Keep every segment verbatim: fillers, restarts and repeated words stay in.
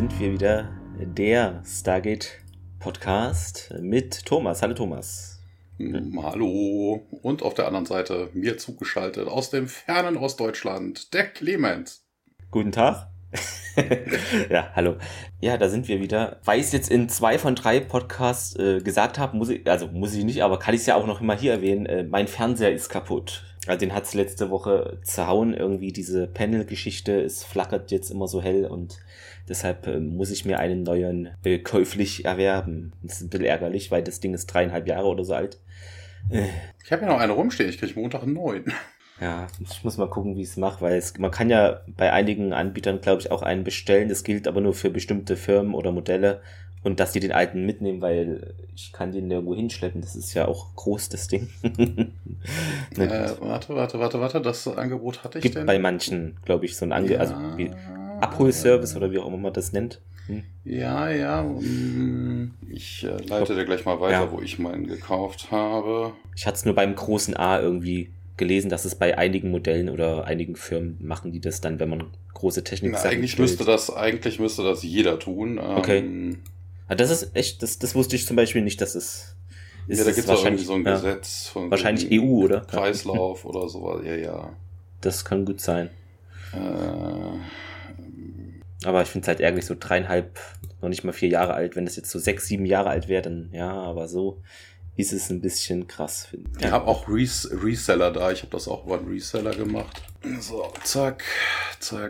sind wir wieder, der Stargate Podcast mit Thomas. Hallo Thomas. Hm, hallo. Und auf der anderen Seite mir zugeschaltet aus dem fernen Ostdeutschland, der Clemens. Guten Tag. Ja, hallo. Ja, da sind wir wieder. Weil ich es jetzt in zwei von drei Podcasts äh, gesagt habe, muss ich, also muss ich nicht, aber kann ich es ja auch noch immer hier erwähnen, äh, mein Fernseher ist kaputt. Also den hat es letzte Woche zerhauen, irgendwie diese Panel-Geschichte, es flackert jetzt immer so hell und deshalb äh, muss ich mir einen neuen äh, käuflich erwerben. Das ist ein bisschen ärgerlich, weil das Ding ist dreieinhalb Jahre oder so alt. Äh. Ich habe ja noch eine rumstehen, ich kriege Montag einen neuen. Ja, ich muss mal gucken, wie ich es mache, weil es, man kann ja bei einigen Anbietern, glaube ich, auch einen bestellen. Das gilt aber nur für bestimmte Firmen oder Modelle und dass die den alten mitnehmen, weil ich kann den nirgendwo hinschleppen. Das ist ja auch groß, das Ding. äh, warte, warte, warte, warte, das Angebot hatte ich Gibt denn? bei manchen, glaube ich, so ein Ange- ja, also wie Abholservice oder wie auch immer man das nennt. Hm? Ja, ja. Ich äh, leite dir gleich mal weiter, ja, wo ich meinen gekauft habe. Ich hatte es nur beim großen A irgendwie gelesen, dass es bei einigen Modellen oder einigen Firmen machen die das dann, wenn man große Technik Na, eigentlich müsste das eigentlich müsste das jeder tun. Okay. Ähm, ja, das ist echt, das, das wusste ich zum Beispiel nicht, dass es ist. Ja, da gibt es irgendwie so ein ja, Gesetz von wahrscheinlich E U, oder? Kreislauf oder sowas. Ja, ja. Das kann gut sein. Äh, aber ich finde es halt ärgerlich, so dreieinhalb, noch nicht mal vier Jahre alt. Wenn das jetzt so sechs, sieben Jahre alt wäre, dann ja, aber so ist es ein bisschen krass, finde ich. Ich habe auch Res- Reseller da. Ich habe das auch über einen Reseller gemacht. So, zack, zack.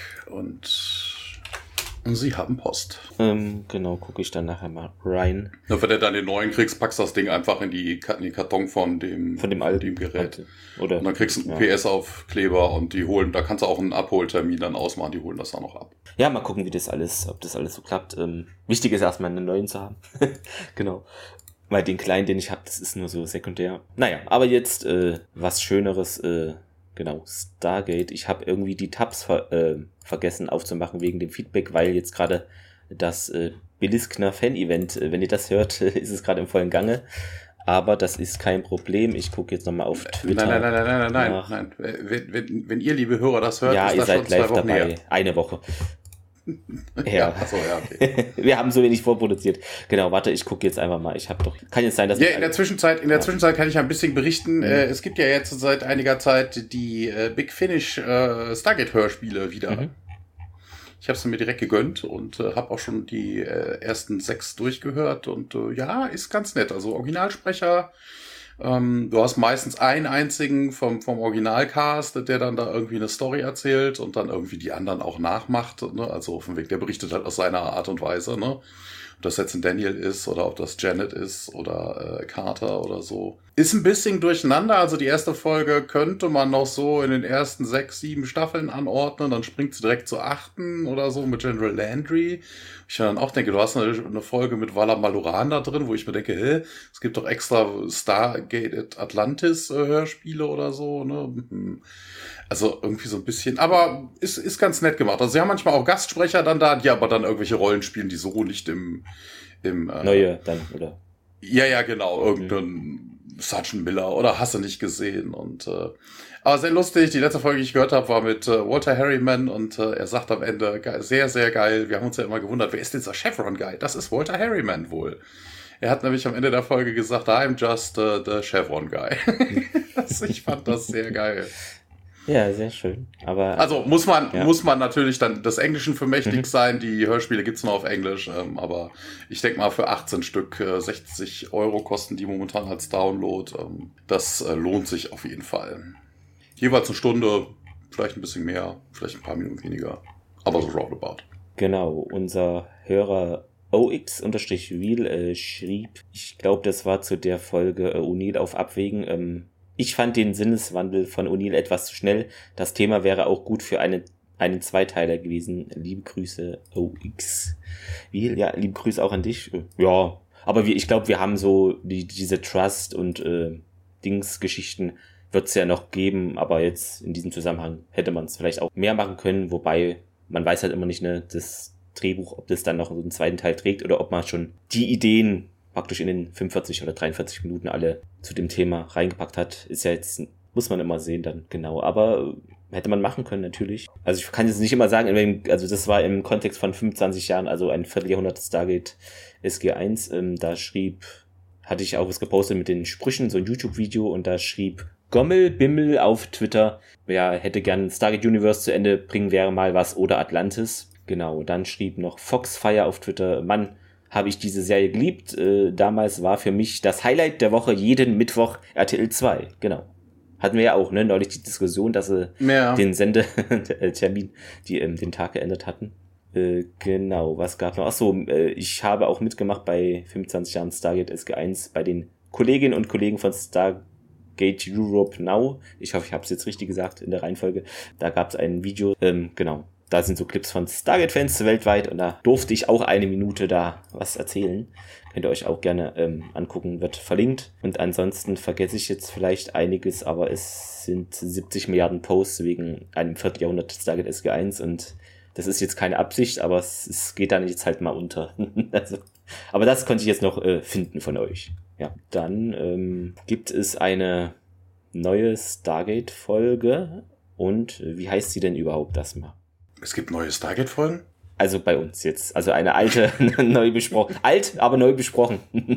Und, und sie haben Post. Ähm, genau, gucke ich dann nachher mal rein. Ja, wenn du dann den neuen kriegst, packst das Ding einfach in, die, in den Karton von dem, von dem alten dem Gerät. Oder, und dann kriegst du einen U P S-Aufkleber und die holen, da kannst du auch einen Abholtermin dann ausmachen, die holen das dann noch ab. Ja, mal gucken, wie das alles, ob das alles so klappt. Ähm, wichtig ist erstmal einen neuen zu haben. Genau. Weil den kleinen, den ich habe, das ist nur so sekundär. Naja, aber jetzt äh, was Schöneres, äh, genau, Stargate. Ich habe irgendwie die Tabs ver- äh, vergessen aufzumachen wegen dem Feedback, weil jetzt gerade das äh, Billiskner Fan-Event, äh, wenn ihr das hört, ist es gerade im vollen Gange. Aber das ist kein Problem. Ich gucke jetzt nochmal auf Twitter. Nein, nein, nein, nein, nein, nein, nein. Wenn, wenn, wenn ihr, liebe Hörer, das hört, ja, ist ihr das seid schon zwei live Wochen dabei. her. Eine Woche. Ja, ja, achso, ja, okay. Wir haben so wenig vorproduziert. Genau, warte, ich gucke jetzt einfach mal. Ich habe doch. Kann jetzt sein, dass ja, ich in der Zwischenzeit, in der ja. Zwischenzeit kann ich ein bisschen berichten. Mhm. Äh, es gibt ja jetzt seit einiger Zeit die äh, Big Finish äh, Stargate-Hörspiele wieder. Mhm. Ich habe sie mir direkt gegönnt und äh, habe auch schon die äh, ersten sechs durchgehört und äh, ja, ist ganz nett. Also Originalsprecher. Ähm, du hast meistens einen einzigen vom, vom Originalcast, der dann da irgendwie eine Story erzählt und dann irgendwie die anderen auch nachmacht. Ne? Also von wegen, der berichtet halt aus seiner Art und Weise. Ne? Ob das jetzt ein Daniel ist oder ob das Janet ist oder äh, Carter oder so. Ist ein bisschen durcheinander. Also die erste Folge könnte man noch so in den ersten sechs, sieben Staffeln anordnen. Dann springt sie direkt zur achten oder so mit General Landry. Ich dann auch denke, du hast eine, eine Folge mit Vala Maluran da drin, wo ich mir denke, hä, es gibt doch extra Stargate Atlantis äh, Hörspiele oder so, ne? Also irgendwie so ein bisschen, aber ist, ist ganz nett gemacht. Also sie haben manchmal auch Gastsprecher dann da, die aber dann irgendwelche Rollen spielen, die so nicht im, im äh, Neue dann, oder? Ja, ja, genau, irgendein mhm. Sergeant Miller oder hast du nicht gesehen und äh, aber sehr lustig. Die letzte Folge, die ich gehört habe, war mit äh, Walter Harriman und äh, er sagt am Ende, ge- sehr, sehr geil. Wir haben uns ja immer gewundert, wer ist dieser Chevron-Guy? Das ist Walter Harriman wohl. Er hat nämlich am Ende der Folge gesagt, I'm just uh, the Chevron-Guy. Also ich fand das sehr geil. Ja, sehr schön. Aber also muss man ja. muss man natürlich dann des Englischen für mächtig mhm. sein. Die Hörspiele gibt's nur auf Englisch, ähm, aber ich denke mal für achtzehn Stück äh, sechzig Euro kosten die momentan als Download. Ähm, das äh, lohnt sich auf jeden Fall. Jeweils eine Stunde, vielleicht ein bisschen mehr, vielleicht ein paar Minuten weniger, aber so roundabout. Genau, unser Hörer O X-Wheel äh, schrieb, ich glaube, das war zu der Folge äh, O'Neill auf Abwägen. Ähm, ich fand den Sinneswandel von O'Neill etwas zu schnell. Das Thema wäre auch gut für eine, einen Zweiteiler gewesen. Liebe Grüße, O X-Wheel. Ja, liebe Grüße auch an dich. Ja, aber wir, ich glaube, wir haben so die, diese Trust- und äh, Dings-Geschichten wird es ja noch geben, aber jetzt in diesem Zusammenhang hätte man es vielleicht auch mehr machen können, wobei man weiß halt immer nicht, ne, das Drehbuch, ob das dann noch so einen zweiten Teil trägt oder ob man schon die Ideen praktisch in den fünfundvierzig oder dreiundvierzig Minuten alle zu dem Thema reingepackt hat, ist ja jetzt, muss man immer sehen dann genau, aber hätte man machen können, natürlich. Also ich kann jetzt nicht immer sagen, also das war im Kontext von fünfundzwanzig Jahren, also ein Vierteljahrhundert Stargate S G eins, ähm, da schrieb, hatte ich auch was gepostet mit den Sprüchen, so ein YouTube-Video, und da schrieb Gommel Bimmel auf Twitter, wer hätte gern Stargate Universe zu Ende bringen, wäre mal was, oder Atlantis. Genau, dann schrieb noch Foxfire auf Twitter, Mann, habe ich diese Serie geliebt. Äh, damals war für mich das Highlight der Woche jeden Mittwoch R T L zwei, genau. Hatten wir ja auch, ne, neulich die Diskussion, dass sie ja. den Sendetermin, die ähm, den Tag geändert hatten. Äh, genau, was gab noch? Achso, äh, ich habe auch mitgemacht bei fünfundzwanzig Jahren Stargate S G eins bei den Kolleginnen und Kollegen von Stargate Europe Now. Ich hoffe, ich habe es jetzt richtig gesagt in der Reihenfolge. Da gab es ein Video, ähm, genau. Da sind so Clips von Stargate-Fans weltweit und da durfte ich auch eine Minute da was erzählen. Könnt ihr euch auch gerne ähm, angucken, wird verlinkt. Und ansonsten vergesse ich jetzt vielleicht einiges, aber es sind siebzig Milliarden Posts wegen einem Vierteljahrhundert Stargate S G eins und das ist jetzt keine Absicht, aber es, es geht dann jetzt halt mal unter. also, aber das konnte ich jetzt noch äh, finden von euch. Ja, dann ähm, gibt es eine neue Stargate-Folge und äh, wie heißt sie denn überhaupt das mal? Es gibt neue Stargate-Folgen? Also bei uns jetzt. Also eine alte, neu besprochen. Alt, aber neu besprochen.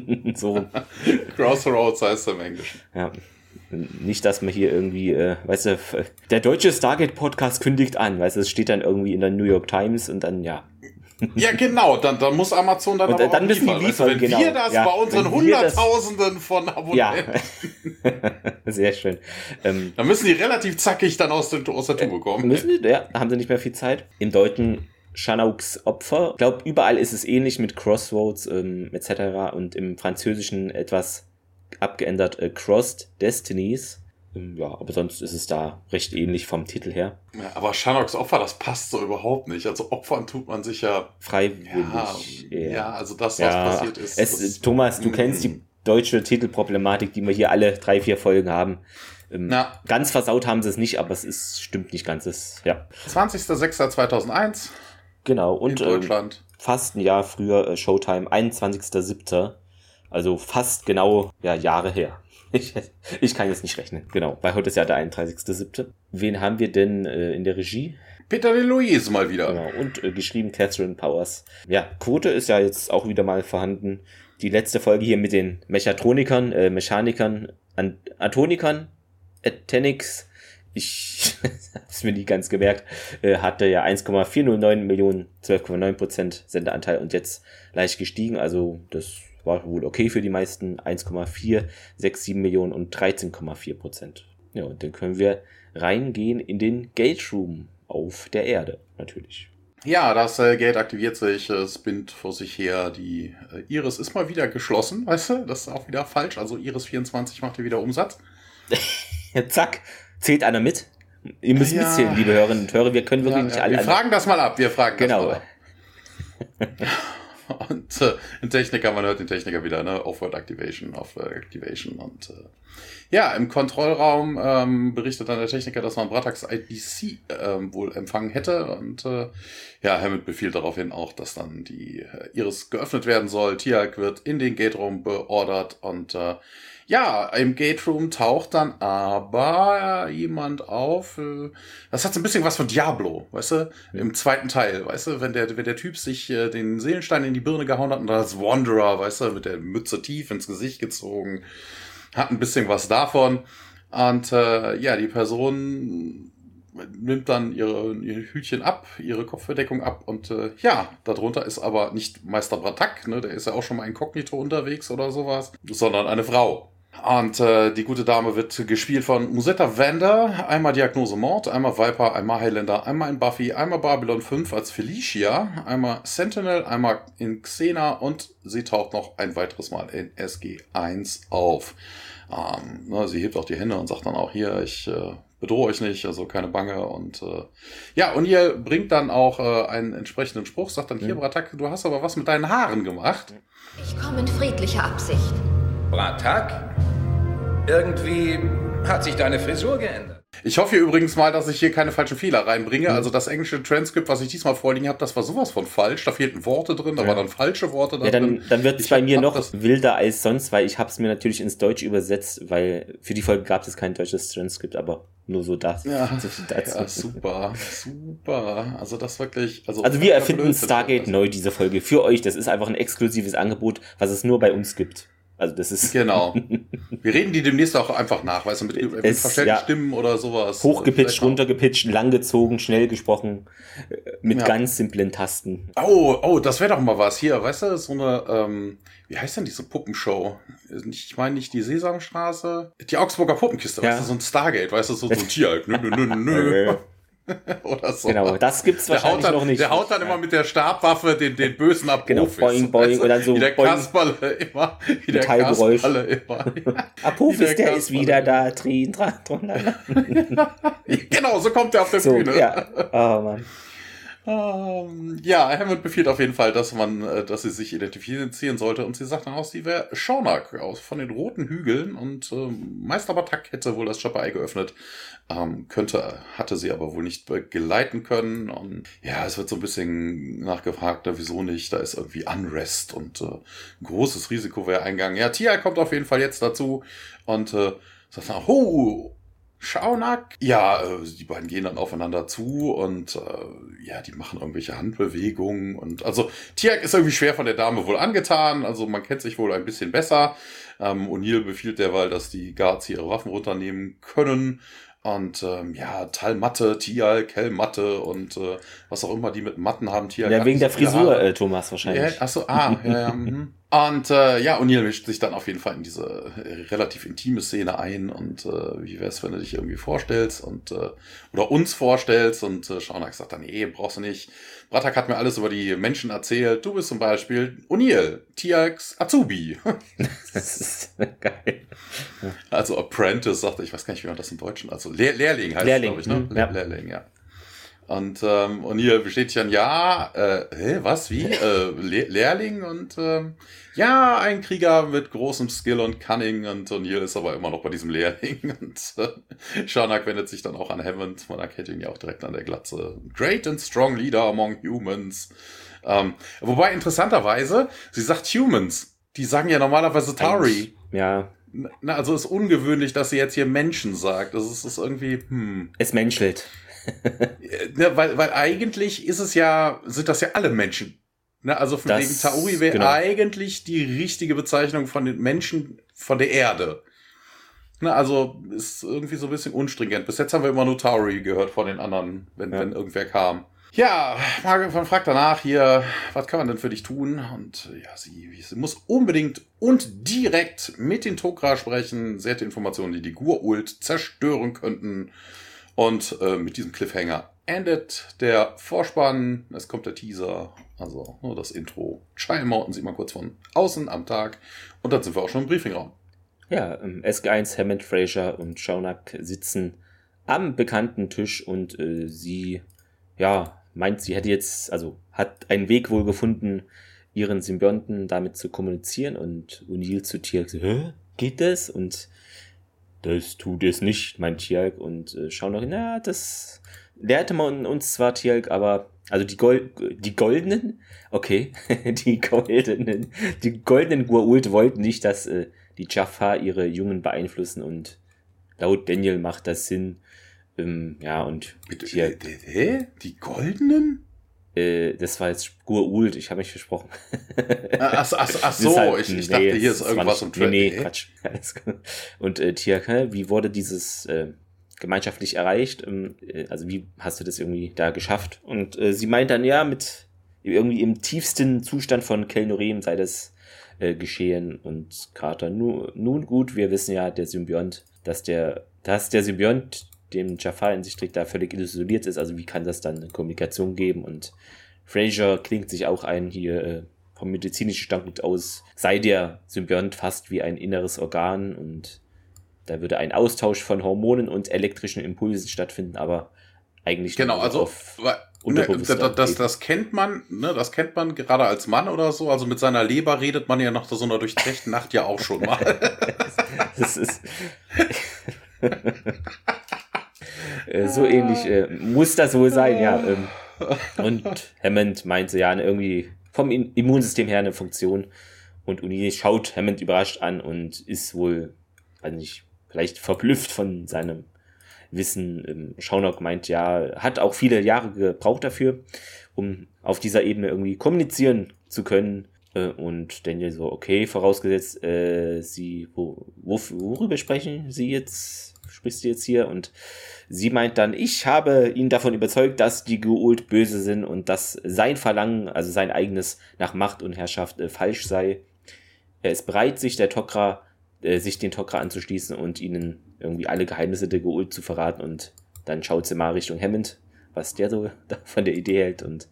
so. Crossroads heißt es im Englischen. Ja. Nicht, dass man hier irgendwie, äh, weißt du, der deutsche Stargate-Podcast kündigt an. Weißt du, es steht dann irgendwie in der New York Times und dann, ja. Ja, genau, dann, dann muss Amazon dann und, aber dann auch müssen liefern. Die liefern, weißt du, wenn genau. wir das ja, bei unseren Hunderttausenden das, von Abonnenten. Ja. Sehr schön. Ähm, dann müssen die relativ zackig dann aus, dem, aus der Tube kommen. Müssen die, ja, haben sie nicht mehr viel Zeit. Im Deutschen Chanauks Opfer. Ich glaube, überall ist es ähnlich mit Crossroads ähm, et cetera. Und im Französischen etwas abgeändert äh, Crossed Destinies. Ähm, ja, aber sonst ist es da recht ähnlich vom Titel her. Ja, aber Chanauks Opfer, das passt so überhaupt nicht. Also Opfern tut man sich ja freiwillig. Ja, ja also das, was ja, passiert ist. Es, das, Thomas, du m- kennst die deutsche Titelproblematik, die wir hier alle drei, vier Folgen haben. Ähm, ganz versaut haben sie es nicht, aber es ist, stimmt nicht ganz. Es, ja. zwanzigster sechster zweitausendeins Genau, und in Deutschland. Ähm, fast ein Jahr früher äh, Showtime, einundzwanzigster siebter Also fast genau ja, Jahre her. Ich, ich kann jetzt nicht rechnen. Genau, weil heute ist ja der einunddreißigster siebter Wen haben wir denn äh, in der Regie? Peter DeLuise mal wieder. Genau, und äh, geschrieben Catherine Powers. Ja, Quote ist ja jetzt auch wieder mal vorhanden. Die letzte Folge hier mit den Mechatronikern, äh, Mechanikern, An- Atonikern, Atenics, ich hab's mir nie ganz gemerkt, äh, hatte ja eins Komma vierhundertneun Millionen, zwölf Komma neun Prozent Sendeanteil und jetzt leicht gestiegen, also das war wohl okay für die meisten, eins Komma vier sechs sieben Millionen und dreizehn Komma vier Prozent. Ja, und dann können wir reingehen in den Gate Room auf der Erde, natürlich. Ja, das äh, Gate aktiviert sich, es spinnt vor sich her, die äh, Iris ist mal wieder geschlossen, weißt du, das ist auch wieder falsch, also Iris vierundzwanzig macht hier wieder Umsatz. Zack, zählt einer mit? Ihr müsst ja. mitzählen, liebe Hörerinnen und Hörer, wir können wirklich ja, nicht ja, alle... Wir fragen das mal ab, wir fragen genau. das mal ab. Und äh, ein Techniker, man hört den Techniker wieder, ne? Offward Activation, Offward Activation. Und äh, ja, im Kontrollraum ähm, berichtet dann der Techniker, dass man Bratax I D C ähm, wohl empfangen hätte. Und äh, ja, Hammond befiehlt daraufhin auch, dass dann die äh, Iris geöffnet werden soll. Tialk wird in den Gate-Raum beordert und äh, ja, im Gate-Room taucht dann aber jemand auf. Äh, das hat so ein bisschen was von Diablo, weißt du? Im zweiten Teil, weißt du? Wenn der, wenn der Typ sich äh, den Seelenstein in die Birne gehauen hat und als Wanderer, weißt du, mit der Mütze tief ins Gesicht gezogen, hat ein bisschen was davon. Und äh, ja, die Person nimmt dann ihre, ihr Hütchen ab, ihre Kopfbedeckung ab und äh, ja, darunter ist aber nicht Meister Bratak, ne? Der ist ja auch schon mal inkognito unterwegs oder sowas, sondern eine Frau. Und äh, die gute Dame wird gespielt von Musetta Vander, einmal Diagnose Mord, einmal Viper, einmal Highlander, einmal in Buffy, einmal Babylon fünf als Felicia, einmal Sentinel, einmal in Xena und sie taucht noch ein weiteres Mal in S G eins auf. Ähm, ne, sie hebt auch die Hände und sagt dann auch hier, ich äh, bedrohe euch nicht, also keine Bange. Und äh, ja, und ihr bringt dann auch äh, einen entsprechenden Spruch, sagt dann, hier Bratak, du hast aber was mit deinen Haaren gemacht. Ich komme in friedlicher Absicht. Bratak? Irgendwie hat sich deine Frisur geändert. Ich hoffe hier übrigens mal, dass ich hier keine falschen Fehler reinbringe. Mhm. Also das englische Transkript, was ich diesmal vorliegen habe, das war sowas von falsch. Da fehlten Worte drin, da ja. waren dann falsche Worte da ja, dann, drin. Dann wird es bei mir noch wilder als sonst, weil ich habe es mir natürlich ins Deutsche übersetzt, weil für die Folge gab es kein deutsches Transkript, aber nur so das. Ja, ja super, super. Also das wirklich... Also, also wir erfinden Stargate neu, diese Folge, für euch. Das ist einfach ein exklusives Angebot, was es nur bei uns gibt. Also das ist... Genau. Wir reden die demnächst auch einfach nach, weißt du, mit, mit es, verstellten ja, Stimmen oder sowas. Hochgepitcht, runtergepitcht, langgezogen, schnell gesprochen, mit ja. ganz simplen Tasten. Oh, oh, das wäre doch mal was. Hier, weißt du, so eine, ähm, wie heißt denn diese Puppenshow? Ich meine nicht die Sesamstraße, die Augsburger Puppenkiste, ja. weißt du, so ein Stargate, weißt du, so, so ein Tier. Nö, nö, nö, nö. Oder so. Genau, das gibt's wahrscheinlich dann, noch nicht. Der haut dann ja. immer mit der Stabwaffe den, den Bösen ab. Genau, boing, boing, und dann so wie der Kasperle immer. Wie der Kasperle immer. Apophis, der ist wieder da. Trin, dran, Genau, so kommt er auf der so, Bühne. Ja. Oh Mann. Um, ja, Hammond befiehlt auf jeden Fall, dass man, äh, dass sie sich identifizieren sollte, und sie sagt dann auch, sie wäre Shaunak aus von den Roten Hügeln, und äh, Meister Batak hätte wohl das Chopper-Ei geöffnet, ähm, könnte, hatte sie aber wohl nicht begleiten können, und ja, es wird so ein bisschen nachgefragt, wieso nicht, da ist irgendwie Unrest und äh, großes Risiko wäre eingegangen. Ja, Tia kommt auf jeden Fall jetzt dazu und äh, sagt dann, oh, Shaunak. Ja, äh, die beiden gehen dann aufeinander zu und äh, ja, die machen irgendwelche Handbewegungen, und also Tiak ist irgendwie schwer von der Dame wohl angetan, also man kennt sich wohl ein bisschen besser. Ähm, O'Neill befiehlt derweil, dass die Guards hier ihre Waffen runternehmen können. Und ähm, ja, Talmatte, Tial, Kelmatte und äh, was auch immer die mit Matten haben. Tial ja, wegen der Frisur, äh, Thomas, wahrscheinlich. Ja, achso, ah, ja, ja. Mhm. Und äh, ja, O'Neill mischt sich dann auf jeden Fall in diese relativ intime Szene ein. Und äh, wie wär's, wenn du dich irgendwie vorstellst und äh, oder uns vorstellst? Und äh, Shaunak sagt dann, nee, brauchst du nicht. Batak hat mir alles über die Menschen erzählt. Du bist zum Beispiel O'Neill, Tiaks Azubi. Das ist geil. Also Apprentice, sagte ich, weiß gar nicht, wie man das im Deutschen, also Lehr- Lehrling heißt Lehrling. es, glaube ich, ne? Mhm, ja. Lehrling, ja. Und ähm, O'Neill bestätigt dann, ja, äh, hä, was, wie? äh, Le- Lehrling und ähm, ja, ein Krieger mit großem Skill und Cunning, und O'Neill ist aber immer noch bei diesem Lehrling, und äh, Shaunak wendet sich dann auch an Hammond, man erkennt ihn ja auch direkt an der Glatze. Great and strong leader among humans. Ähm, wobei interessanterweise, sie sagt Humans, die sagen ja normalerweise Tauri. Ja. Na, also ist ungewöhnlich, dass sie jetzt hier Menschen sagt. Das ist, ist irgendwie, hm. Es menschelt. Ne, weil, weil eigentlich ist es ja, sind das ja alle Menschen. Ne, also von wegen Tauri wäre genau. eigentlich die richtige Bezeichnung von den Menschen von der Erde. Ne, also ist irgendwie so ein bisschen unstringent. Bis jetzt haben wir immer nur Tauri gehört von den anderen, wenn, ja. wenn irgendwer kam. Ja, man fragt danach hier, was kann man denn für dich tun? Und ja, sie, sie muss unbedingt und direkt mit den Tok'ra sprechen. Sie hätte Informationen, die die Gur-Ult zerstören könnten. Und äh, mit diesem Cliffhanger endet der Vorspann. Es kommt der Teaser, also nur das Intro. Cheyenne Mountain sieht man kurz von außen am Tag. Und dann sind wir auch schon im Briefingraum. Ja, ähm, S G eins, Hammond, Fraser und Shaunak sitzen am bekannten Tisch, und äh, sie, ja, meint, sie hätte jetzt, also hat einen Weg wohl gefunden, ihren Symbionten damit zu kommunizieren, und O'Neill zu Tialk so, hä, geht das? Und das tut es nicht, meint Tialk, und äh, schauen noch, na, das lehrte man uns zwar, Tialk, aber, also die Gold, die Goldenen, okay, die Goldenen, die goldenen Gur-Ult wollten nicht, dass äh, die Jaffa ihre Jungen beeinflussen, und laut Daniel macht das Sinn, ähm, ja, und Tialk, hä? Die Goldenen? Äh, das war jetzt Gur-Ult, ich habe mich versprochen. Ach, ach, ach so, halt, ich, ich dachte, nee, hier ist irgendwas im Trailer. Nee, nee, Quatsch. Und äh, Tialk, wie wurde dieses äh, gemeinschaftlich erreicht? Ähm, äh, also wie hast du das irgendwie da geschafft? Und äh, sie meint dann, ja, mit irgendwie im tiefsten Zustand von Kel-Norem sei das äh, geschehen. Und Carter, nu, nun gut, wir wissen ja, der Symbiont, dass der, dass der Symbiont dem Jaffa in sich trägt, da völlig isoliert ist. Also wie kann das dann eine Kommunikation geben? Und Fraser klingt sich auch ein, hier äh, vom medizinischen Standpunkt aus, sei der Symbiont fast wie ein inneres Organ, und da würde ein Austausch von Hormonen und elektrischen Impulsen stattfinden, aber eigentlich genau, also auf ne, das, das, das kennt man, ne, das kennt man gerade als Mann oder so, also mit seiner Leber redet man ja nach so einer durchträchten Nacht ja auch schon mal. Das ist äh, so ähnlich äh, muss das wohl sein, ja. Ähm, und Hammond meinte, ja, irgendwie vom Immunsystem her eine Funktion. Und O'Neill schaut Hammond überrascht an und ist wohl, weiß nicht, vielleicht verblüfft von seinem Wissen. Shaunok meint, ja, hat auch viele Jahre gebraucht dafür, um auf dieser Ebene irgendwie kommunizieren zu können. Und Daniel so, okay, vorausgesetzt, äh, sie, wo, wo, worüber sprechen sie jetzt? Sprichst du jetzt hier? Und sie meint dann, ich habe ihn davon überzeugt, dass die Goa'uld böse sind und dass sein Verlangen, also sein eigenes nach Macht und Herrschaft äh, falsch sei. Er ist bereit, sich der Tok'ra, äh, sich den Tok'ra anzuschließen und ihnen irgendwie alle Geheimnisse der Goa'uld zu verraten. Und dann schaut sie mal Richtung Hammond, was der so von der Idee hält. Und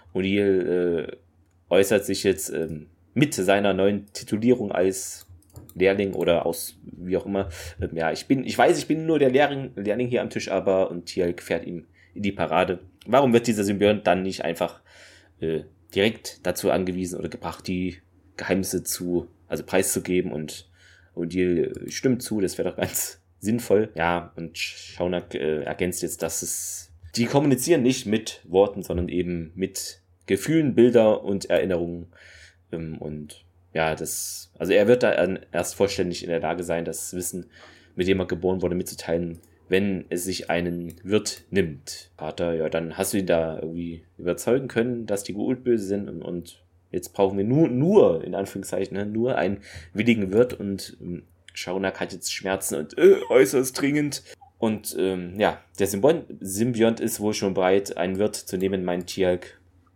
O'Neill äh, äußert sich jetzt ähm, mit seiner neuen Titulierung als Lehrling oder aus, wie auch immer. Ähm, ja, ich bin, ich weiß, ich bin nur der Lehrling, Lehrling hier am Tisch, aber, und Teal'c fährt ihm in die Parade. Warum wird dieser Symbiont dann nicht einfach äh, direkt dazu angewiesen oder gebracht, die Geheimnisse zu, also preiszugeben, und O'Neill äh, stimmt zu, das wäre doch ganz sinnvoll. Ja, und Shaunok äh, ergänzt jetzt, dass es, die kommunizieren nicht mit Worten, sondern eben mit Gefühlen, Bilder und Erinnerungen. Ähm, und ja, das, also er wird da erst vollständig in der Lage sein, das Wissen, mit dem er geboren wurde, mitzuteilen, wenn es sich einen Wirt nimmt. Vater, ja, dann hast du ihn da irgendwie überzeugen können, dass die Goa'uld böse sind, und, und jetzt brauchen wir nur, nur, in Anführungszeichen, ne, nur einen willigen Wirt, und ähm, Shaunok hat jetzt Schmerzen und äh, äußerst dringend. Und ähm, ja, der Symbiont, Symbiont ist wohl schon bereit, einen Wirt zu nehmen, meint Teal'c.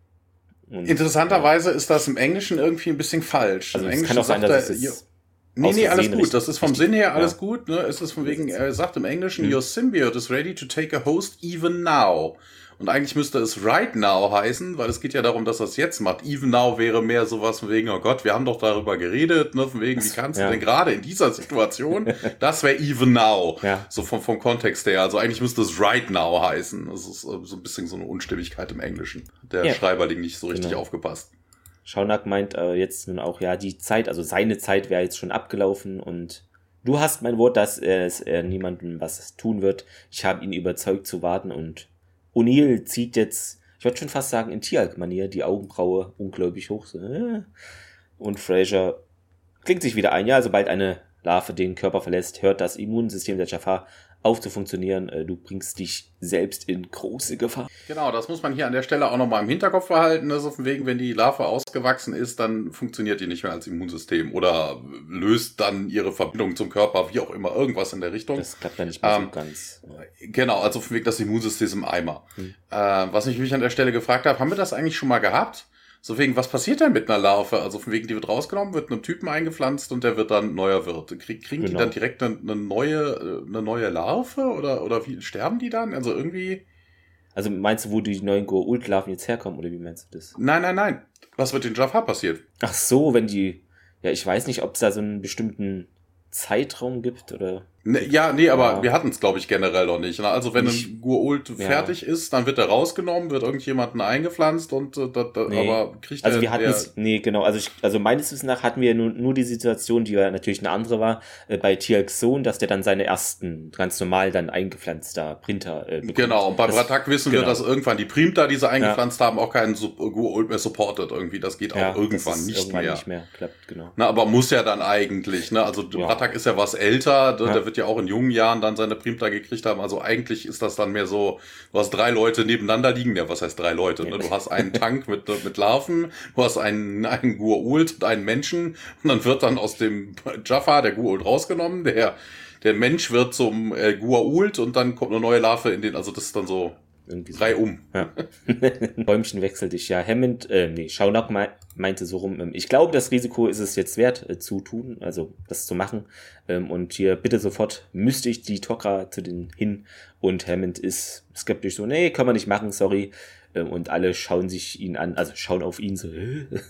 Und, Interessanterweise ja. ist das im Englischen irgendwie ein bisschen falsch. Also Im es Englischen kann auch sein, dass er, es ist Nee, nee, alles gut. Das ist vom richtig. Sinn her alles Ja. gut. Ne? Es ist von wegen, er sagt im Englischen, hm. your symbiote is ready to take a host even now. Und eigentlich müsste es right now heißen, weil es geht ja darum, dass er es jetzt macht. Even now wäre mehr sowas von wegen, oh Gott, wir haben doch darüber geredet, ne? Von wegen, wie kannst ja. du denn gerade in dieser Situation? Das wäre even now. Ja. So vom, vom Kontext her. Also eigentlich müsste es right now heißen. Das ist so ein bisschen so eine Unstimmigkeit im Englischen. Der ja. Schreiberling nicht so richtig genau. aufgepasst. Shaunok meint äh, jetzt nun auch, ja, die Zeit, also seine Zeit wäre jetzt schon abgelaufen, und du hast mein Wort, dass er, er niemandem was tun wird. Ich habe ihn überzeugt zu warten, und O'Neill zieht jetzt, ich würde schon fast sagen, in Teal'c-Manier die Augenbraue ungläubig hoch. So, äh. Und Fraser klingt sich wieder ein. Ja, sobald eine Larve den Körper verlässt, hört das Immunsystem der Jafar auf zu funktionieren. Du bringst dich selbst in große Gefahr. Genau, das muss man hier an der Stelle auch nochmal im Hinterkopf behalten. Also von wegen, wenn die Larve ausgewachsen ist, dann funktioniert die nicht mehr als Immunsystem oder löst dann ihre Verbindung zum Körper, wie auch immer, irgendwas in der Richtung. Das klappt dann nicht mehr ähm, so ganz. Genau, also von wegen das Immunsystem im Eimer. Hm. Äh, was ich mich an der Stelle gefragt habe, haben wir das eigentlich schon mal gehabt? So wegen, was passiert denn mit einer Larve? Also von wegen, die wird rausgenommen, wird einem Typen eingepflanzt und der wird dann neuer Wirt. Krieg, kriegen genau. die dann direkt eine, eine neue eine neue Larve oder oder wie sterben die dann? Also irgendwie. Also meinst du, wo die neuen Goa'uld-Larven jetzt herkommen, oder wie meinst du das? Nein, nein, nein. Was mit den Jafar passiert? Ach so, wenn die, ja, ich weiß nicht, ob es da so einen bestimmten Zeitraum gibt, oder? Ne, ja, nee, aber ja. wir hatten es, glaube ich, generell noch nicht. Ne? Also wenn ich, ein Goa'uld ja. fertig ist, dann wird er rausgenommen, wird irgendjemanden eingepflanzt und äh, da, da, nee. aber kriegt also er... wir hatten es, nee, genau, also ich, also meines Wissens nach hatten wir nur, nur die Situation, die ja natürlich eine andere war, äh, bei Teal'cs Sohn, dass der dann seine ersten, ganz normal dann eingepflanzter Printer äh, bekommt. Genau, und bei Bratak wissen genau. wir, dass irgendwann die Primta, die sie eingepflanzt ja. haben, auch keinen Goa'uld mehr supportet irgendwie. Das geht ja, auch irgendwann nicht irgendwann mehr. nicht mehr. Klappt, genau. Na, aber muss ja dann eigentlich, ne? Also ja. Bratak ist ja was älter, der, ja. der wird ja auch in jungen Jahren dann seine Primta gekriegt haben. Also eigentlich ist das dann mehr so, du hast drei Leute nebeneinander liegen. Ja, was heißt drei Leute? Ne? Du hast einen Tank mit, mit Larven, du hast einen, einen Goa'uld und einen Menschen, und dann wird dann aus dem Jafar der Goa'uld rausgenommen, der, der Mensch wird zum äh, Goa'uld und dann kommt eine neue Larve in den, also das ist dann so irgendwie drei so. um. Ja. Bäumchen wechselt dich. Ja, Hammond, äh, nee, Shaunok me- meinte so rum, ich glaube, das Risiko ist es jetzt wert, äh, zu tun, also das zu machen. Ähm, und hier bitte sofort müsste ich die Tok'ra zu den hin. Und Hammond ist skeptisch so, nee, kann man nicht machen, sorry. Ähm, und alle schauen sich ihn an, also schauen auf ihn so.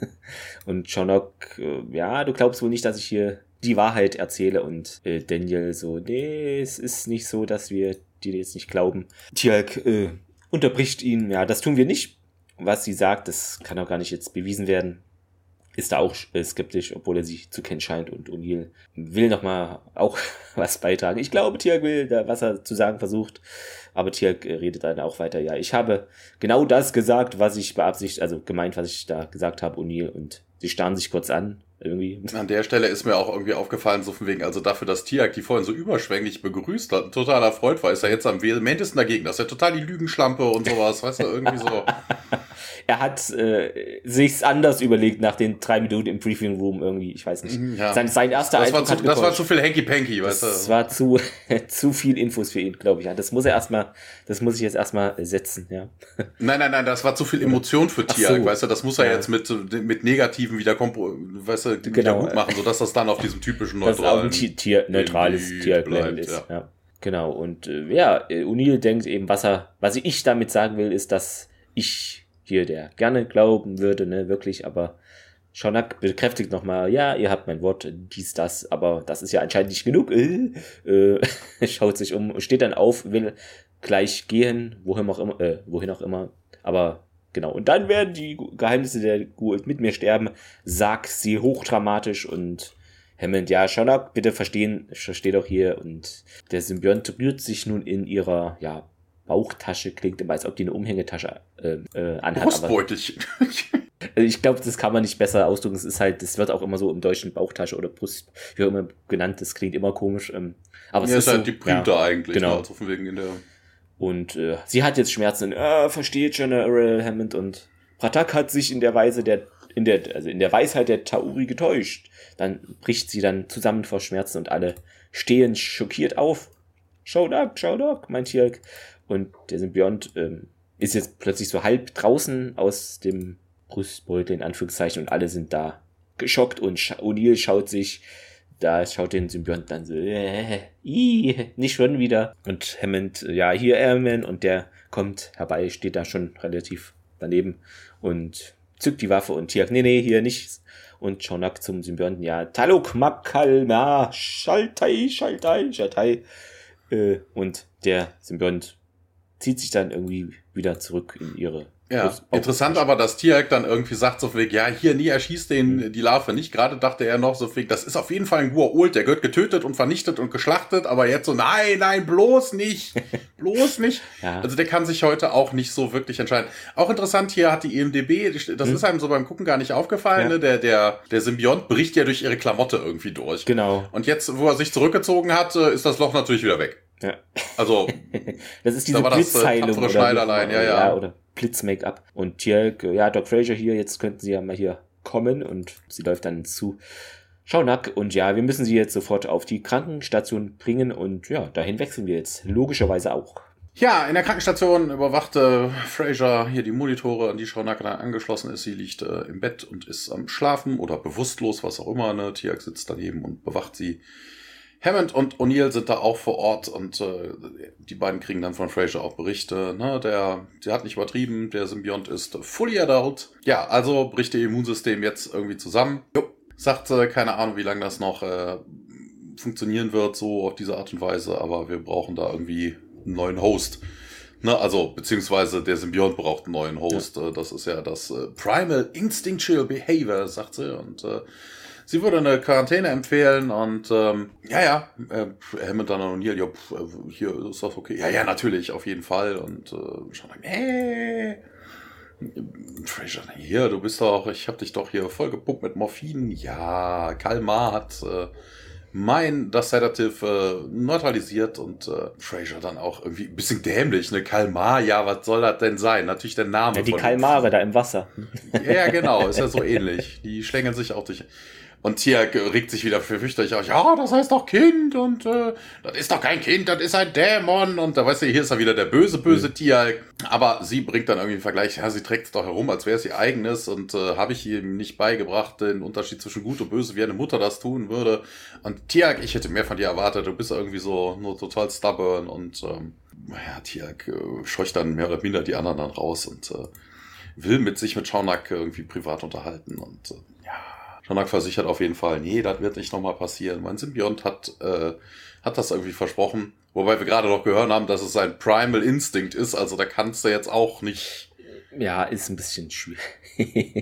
Und Shaunok, äh, ja, du glaubst wohl nicht, dass ich hier die Wahrheit erzähle. Und äh, Daniel so, nee, es ist nicht so, dass wir dir jetzt nicht glauben. Teal'c äh, unterbricht ihn, ja, das tun wir nicht. Was sie sagt, das kann auch gar nicht jetzt bewiesen werden. ist da auch äh, skeptisch, obwohl er sich zu kennen scheint und O'Neill will nochmal auch was beitragen. Ich glaube, Tiag will da, was er zu sagen versucht, aber Tiag äh, redet dann auch weiter. Ja, ich habe genau das gesagt, was ich beabsichtigt, also gemeint, was ich da gesagt habe, O'Neill, und sie starren sich kurz an. Irgendwie. An der Stelle ist mir auch irgendwie aufgefallen, so von wegen, also dafür, dass Tiag die vorhin so überschwänglich begrüßt hat, ein totaler Freund war, ist er jetzt am vehementesten dagegen. Das ist ja total die Lügenschlampe und sowas, weißt du, irgendwie so. Er hat äh, sich's anders überlegt nach den drei Minuten im Briefing Room irgendwie, ich weiß nicht. Ja. Sein, sein erster das Eindruck war zu, hat Das war zu viel Hanky-Panky, weißt du. Das war zu, zu viel Infos für ihn, glaube ich. Ja, das muss er erstmal, das muss ich jetzt erstmal setzen, ja. Nein, nein, nein, das war zu viel Emotion für Tiag, so. Weißt du, das muss er ja. jetzt mit, mit Negativen wieder, weißt du, wieder genau. gut machen, sodass das dann auf diesem typischen neutralen... Das auch ein Tier, neutrales Tiag-Level ist, ja. ja. Genau, und äh, ja, O'Neill denkt eben, was er, was ich damit sagen will, ist, dass ich hier, der gerne glauben würde, ne, wirklich, aber Shonak bekräftigt nochmal, ja, ihr habt mein Wort, dies, das, aber das ist ja anscheinend nicht genug, äh, äh, schaut sich um, steht dann auf, will gleich gehen, wohin auch immer, äh, wohin auch immer, aber genau, und dann werden die Geheimnisse der Goa'uld mit mir sterben, sagt sie hochdramatisch, und Hammond, ja, Shonak, bitte verstehen, steht auch hier, und der Symbiont rührt sich nun in ihrer, ja, Bauchtasche, klingt immer, als ob die eine Umhängetasche äh, äh, anhat. Brustbeutelchen. Ich glaube, das kann man nicht besser ausdrücken. Es ist halt, das wird auch immer so im Deutschen Bauchtasche oder Brust, wie auch immer genannt. Das klingt immer komisch. Ähm, aber es ja, ist halt so, die Printe ja, eigentlich. Genau. Also von wegen in der und äh, sie hat jetzt Schmerzen. Äh, versteht General Hammond, und Pratak hat sich in der Weise der, in der, also in der Weisheit der Tauri getäuscht. Dann bricht sie dann zusammen vor Schmerzen und alle stehen schockiert auf. Shonak, Shonak, meint Tiag. Und der Symbiont ähm, ist jetzt plötzlich so halb draußen aus dem Brustbeutel, in Anführungszeichen, und alle sind da geschockt, und Sch- O'Neill schaut sich, da schaut den Symbiont dann so, äh, ii, nicht schon wieder. Und Hammond, ja, hier Airman, und der kommt herbei, steht da schon relativ daneben und zückt die Waffe, und Tiag, nee, nee, hier nichts. Und Shonak zum Symbionten, ja, Taluk Makalma, Schaltai, Schaltai, Schaltai. Äh, und der Symbiont zieht sich dann irgendwie wieder zurück in ihre... Ja, interessant aber, dass Tiag dann irgendwie sagt so viel, ja, hier, nie erschießt den, mhm. die Larve nicht. Gerade dachte er noch so viel, das ist auf jeden Fall ein Goa'uld, der gehört getötet und vernichtet und geschlachtet, aber jetzt so, nein, nein, bloß nicht, bloß nicht. Ja. Also der kann sich heute auch nicht so wirklich entscheiden. Auch interessant, hier hat die I M D B, das mhm. ist einem so beim Gucken gar nicht aufgefallen, ja. ne? der, der, der Symbiont bricht ja durch ihre Klamotte irgendwie durch. Genau. Und jetzt, wo er sich zurückgezogen hat, ist das Loch natürlich wieder weg. Ja. Also, das ist diese Blitzheilung oder, Schneiderlein, ja, ja. ja, oder Blitz-Make-up. Und Tiag, ja, Doc Fraser hier, jetzt könnten sie ja mal hier kommen, und sie läuft dann zu Shonak, und ja, wir müssen sie jetzt sofort auf die Krankenstation bringen, und ja, dahin wechseln wir jetzt logischerweise auch. Ja, in der Krankenstation überwachte Fraser hier die Monitore, an die Shonak dann angeschlossen ist. Sie liegt äh, im Bett und ist am Schlafen oder bewusstlos, was auch immer. Ne? Tiag sitzt daneben und bewacht sie. Hammond und O'Neill sind da auch vor Ort, und äh, die beiden kriegen dann von Fraser auch Berichte. Ne? Der, der hat nicht übertrieben, der Symbiont ist fully adult. Ja, also bricht ihr Immunsystem jetzt irgendwie zusammen. Jo. Sagt, äh, keine Ahnung, wie lange das noch äh, funktionieren wird, so auf diese Art und Weise, aber wir brauchen da irgendwie einen neuen Host. Ne? Also, beziehungsweise der Symbiont braucht einen neuen Host. Ja. Das ist ja das äh, Primal Instinctual Behavior, sagt sie, und äh, sie würde eine Quarantäne empfehlen, und ähm, ja, ja, äh, Hammond dann und O'Neill, ja, pf, hier ist das okay. Ja, ja, natürlich, auf jeden Fall. Und äh, schon dann, äh, Fraser, hier, du bist doch, ich hab dich doch hier vollgepumpt mit Morphin. Ja, Kalmar hat äh, mein, das Sedative äh, neutralisiert, und äh, Fraser dann auch irgendwie ein bisschen dämlich, ne? Kalmar, ja, was soll das denn sein? Natürlich der Name. Ja, die von Kalmare da im Wasser. Ja, ja, genau, ist ja so ähnlich. Die schlängeln sich auch durch... Und Tiag regt sich wieder fürchterlich aus. Ja, das heißt doch Kind, und äh, das ist doch kein Kind, das ist ein Dämon. Und da weißt du, hier ist er wieder der böse, böse mhm. Tiag. Aber sie bringt dann irgendwie einen Vergleich. Ja, sie trägt es doch herum, als wäre es ihr eigenes. Und äh, habe ich ihm nicht beigebracht, den Unterschied zwischen Gut und Böse, wie eine Mutter das tun würde. Und Tiag, ich hätte mehr von dir erwartet. Du bist irgendwie so nur total stubborn. Und ähm, ja, Tiag äh, scheucht dann mehr oder minder die anderen dann raus und äh, will mit sich mit Shonak irgendwie privat unterhalten. Und äh, ja... Shonak versichert auf jeden Fall, nee, das wird nicht nochmal passieren. Mein Symbiont hat, äh, hat das irgendwie versprochen. Wobei wir gerade noch gehört haben, dass es sein Primal Instinct ist. Also da kannst du jetzt auch nicht... Ja, ist ein bisschen schwierig.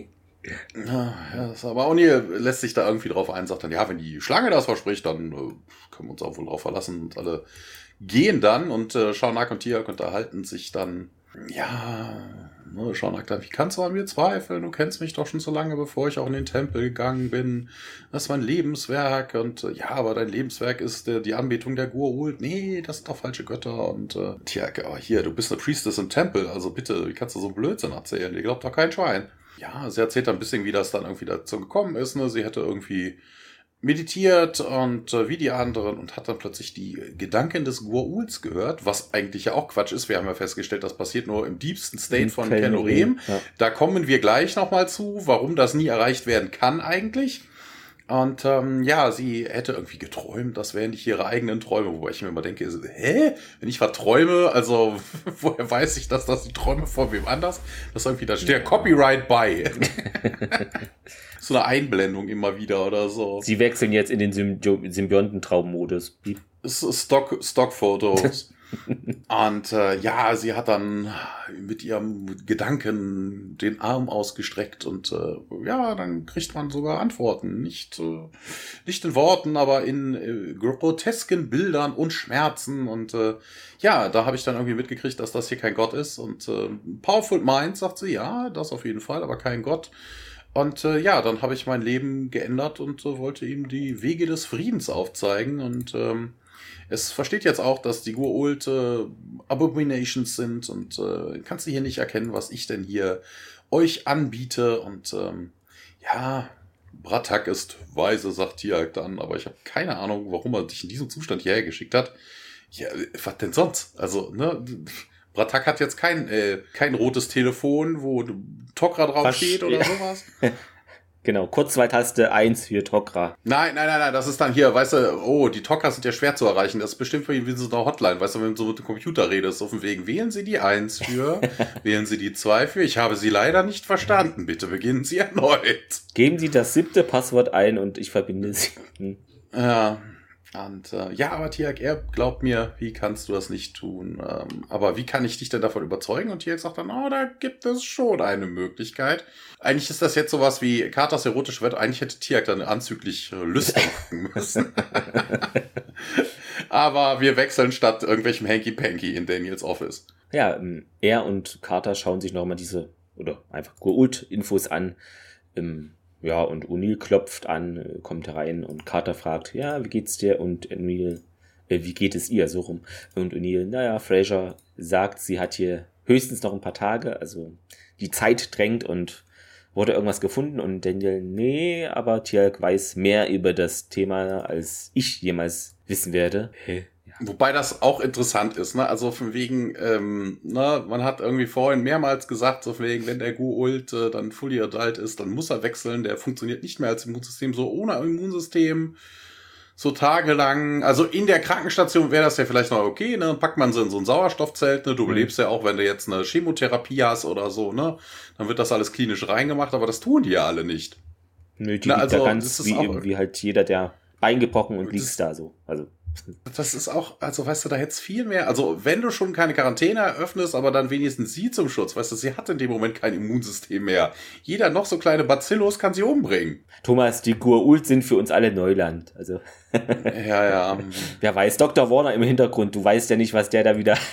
Ja, ja, das aber O'Neill lässt sich da irgendwie drauf ein, sagt dann, ja, wenn die Schlange das verspricht, dann äh, können wir uns auch wohl drauf verlassen. Und alle gehen dann und äh, Shaunak und Tiag unterhalten sich dann. Ja, ne, Shaunak dann, wie kannst du an mir zweifeln? Du kennst mich doch schon so lange, bevor ich auch in den Tempel gegangen bin. Das ist mein Lebenswerk und äh, ja, aber dein Lebenswerk ist äh, die Anbetung der Goa'uld. Nee, das sind doch falsche Götter. Und äh, Tiag, aber hier, du bist eine Priestess im Tempel, also bitte, wie kannst du so einen Blödsinn erzählen? Dir glaubt doch kein Schwein. Ja, sie erzählt dann ein bisschen, wie das dann irgendwie dazu gekommen ist. Ne? Sie hätte irgendwie meditiert und äh, wie die anderen und hat dann plötzlich die Gedanken des Goa'ulds gehört, was eigentlich ja auch Quatsch ist. Wir haben ja festgestellt, das passiert nur im tiefsten State von Ken-Orem. Ja. Da kommen wir gleich nochmal zu, warum das nie erreicht werden kann eigentlich. Und ähm, ja, sie hätte irgendwie geträumt, das wären nicht ihre eigenen Träume, wobei ich mir immer denke, hä? Wenn ich verträume, also woher weiß ich, dass das die Träume von wem anders? Das ist irgendwie, da steht ja Copyright bei. So eine Einblendung immer wieder oder so. Sie wechseln jetzt in den Symbi- Symbiontentraum-Modus. Stock, Stockfotos. Und äh, ja, sie hat dann mit ihrem Gedanken den Arm ausgestreckt und äh, ja, dann kriegt man sogar Antworten. Nicht, äh, nicht in Worten, aber in äh, grotesken Bildern und Schmerzen. Und äh, ja, da habe ich dann irgendwie mitgekriegt, dass das hier kein Gott ist. Und äh, Powerful Mind, sagt sie, ja, das auf jeden Fall, aber kein Gott. Und äh, ja, dann habe ich mein Leben geändert und äh, wollte ihm die Wege des Friedens aufzeigen. Und ähm, es versteht jetzt auch, dass die Goa'uld äh, Abominations sind und äh, kannst du hier nicht erkennen, was ich denn hier euch anbiete. Und ähm, ja, Bratak ist weise, sagt Tiag dann, aber ich habe keine Ahnung, warum er dich in diesem Zustand hierher geschickt hat. Ja, was denn sonst? Also, ne... Bratak hat jetzt kein, äh, kein rotes Telefon, wo Tok'ra drauf Was? steht oder ja. sowas. Genau, Kurzwahltaste eins für Tok'ra. Nein, nein, nein, nein, das ist dann hier, weißt du, oh, die Tok'ra sind ja schwer zu erreichen. Das ist bestimmt für ihn wie so eine Hotline, weißt du, wenn du so mit dem Computer redest, auf dem Weg. Wählen Sie die eins für, wählen Sie die zwei für. Ich habe Sie leider nicht verstanden. Bitte beginnen Sie erneut. Geben Sie das siebte Passwort ein und ich verbinde Sie. Hm. Ja. Und äh, ja, aber Tiag, er glaubt mir, wie kannst du das nicht tun? Ähm, aber wie kann ich dich denn davon überzeugen? Und Tiag sagt dann, oh, da gibt es schon eine Möglichkeit. Eigentlich ist das jetzt sowas wie Carters erotische Wette. Eigentlich hätte Tiag dann anzüglich äh, Lüste machen müssen. Aber wir wechseln statt irgendwelchem Hanky-Panky in Daniels Office. Ja, er und Carter schauen sich nochmal diese, oder einfach Goa'uld-Infos an. Ähm, Ja, und O'Neill klopft an, kommt herein und Carter fragt, ja, wie geht's dir? Und O'Neill, äh, wie geht es ihr? So rum. Und O'Neill, naja, Fraser sagt, sie hat hier höchstens noch ein paar Tage, also die Zeit drängt und wurde irgendwas gefunden. Und Daniel, nee, aber Tiag weiß mehr über das Thema, als ich jemals wissen werde. Hä? Wobei das auch interessant ist, ne? Also von wegen, ähm, ne, man hat irgendwie vorhin mehrmals gesagt, so von wegen, wenn der Goa'uld äh, dann fully adult ist, dann muss er wechseln. Der funktioniert nicht mehr als Immunsystem, so ohne Immunsystem, so tagelang. Also in der Krankenstation wäre das ja vielleicht noch okay, ne? Dann packt man so in so ein Sauerstoffzelt, ne? Du überlebst mhm. ja auch, wenn du jetzt eine Chemotherapie hast oder so, ne? Dann wird das alles klinisch reingemacht, aber das tun die ja alle nicht. Nö, die liegt also, da ganz wie, auch, wie halt jeder, der Bein gebrochen und liegt da so. Also. Das ist auch, also weißt du, da hätt's viel mehr, also wenn du schon keine Quarantäne eröffnest, aber dann wenigstens sie zum Schutz, weißt du, sie hat in dem Moment kein Immunsystem mehr. Jeder noch so kleine Bacillus kann sie umbringen. Thomas, die Goa'uld sind für uns alle Neuland, also. Ja, ja. Wer weiß, Doktor Warner im Hintergrund, du weißt ja nicht, was der da wieder...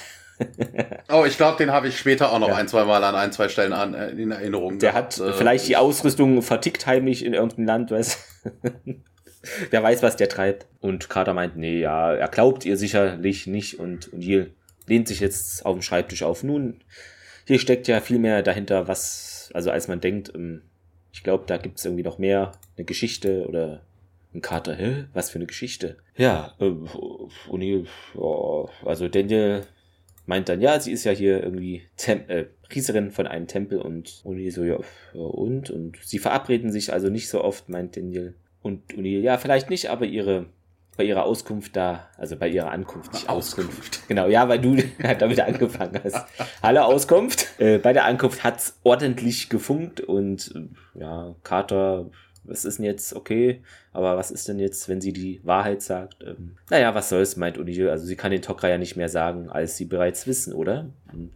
Oh, ich glaube, den habe ich später auch noch ja. ein, zwei Mal an ein, zwei Stellen an, äh, in Erinnerung. Der gehabt. hat äh, vielleicht die Ausrüstung vertickt heimlich in irgendeinem Land, weißt du. Wer weiß, was der treibt. Und Carter meint, nee, ja, er glaubt ihr sicherlich nicht. Und O'Neill lehnt sich jetzt auf dem Schreibtisch auf. Nun, hier steckt ja viel mehr dahinter, was, also als man denkt. Ich glaube, da gibt es irgendwie noch mehr, eine Geschichte oder ein Carter, hä? Was für eine Geschichte? Ja, äh, O'Neill, oh, also Daniel meint dann, ja, sie ist ja hier irgendwie Tem- äh, Priesterin von einem Tempel und O'Neill so, ja, und? Und sie verabreden sich also nicht so oft, meint Daniel. Und O'Neill, ja, vielleicht nicht, aber ihre, bei ihrer Auskunft da, also bei ihrer Ankunft, nicht Auskunft. Auskunft. Genau, ja, weil du damit angefangen hast. Hallo, Auskunft. Äh, bei der Ankunft hat's ordentlich gefunkt und, ja, Carter, was ist denn jetzt, okay, aber was ist denn jetzt, wenn sie die Wahrheit sagt? Ähm, naja, was soll's, meint O'Neill, also sie kann den Tok'ra ja nicht mehr sagen, als sie bereits wissen, oder? Und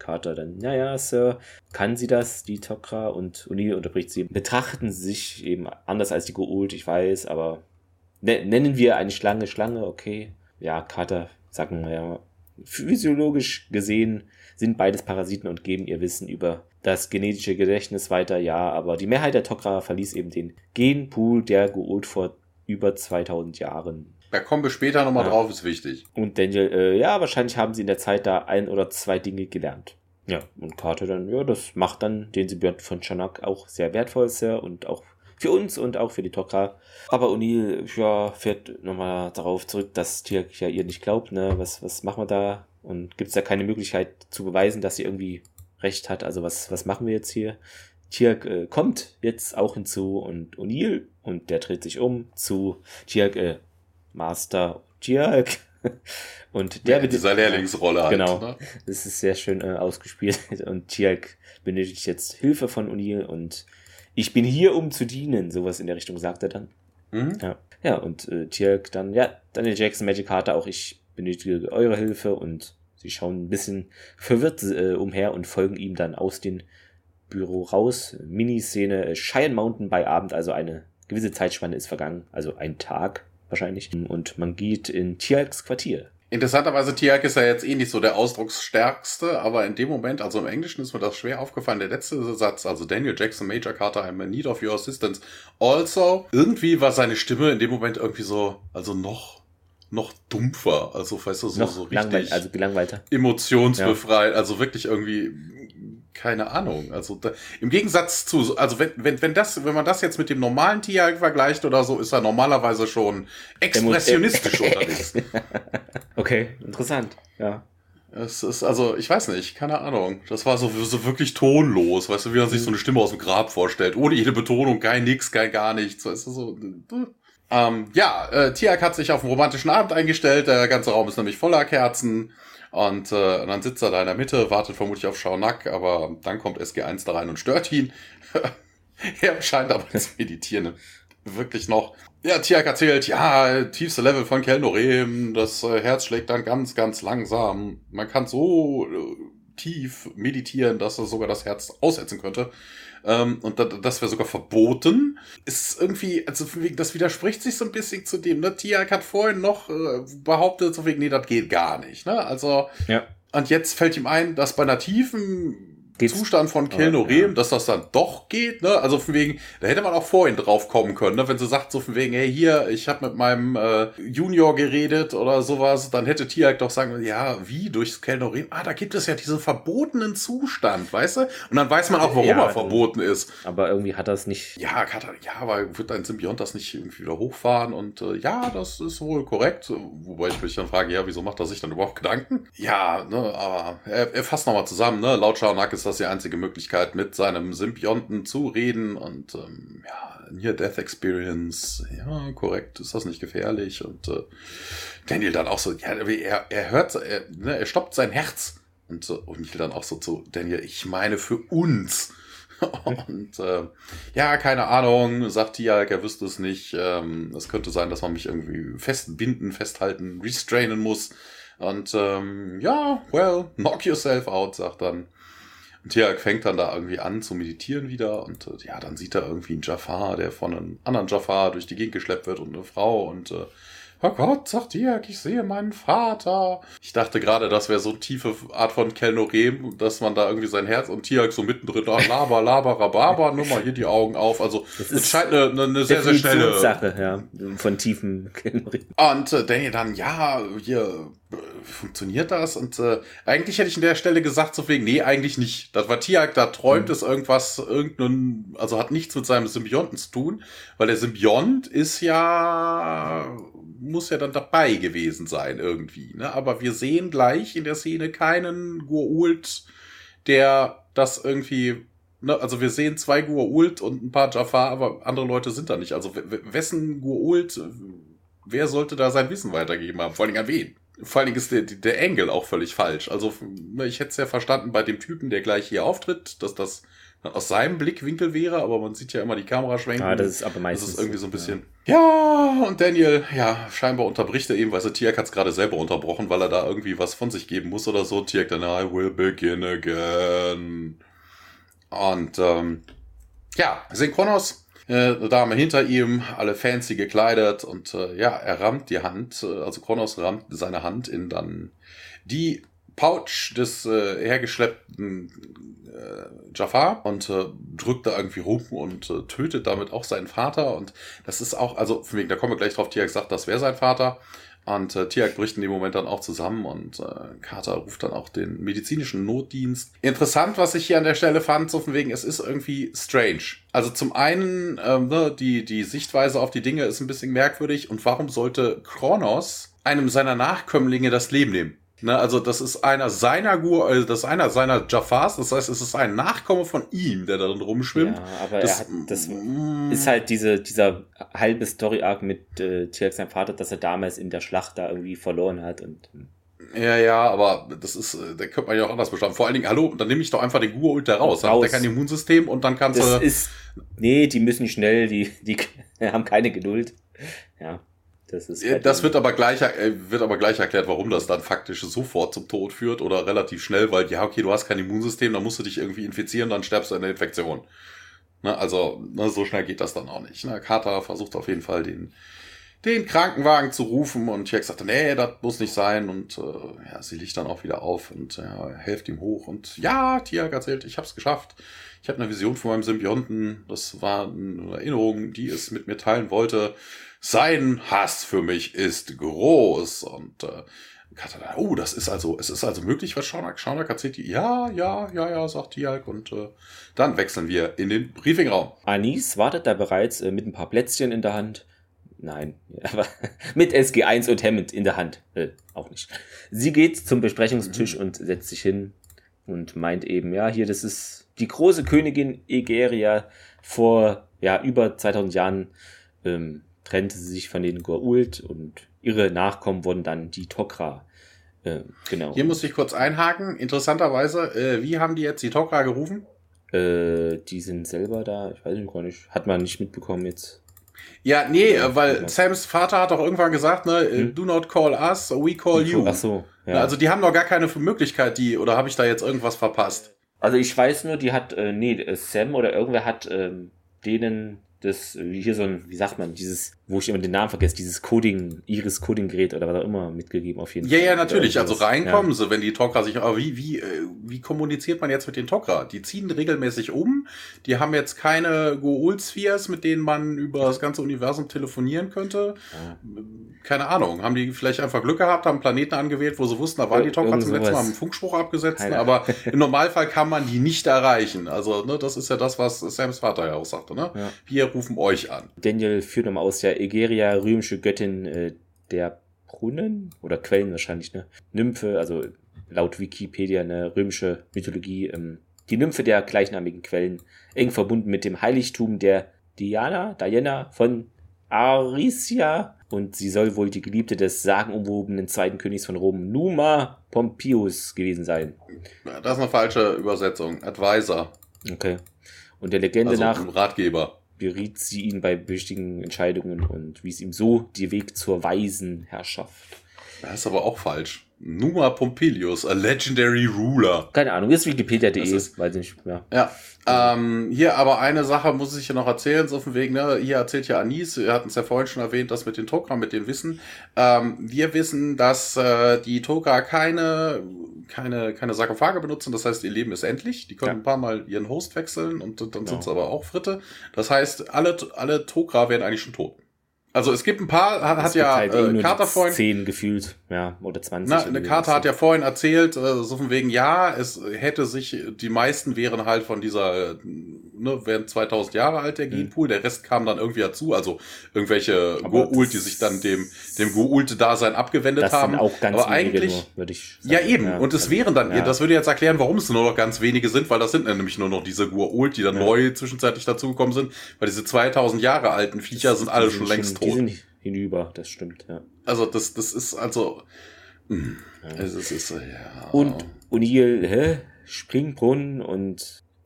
Carter dann, naja, Sir, kann sie das, die Tok'ra? Und O'Neill unterbricht sie. Betrachten sie sich eben anders als die Goa'uld, ich weiß, aber ne- nennen wir eine Schlange Schlange, okay. Ja, Carter sagen, naja, physiologisch gesehen sind beides Parasiten und geben ihr Wissen über das genetische Gedächtnis weiter, ja, aber die Mehrheit der Tok'ra verließ eben den Genpool der Goa'uld vor über zweitausend Jahren. Da kommen wir später nochmal Ja. drauf, ist wichtig. Und Daniel, äh, ja, wahrscheinlich haben sie in der Zeit da ein oder zwei Dinge gelernt. Ja, und Carter dann, ja, das macht dann den Symbionten von Charnock auch sehr wertvoll, Sir, und auch für uns und auch für die Tok'ra. Aber O'Neill, ja, fährt nochmal darauf zurück, dass Tiak ja ihr nicht glaubt, ne, was, was machen wir da? Und gibt es da keine Möglichkeit zu beweisen, dass sie irgendwie recht hat? Also was, was machen wir jetzt hier? Tiak äh, kommt jetzt auch hinzu und O'Neill, und der dreht sich um zu Tiak, äh, Master Tiak. Und der Ja, dieser Lehrlingsrolle halt. Genau, Ne? das ist sehr schön äh, ausgespielt. Und Tiak benötigt jetzt Hilfe von O'Neill und ich bin hier, um zu dienen. Sowas in der Richtung sagt er dann. Mhm. Ja, ja und äh, Tiak dann, ja, Daniel Jackson, Magic Carter, auch ich benötige eure Hilfe, und sie schauen ein bisschen verwirrt äh, umher und folgen ihm dann aus dem Büro raus. Miniszene, äh, Cheyenne Mountain bei Abend, also eine gewisse Zeitspanne ist vergangen, also ein Tag wahrscheinlich. Und man geht in Tiaks Quartier. Interessanterweise, Tiak ist ja jetzt eh nicht so der ausdrucksstärkste, aber in dem Moment, also im Englischen ist mir das schwer aufgefallen, der letzte Satz, also Daniel Jackson, Major Carter, I'm in need of your assistance. Also, irgendwie war seine Stimme in dem Moment irgendwie so, also noch, noch dumpfer, also weißt du, so, Noch so langweil, richtig also gelangweilter. emotionsbefreit, also wirklich irgendwie, keine Ahnung, also da, im Gegensatz zu, also wenn, wenn, wenn das, wenn man das jetzt mit dem normalen Tiak vergleicht oder so, ist er normalerweise schon expressionistisch unterwegs. Okay, interessant, ja. Es ist, also, ich weiß nicht, keine Ahnung. Das war so, so wirklich tonlos, weißt du, wie man sich so eine Stimme aus dem Grab vorstellt. Ohne jede Betonung, kein nix, kein gar nichts, weißt du, so. Ähm, ja, äh, Tiak hat sich auf einen romantischen Abend eingestellt, der ganze Raum ist nämlich voller Kerzen. Und, äh, und dann sitzt er da in der Mitte, wartet vermutlich auf Charnock, aber dann kommt S G eins da rein und stört ihn. Er scheint aber zu meditieren. Wirklich noch. Ja, Tiak erzählt, ja, tiefste Level von Kelnorem, das äh, Herz schlägt dann ganz, ganz langsam. Man kann so äh, tief meditieren, dass es sogar das Herz aussetzen könnte. Ähm, und das, das wäre sogar verboten. Ist irgendwie, also das widerspricht sich so ein bisschen zu dem, ne? Tiak hat vorhin noch äh, behauptet, so wegen, nee, das geht gar nicht, ne? Also, Ja. und jetzt fällt ihm ein, dass bei einer tiefen Geht's? Zustand von Kelnorem, ja. dass das dann doch geht, ne? Also von wegen, da hätte man auch vorhin drauf kommen können, ne? Wenn sie sagt so von wegen, hey, hier, ich habe mit meinem äh, Junior geredet oder sowas, dann hätte Tiak doch sagen, ja, wie, durchs Kelnorem? Ah, da gibt es ja diesen verbotenen Zustand, weißt du? Und dann weiß man auch, warum ja, er verboten ist. Aber irgendwie hat er es nicht. Ja, hat er, ja, aber wird ein Symbiont das nicht irgendwie wieder hochfahren? Und äh, ja, das ist wohl korrekt. Wobei ich mich dann frage, ja, wieso macht er sich dann überhaupt Gedanken? Ja, ne, aber er, er fasst nochmal zusammen, ne? Laut Charnock ist das die einzige Möglichkeit, mit seinem Symbionten zu reden. Und ähm, ja, Near-Death Experience, ja, korrekt, ist das nicht gefährlich? Und äh, Daniel dann auch so, ja, er, er hört, er, ne, er stoppt sein Herz. Und so, und ich dann auch so zu Daniel, ich meine für uns. Und äh, ja, keine Ahnung, sagt Tiak, er wüsste es nicht. Ähm, es könnte sein, dass man mich irgendwie festbinden, festhalten, restrainen muss. Und ähm, ja, well, knock yourself out, sagt dann. Und Tiak fängt dann da irgendwie an zu meditieren wieder. Und äh, ja, dann sieht er irgendwie einen Jafar, der von einem anderen Jafar durch die Gegend geschleppt wird und eine Frau. Und äh, oh Gott, sagt Tiak, ich sehe meinen Vater. Ich dachte gerade, das wäre so eine tiefe Art von Kelnorem, dass man da irgendwie sein Herz und Tiak so mittendrin, ah, laber, laber, rhabarber, nur mal hier die Augen auf. Also es scheint eine, eine, eine sehr, sehr schnelle Sache, ja, von tiefen Kelnorem. Und äh, Daniel dann, ja, hier äh, funktioniert das? Und äh, eigentlich hätte ich an der Stelle gesagt, so wegen, nee, eigentlich nicht. Das war Tiak, da träumt mhm. es irgendwas, irgendein, also hat nichts mit seinem Symbionten zu tun, weil der Symbiont ist ja, muss ja dann dabei gewesen sein irgendwie, ne? Aber wir sehen gleich in der Szene keinen Goa'uld, der das irgendwie, ne? Also wir sehen zwei Goa'uld und ein paar Jafar, aber andere Leute sind da nicht. Also w- wessen Goa'uld, wer sollte da sein Wissen weitergegeben haben? Vor allen Dingen an wen? Vor allen Dingen ist der, der Angle auch völlig falsch. Also ich hätte es ja verstanden bei dem Typen, der gleich hier auftritt, dass das aus seinem Blickwinkel wäre, aber man sieht ja immer die Kamera schwenken. Ah, das ist aber meistens. Das ist irgendwie so ein bisschen. Ja, ja und Daniel, ja, scheinbar unterbricht er eben, weil Tiak hat es gerade selber unterbrochen, weil er da irgendwie was von sich geben muss oder so. Tiak dann, I will begin again. Und, ähm, ja, wir sehen Kronos. Eine Dame hinter ihm, alle fancy gekleidet und äh, ja, er rammt die Hand, äh, also Kronos rammt seine Hand in dann die Pouch des äh, hergeschleppten äh, Jafar und äh, drückt da irgendwie rum und äh, tötet damit auch seinen Vater und das ist auch, also von wegen, da kommen wir gleich drauf, Tiak sagt, das wäre sein Vater. Und äh, Tiak bricht in dem Moment dann auch zusammen und äh, Carter ruft dann auch den medizinischen Notdienst. Interessant, was ich hier an der Stelle fand, so von wegen, es ist irgendwie strange. Also zum einen, ähm, ne, die, die Sichtweise auf die Dinge ist ein bisschen merkwürdig und warum sollte Kronos einem seiner Nachkömmlinge das Leben nehmen? Ne, also das ist einer seiner Gur, äh, das ist einer seiner Jafars, das heißt, es ist ein Nachkomme von ihm, der darin rumschwimmt. Ja, aber das, er hat, das mm, ist halt diese, dieser halbe Story-Arc mit äh, Tiak, seinem Vater, dass er damals in der Schlacht da irgendwie verloren hat. Und ja, ja, aber das ist, da könnte man ja auch anders beschreiben. Vor allen Dingen, hallo, dann nehme ich doch einfach den Gur-Ult da raus. Dann hat der kein Immunsystem und dann kannst du... Das ist, nee, die müssen schnell, die, die haben keine Geduld. Ja. Das, ist halt das wird aber gleich, wird aber gleich erklärt, warum das dann faktisch sofort zum Tod führt oder relativ schnell, weil, ja, okay, du hast kein Immunsystem, dann musst du dich irgendwie infizieren, dann sterbst du in der Infektion. Ne, also, ne, so schnell geht das dann auch nicht. Ne, Carter versucht auf jeden Fall den, den Krankenwagen zu rufen und Tiak sagt, nee, das muss nicht sein und äh, ja, sie liegt dann auch wieder auf und ja, helft ihm hoch und ja, Tiak erzählt, ich hab's geschafft. Ich habe eine Vision von meinem Symbionten, das war eine Erinnerung, die es mit mir teilen wollte. Sein Hass für mich ist groß. Und äh, Carter, oh, das ist also, es ist also möglich, was Shaunak, Shaunak erzählt. Ja, ja, ja, ja, sagt Tiak. Und äh, dann wechseln wir in den Briefingraum. Anis wartet da bereits äh, mit ein paar Plätzchen in der Hand. Nein, aber mit S G eins und Hammond in der Hand. Äh, auch nicht. Sie geht zum Besprechungstisch mhm. und setzt sich hin und meint eben, ja, hier, das ist die große Königin Egeria. Vor ja über zweitausend Jahren ähm, trennte sie sich von den Goa'uld und ihre Nachkommen wurden dann die Tok'ra. Äh, genau. Hier muss ich kurz einhaken. Interessanterweise, äh, wie haben die jetzt die Tok'ra gerufen? Äh, die sind selber da. Ich weiß nicht gar nicht. Hat man nicht mitbekommen jetzt. Ja, nee, ja, weil ja. Sams Vater hat doch irgendwann gesagt, ne, hm? Do not call us, we call you. Ach so. Ja. Also die haben doch gar keine Möglichkeit, die, oder habe ich da jetzt irgendwas verpasst? Also ich weiß nur, die hat, äh, nee, Sam oder irgendwer hat ähm, denen das, wie hier so ein, wie sagt man, dieses, wo ich immer den Namen vergesse, dieses Coding, Iris-Coding-Gerät oder was auch immer mitgegeben auf jeden ja, Fall. Ja, ja, natürlich, also reinkommen ja. sie, wenn die Tok'ra sich, aber wie, wie, wie kommuniziert man jetzt mit den Tok'ra? Die ziehen regelmäßig um, die haben jetzt keine Goa'uld-Spheres, mit denen man über das ganze Universum telefonieren könnte. Ja. Keine Ahnung, haben die vielleicht einfach Glück gehabt, haben einen Planeten angewählt, wo sie wussten, da waren die Tok'ra zum letzten Mal, haben einen Funkspruch abgesetzt, keine. Aber im Normalfall kann man die nicht erreichen. Also, ne, das ist ja das, was Sams Vater ja auch sagte, ne? Ja. Wir rufen euch an. Daniel führt nochmal aus, ja, Egeria, römische Göttin äh, der Brunnen oder Quellen wahrscheinlich, ne? Nymphe, also laut Wikipedia eine römische Mythologie, ähm, die Nymphe der gleichnamigen Quellen, eng verbunden mit dem Heiligtum der Diana, Diana von Aricia, und sie soll wohl die Geliebte des sagenumwobenen zweiten Königs von Rom, Numa Pompeius, gewesen sein. Das ist eine falsche Übersetzung. Advisor. Okay. Und der Legende also nach Ratgeber beriet sie ihn bei wichtigen Entscheidungen und wies ihm so die Weg zur weisen Herrschaft. Das ist aber auch falsch. Numa Pompilius, a legendary ruler. Keine Ahnung, ist Wikipedia punkt de, weiß ich nicht mehr. Ja, ähm, hier aber eine Sache muss ich ja noch erzählen, so von wegen, ne, hier erzählt ja Anis, wir hatten es ja vorhin schon erwähnt, das mit den Tok'ra, mit dem Wissen. Ähm, wir wissen, dass äh, die Tok'ra keine, keine, keine Sarkophage benutzen, das heißt, ihr Leben ist endlich. Die können ja. ein paar Mal ihren Host wechseln und dann genau. sind sie aber auch Fritte. Das heißt, alle, alle Tok'ra werden eigentlich schon tot. Also es gibt ein paar, hat, hat ja halt eh äh, Carter vorhin... zehn gefühlt, ja, oder zwanzig. Na, eine Carter hat ja vorhin erzählt, äh, so von wegen, ja, es hätte sich, die meisten wären halt von dieser, ne, wären zweitausend Jahre alt, der Genpool, mhm. der Rest kam dann irgendwie dazu, also irgendwelche Goa'uld, die sich dann dem, dem Goa'uld-Dasein abgewendet das haben. Sind auch ganz aber wenige eigentlich, nur, würde ich sagen. Ja, eben, ja, und es also, wären dann, ja. das würde jetzt erklären, warum es nur noch ganz wenige sind, weil das sind nämlich nur noch diese Goa'uld, die dann ja. neu zwischenzeitlich dazugekommen sind, weil diese zweitausend Jahre alten Viecher das sind alle schon längst tot. Die sind hinüber, das stimmt, ja. Also das, das ist also, mh, ja. es ist, ist ja. Und O'Neill, hä? Springbrunnen und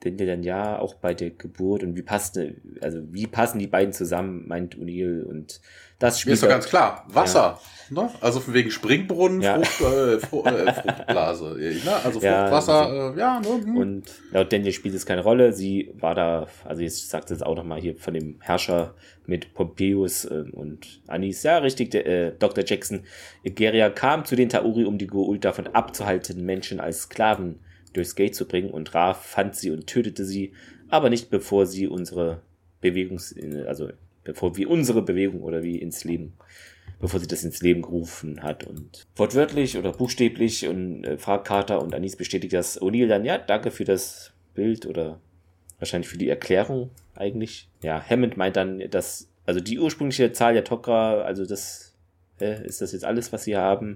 denn dann ja auch bei der Geburt und wie passt, also wie passen die beiden zusammen, meint O'Neill, und das spielt. Mir ist doch ganz klar, Wasser, ja. Ne? Also von wegen Springbrunnen, ja. Frucht, äh, Frucht, äh, Fruchtblase, ne? Also Fruchtwasser, ja, äh, ja ne? Hm. Und laut Daniel spielt es keine Rolle, sie war da, also jetzt sagt es auch nochmal hier von dem Herrscher mit Pompeius äh, und Anis, ja richtig, der, äh, Doktor Jackson, Egeria kam zu den Tauri, um die Goa'uld davon abzuhalten, Menschen als Sklaven durchs Gate zu bringen, und Ra fand sie und tötete sie, aber nicht bevor sie unsere Bewegung, also bevor wir unsere Bewegung oder wie ins Leben, bevor sie das ins Leben gerufen hat. Und wortwörtlich oder buchstäblich und äh, fragt Carter, und Anis bestätigt das. O'Neill dann, ja, danke für das Bild oder wahrscheinlich für die Erklärung eigentlich. Ja, Hammond meint dann, dass, also die ursprüngliche Zahl der Tok'ra, also das, äh, ist das jetzt alles, was sie haben?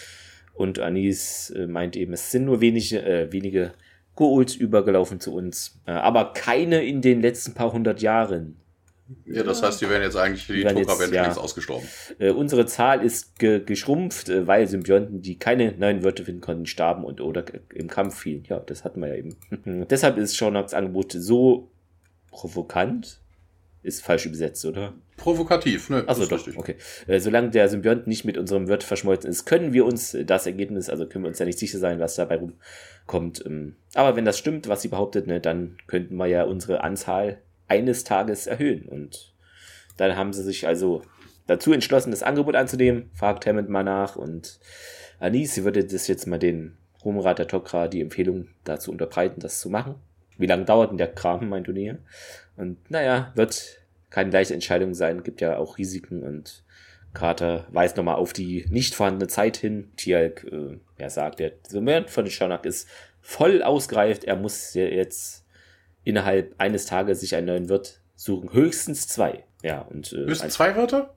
Und Anis äh, meint eben, es sind nur wenige, äh, wenige Goa'ulds übergelaufen zu uns, äh, aber keine in den letzten paar hundert Jahren. Ja, das heißt, die wären jetzt eigentlich, die Tok'ra wären ja längst ausgestorben. Äh, unsere Zahl ist ge- geschrumpft, äh, weil Symbionten, die keine neuen Wörter finden konnten, starben und oder g- im Kampf fielen. Ja, das hatten wir ja eben. Deshalb ist Shornaks Angebot so provokant. Ist falsch übersetzt, oder? Provokativ, ne? Achso, doch, richtig. Okay. Äh, solange der Symbiont nicht mit unserem Wirt verschmolzen ist, können wir uns das Ergebnis, also können wir uns ja nicht sicher sein, was dabei rumkommt. Ähm, aber wenn das stimmt, was sie behauptet, ne, dann könnten wir ja unsere Anzahl eines Tages erhöhen. Und dann haben sie sich also dazu entschlossen, das Angebot anzunehmen, fragt Hammond mal nach, und Anis, sie würde das jetzt mal den Hohenrat der Tok'ra die Empfehlung dazu unterbreiten, das zu machen. Wie lange dauert denn der Kram, meint O'Neill? Und naja, wird keine leichte Entscheidung sein, gibt ja auch Risiken, und Carter weist nochmal auf die nicht vorhandene Zeit hin. Tialk äh, ja, sagt, der Symbiont von Shonak ist voll ausgereift, er muss jetzt innerhalb eines Tages sich einen neuen Wirt suchen, höchstens zwei. Ja, und äh, höchstens zwei Wörter?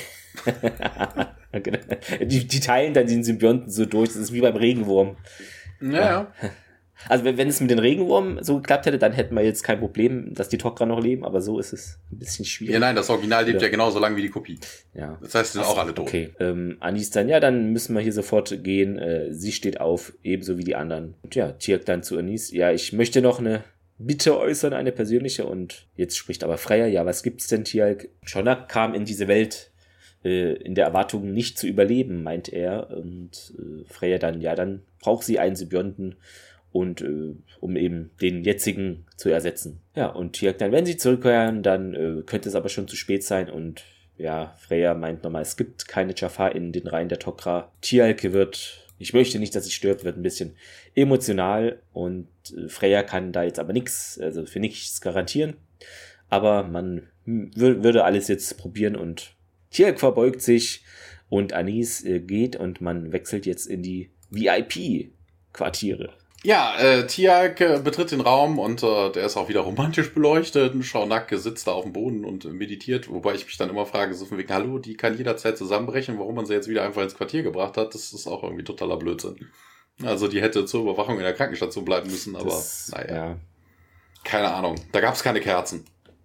die, die teilen dann den Symbionten so durch, das ist wie beim Regenwurm. Ja, ja. Also wenn, wenn es mit den Regenwurm so geklappt hätte, dann hätten wir jetzt kein Problem, dass die Tok'ra noch leben, aber so ist es ein bisschen schwierig. Ja, nein, das Original lebt ja, ja genauso lange wie die Kopie. Ja. Das heißt, sie sind auch alle tot. Okay, ähm, Anis dann, ja, dann müssen wir hier sofort gehen. Äh, sie steht auf, ebenso wie die anderen. Und ja, Tialk dann zu Anis, ja, ich möchte noch eine Bitte äußern, eine persönliche, und jetzt spricht aber Freya, ja, was gibt's denn, Tialk? Shonak kam in diese Welt äh, in der Erwartung, nicht zu überleben, meint er. Und äh, Freya dann, ja, dann braucht sie einen Symbionten, und äh, um eben den jetzigen zu ersetzen. Ja, und Tialk dann, wenn sie zurückkehren, dann äh, könnte es aber schon zu spät sein, und ja, Freya meint nochmal, es gibt keine Jafar in den Reihen der Tok'ra. Tialk wird, ich möchte nicht, dass sie stirbt, wird ein bisschen emotional, und äh, Freya kann da jetzt aber nichts, also für nichts garantieren, aber man w- würde alles jetzt probieren, und Tialk verbeugt sich, und Anis äh, geht, und man wechselt jetzt in die V I P-Quartiere. Ja, äh, Tialk äh, betritt den Raum, und äh, der ist auch wieder romantisch beleuchtet. Shonak sitzt da auf dem Boden und äh, meditiert, wobei ich mich dann immer frage, so von wegen, hallo, die kann jederzeit zusammenbrechen, warum man sie jetzt wieder einfach ins Quartier gebracht hat, das ist auch irgendwie totaler Blödsinn. Also die hätte zur Überwachung in der Krankenstation bleiben müssen, aber das, naja. Ja. Keine Ahnung, da gab's keine Kerzen.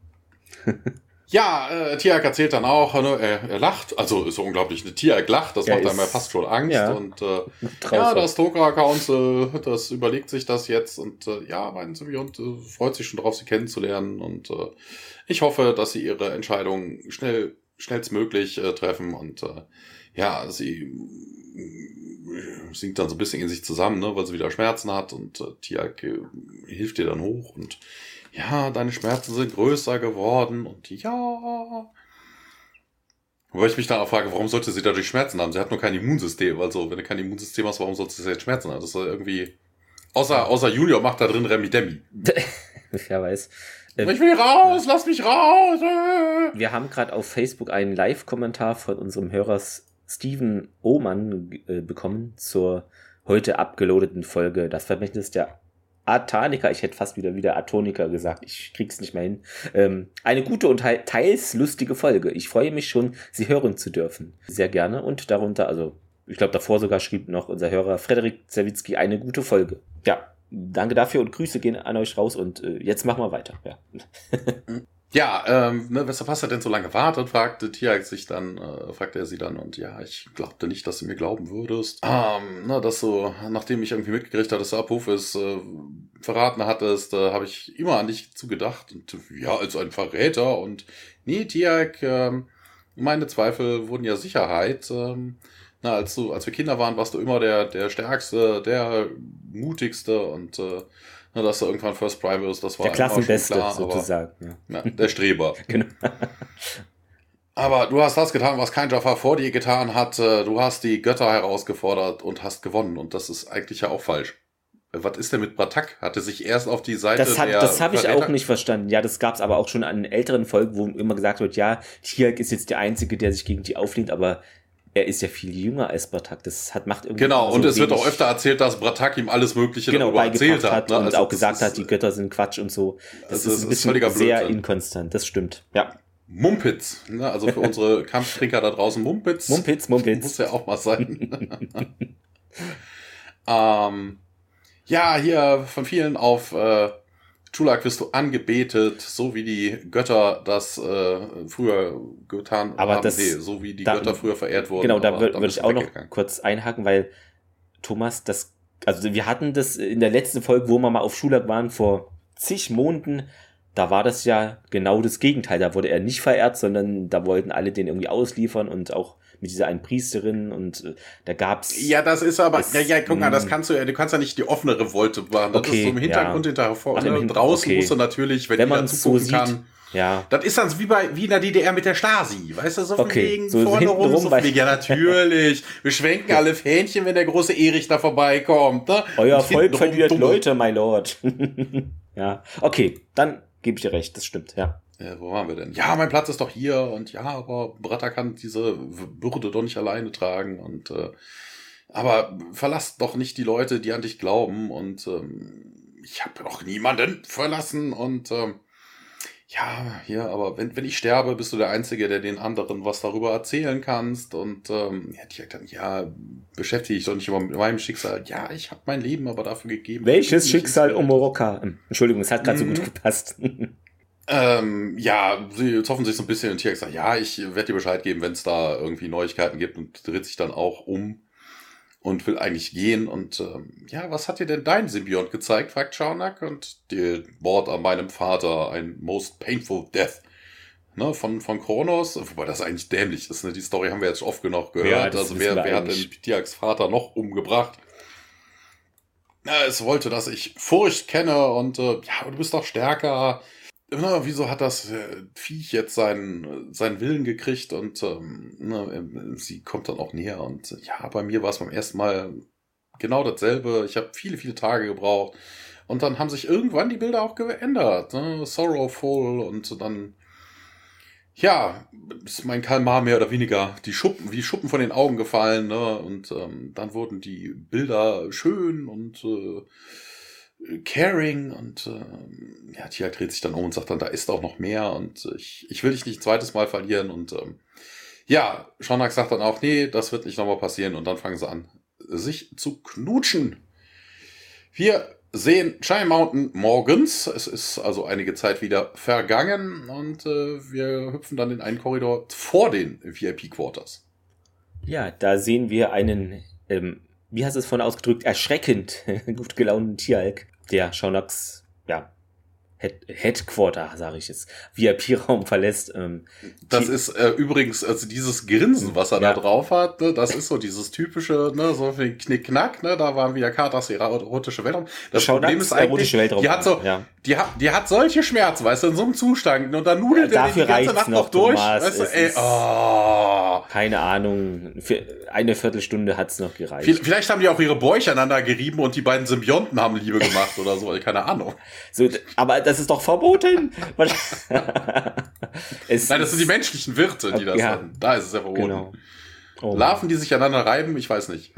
Ja, äh, Tialk erzählt dann auch, ne, er, er lacht, also ist so unglaublich, ne, Tialk lacht, das ja, macht einem ja fast schon Angst, ja. und äh, ja, das Tok'ra Council, das überlegt sich das jetzt, und äh, ja, mein Symbiont äh, freut sich schon drauf, sie kennenzulernen, und äh, ich hoffe, dass sie ihre Entscheidung schnell, schnellstmöglich äh, treffen, und äh, ja, sie äh, sinkt dann so ein bisschen in sich zusammen, ne, weil sie wieder Schmerzen hat, und äh, Tialk äh, hilft ihr dann hoch, und ja, deine Schmerzen sind größer geworden, und ja. Wobei ich mich dann auch frage, warum sollte sie dadurch Schmerzen haben? Sie hat nur kein Immunsystem. Also, wenn du kein Immunsystem hast, warum sollte sie jetzt Schmerzen haben? Das ist irgendwie. Außer, außer Junior macht da drin Remi Demi. Wer weiß. Ähm, ich will raus, ja. Lass mich raus! Wir haben gerade auf Facebook einen Live-Kommentar von unserem Hörer Steven Ohmann äh, bekommen zur heute abgeloadeten Folge Das Vermächtnis der Atanica, ich hätte fast wieder wieder Atonica gesagt, ich krieg's nicht mehr hin. Ähm, eine gute und teils lustige Folge. Ich freue mich schon, sie hören zu dürfen. Sehr gerne, und darunter, also ich glaube davor sogar schrieb noch unser Hörer Frederik Zerwitzki, eine gute Folge. Ja, danke dafür und Grüße gehen an euch raus, und äh, jetzt machen wir weiter. Ja. Ja, ähm, ne, weshalb hast du denn so lange gewartet, fragte Tiag sich dann, äh, fragte er sie dann, und ja, ich glaubte nicht, dass du mir glauben würdest. Ähm, na, dass du, nachdem ich irgendwie mitgekriegt hatte, dass du Apophis äh, verraten hattest, äh, habe ich immer an dich zugedacht. Und ja, als ein Verräter. Und nee, Tiag, ähm, meine Zweifel wurden ja Sicherheit. Ähm, na, als du, als wir Kinder waren, warst du immer der, der Stärkste, der Mutigste und äh, na, dass du irgendwann First Prime wirst, das war der Klassenbeste, klar, sozusagen. Aber, ja. Ja, der Streber. Genau. Aber du hast das getan, was kein Jafar vor dir getan hat. Du hast die Götter herausgefordert und hast gewonnen. Und das ist eigentlich ja auch falsch. Was ist denn mit Bratak? Hatte sich erst auf die Seite das hat, der Das habe ich Verräter? auch nicht verstanden. Ja, das gab es aber auch schon an älteren Folgen, wo immer gesagt wird, ja, Tiag ist jetzt der Einzige, der sich gegen die auflehnt, aber er ist ja viel jünger als Bratak. Das hat, macht irgendwie Genau, so und es wird wenig, auch öfter erzählt, dass Bratak ihm alles Mögliche genau, darüber erzählt hat. hat Ne? und Also auch gesagt ist, hat, die Götter sind Quatsch und so. Das also ist ein bisschen völliger sehr Blödsinn. inkonstant. Das stimmt, ja. Mumpitz, ne? Also für unsere Kampftrinker da draußen, Mumpitz. Mumpitz, Mumpitz. Muss ja auch mal sein. ähm, ja, hier von vielen auf äh, Chulak wirst du angebetet, so wie die Götter das äh, früher getan aber haben. Das, nee, so wie die da, Götter früher verehrt wurden. Genau, da würde würd ich auch noch weggegangen. kurz einhaken, weil Thomas, das, also wir hatten das in der letzten Folge, wo wir mal auf Chulak waren, vor zig Monaten, da war das ja genau das Gegenteil. Da wurde er nicht verehrt, sondern da wollten alle den irgendwie ausliefern und auch mit dieser einen Priesterin und äh, da gab's. Ja, das ist aber, es, ja, ja, guck mal, das kannst du ja, du kannst ja nicht die offene Revolte machen. Das okay, ist so im Hintergrund ja. hinterher vor. Ach, Ne? im Draußen okay. musst du natürlich, wenn, wenn jeder man so zugucken sieht, kann. ja. Das ist dann wie bei, wie in der D D R mit der Stasi. Weißt du, so von Okay, wegen so vorne rum, hintenrum so bei- von wegen, ja, natürlich. Wir schwenken alle Fähnchen, wenn der große Erich da vorbeikommt, ne? Euer Und Volk hintenrum verliert dumme- Leute, my Lord. Ja, okay, dann gebe ich dir recht, das stimmt, ja. Ja, wo waren wir denn? Ja, mein Platz ist doch hier und ja, aber Bratta kann diese Bürde doch nicht alleine tragen und äh, aber verlass doch nicht die Leute, die an dich glauben und ähm, ich habe doch niemanden verlassen und ähm, ja, hier, aber wenn, wenn ich sterbe, bist du der Einzige, der den anderen was darüber erzählen kannst und ähm, ja, die sagt dann, ja, beschäftige dich doch nicht immer mit meinem Schicksal. Ja, ich habe mein Leben aber dafür gegeben. Welches Ich- Schicksal ich- um Moroka? Entschuldigung, es hat gerade so Mhm. gut gepasst. Ähm, ja, sie zoffen sich so ein bisschen und Tiak sagt, ja, ich werde dir Bescheid geben, wenn es da irgendwie Neuigkeiten gibt und dreht sich dann auch um und will eigentlich gehen und ähm, ja, was hat dir denn dein Symbiont gezeigt, fragt Schaunack und der Mord an meinem Vater, ein most painful death, ne, von, von Kronos, wobei das eigentlich dämlich ist, ne, die Story haben wir jetzt oft genug Ja, gehört, das also wissen wer, wir wer hat denn eigentlich. Tiaks Vater noch umgebracht? Ja, es wollte, dass ich Furcht kenne und äh, ja, aber du bist doch stärker. Na, wieso hat das äh, Viech jetzt seinen, seinen Willen gekriegt und ähm, na, ähm, sie kommt dann auch näher und äh, ja, bei mir war es beim ersten Mal genau dasselbe. Ich habe viele, viele Tage gebraucht und dann haben sich irgendwann die Bilder auch geändert. Ne? Sorrowful und dann ja, ist mein Kalmar mehr oder weniger die Schuppen, wie Schuppen von den Augen gefallen, ne? Und ähm, dann wurden die Bilder schön und äh, caring und ähm, ja, Tia dreht sich dann um und sagt dann, da ist auch noch mehr und ich, ich will dich nicht ein zweites Mal verlieren und ähm, ja, Schaunack sagt dann auch, nee, das wird nicht nochmal passieren und dann fangen sie an, sich zu knutschen. Wir sehen Chai Mountain morgens, es ist also einige Zeit wieder vergangen und äh, wir hüpfen dann in einen Korridor vor den V I P-Quarters. Ja, da sehen wir einen, ähm, wie hast du es vorhin ausgedrückt, erschreckend gut gelaunten Tialk, der Shaunaks, ja, Head Headquarter, sage ich jetzt, V I P-Raum verlässt. Ähm, Das Ti- ist äh, übrigens, also dieses Grinsen, was er Ja. da drauf hat, ne, das ist so dieses typische, ne, so viel Knick-Knack, ne, da waren wieder Katas erotische Weltraum. Das Shaunaks Problem ist eigentlich, erotische Weltraum. die hat so, ja. die hat, die hat solche Schmerzen, weißt du, in so einem Zustand, und dann nudelt Ja, er die dafür ganze reicht's Nacht noch, noch durch, Thomas, weißt du, es ey, ist- oh. Keine Ahnung, für eine Viertelstunde hat's noch gereicht. Viel- Vielleicht haben die auch ihre Bäuche aneinander gerieben und die beiden Symbionten haben Liebe gemacht oder so, keine Ahnung. So, d- aber das ist doch verboten. Weil- es Nein, das sind die ist- menschlichen Wirte, die das Ja. dann, da ist es ja verboten. Genau. Oh. Larven, die sich aneinander reiben, ich weiß nicht.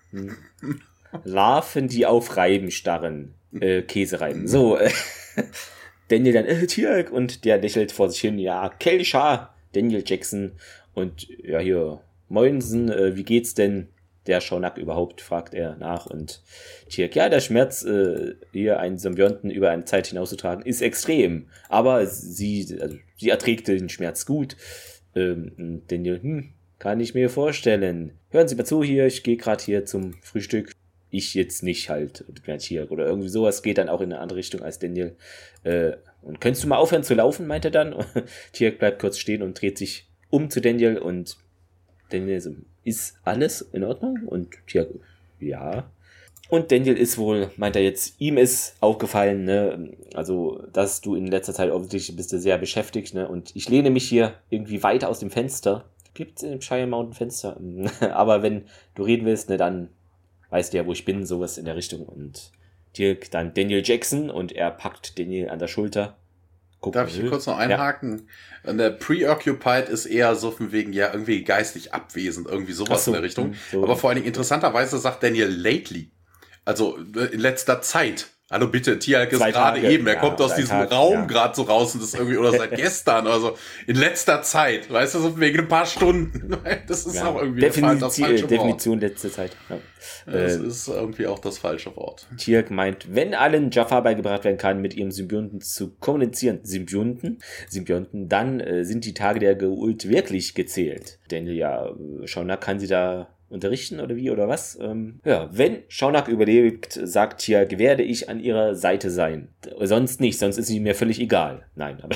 Larven, die auf Reiben starren. Äh, Käse reiben. So, äh, Daniel dann, äh, Tialk, und der lächelt vor sich hin, ja, Kelsha, Daniel Jackson, und ja, hier, Moinsen, äh, wie geht's denn? der Shonak überhaupt, fragt er nach. Und Tiak, ja, der Schmerz, äh, hier einen Symbionten über eine Zeit hinauszutragen, ist extrem. Aber sie, also, sie erträgt den Schmerz gut. Ähm, Daniel, hm, kann ich mir vorstellen. Hören Sie mal zu hier, ich gehe gerade hier zum Frühstück. Ich jetzt nicht halt, Tiak oder irgendwie sowas, geht dann auch in eine andere Richtung als Daniel. Äh, und könntest du mal aufhören zu laufen, meint er dann. Tiak bleibt kurz stehen und dreht sich um zu Daniel und Daniel so, ist alles in Ordnung? Und Tiak, ja. Und Daniel ist wohl, meint er jetzt, ihm ist aufgefallen, ne, also, dass du in letzter Zeit offensichtlich bist du sehr beschäftigt, ne, und ich lehne mich hier irgendwie weiter aus dem Fenster. Gibt's in dem Shire Mountain Fenster? Aber wenn du reden willst, ne, dann weißt du ja, wo ich bin, sowas in der Richtung. Und Tiak dann Daniel Jackson und er packt Daniel an der Schulter. Guck Darf ich hier kurz noch einhaken? Ja. Der Preoccupied ist eher so von wegen, ja, irgendwie geistig abwesend, irgendwie sowas so, in der Richtung. So. Aber vor allen Dingen interessanterweise sagt Daniel lately. Also in letzter Zeit. Hallo bitte, Tiak ist gerade eben, er ja, kommt aus diesem Tag, Raum ja. gerade so raus und das irgendwie, oder seit gestern oder so, in letzter Zeit, weißt du, so wegen ein paar Stunden. Das ist ja, auch irgendwie Definition, das falsche Wort. Definition letzte Zeit. Ja. Das äh, ist irgendwie auch das falsche Wort. Tiak meint, wenn allen Jaffa beigebracht werden kann, mit ihrem Symbionten zu kommunizieren, Symbionten, Symbionten, dann äh, sind die Tage der Geult wirklich gezählt. Denn ja, Shonak kann sie da unterrichten oder wie oder was. Ähm, ja, wenn Shonak überlebt, sagt Tiak, werde ich an ihrer Seite sein. Sonst nicht, sonst ist sie mir völlig egal. Nein, aber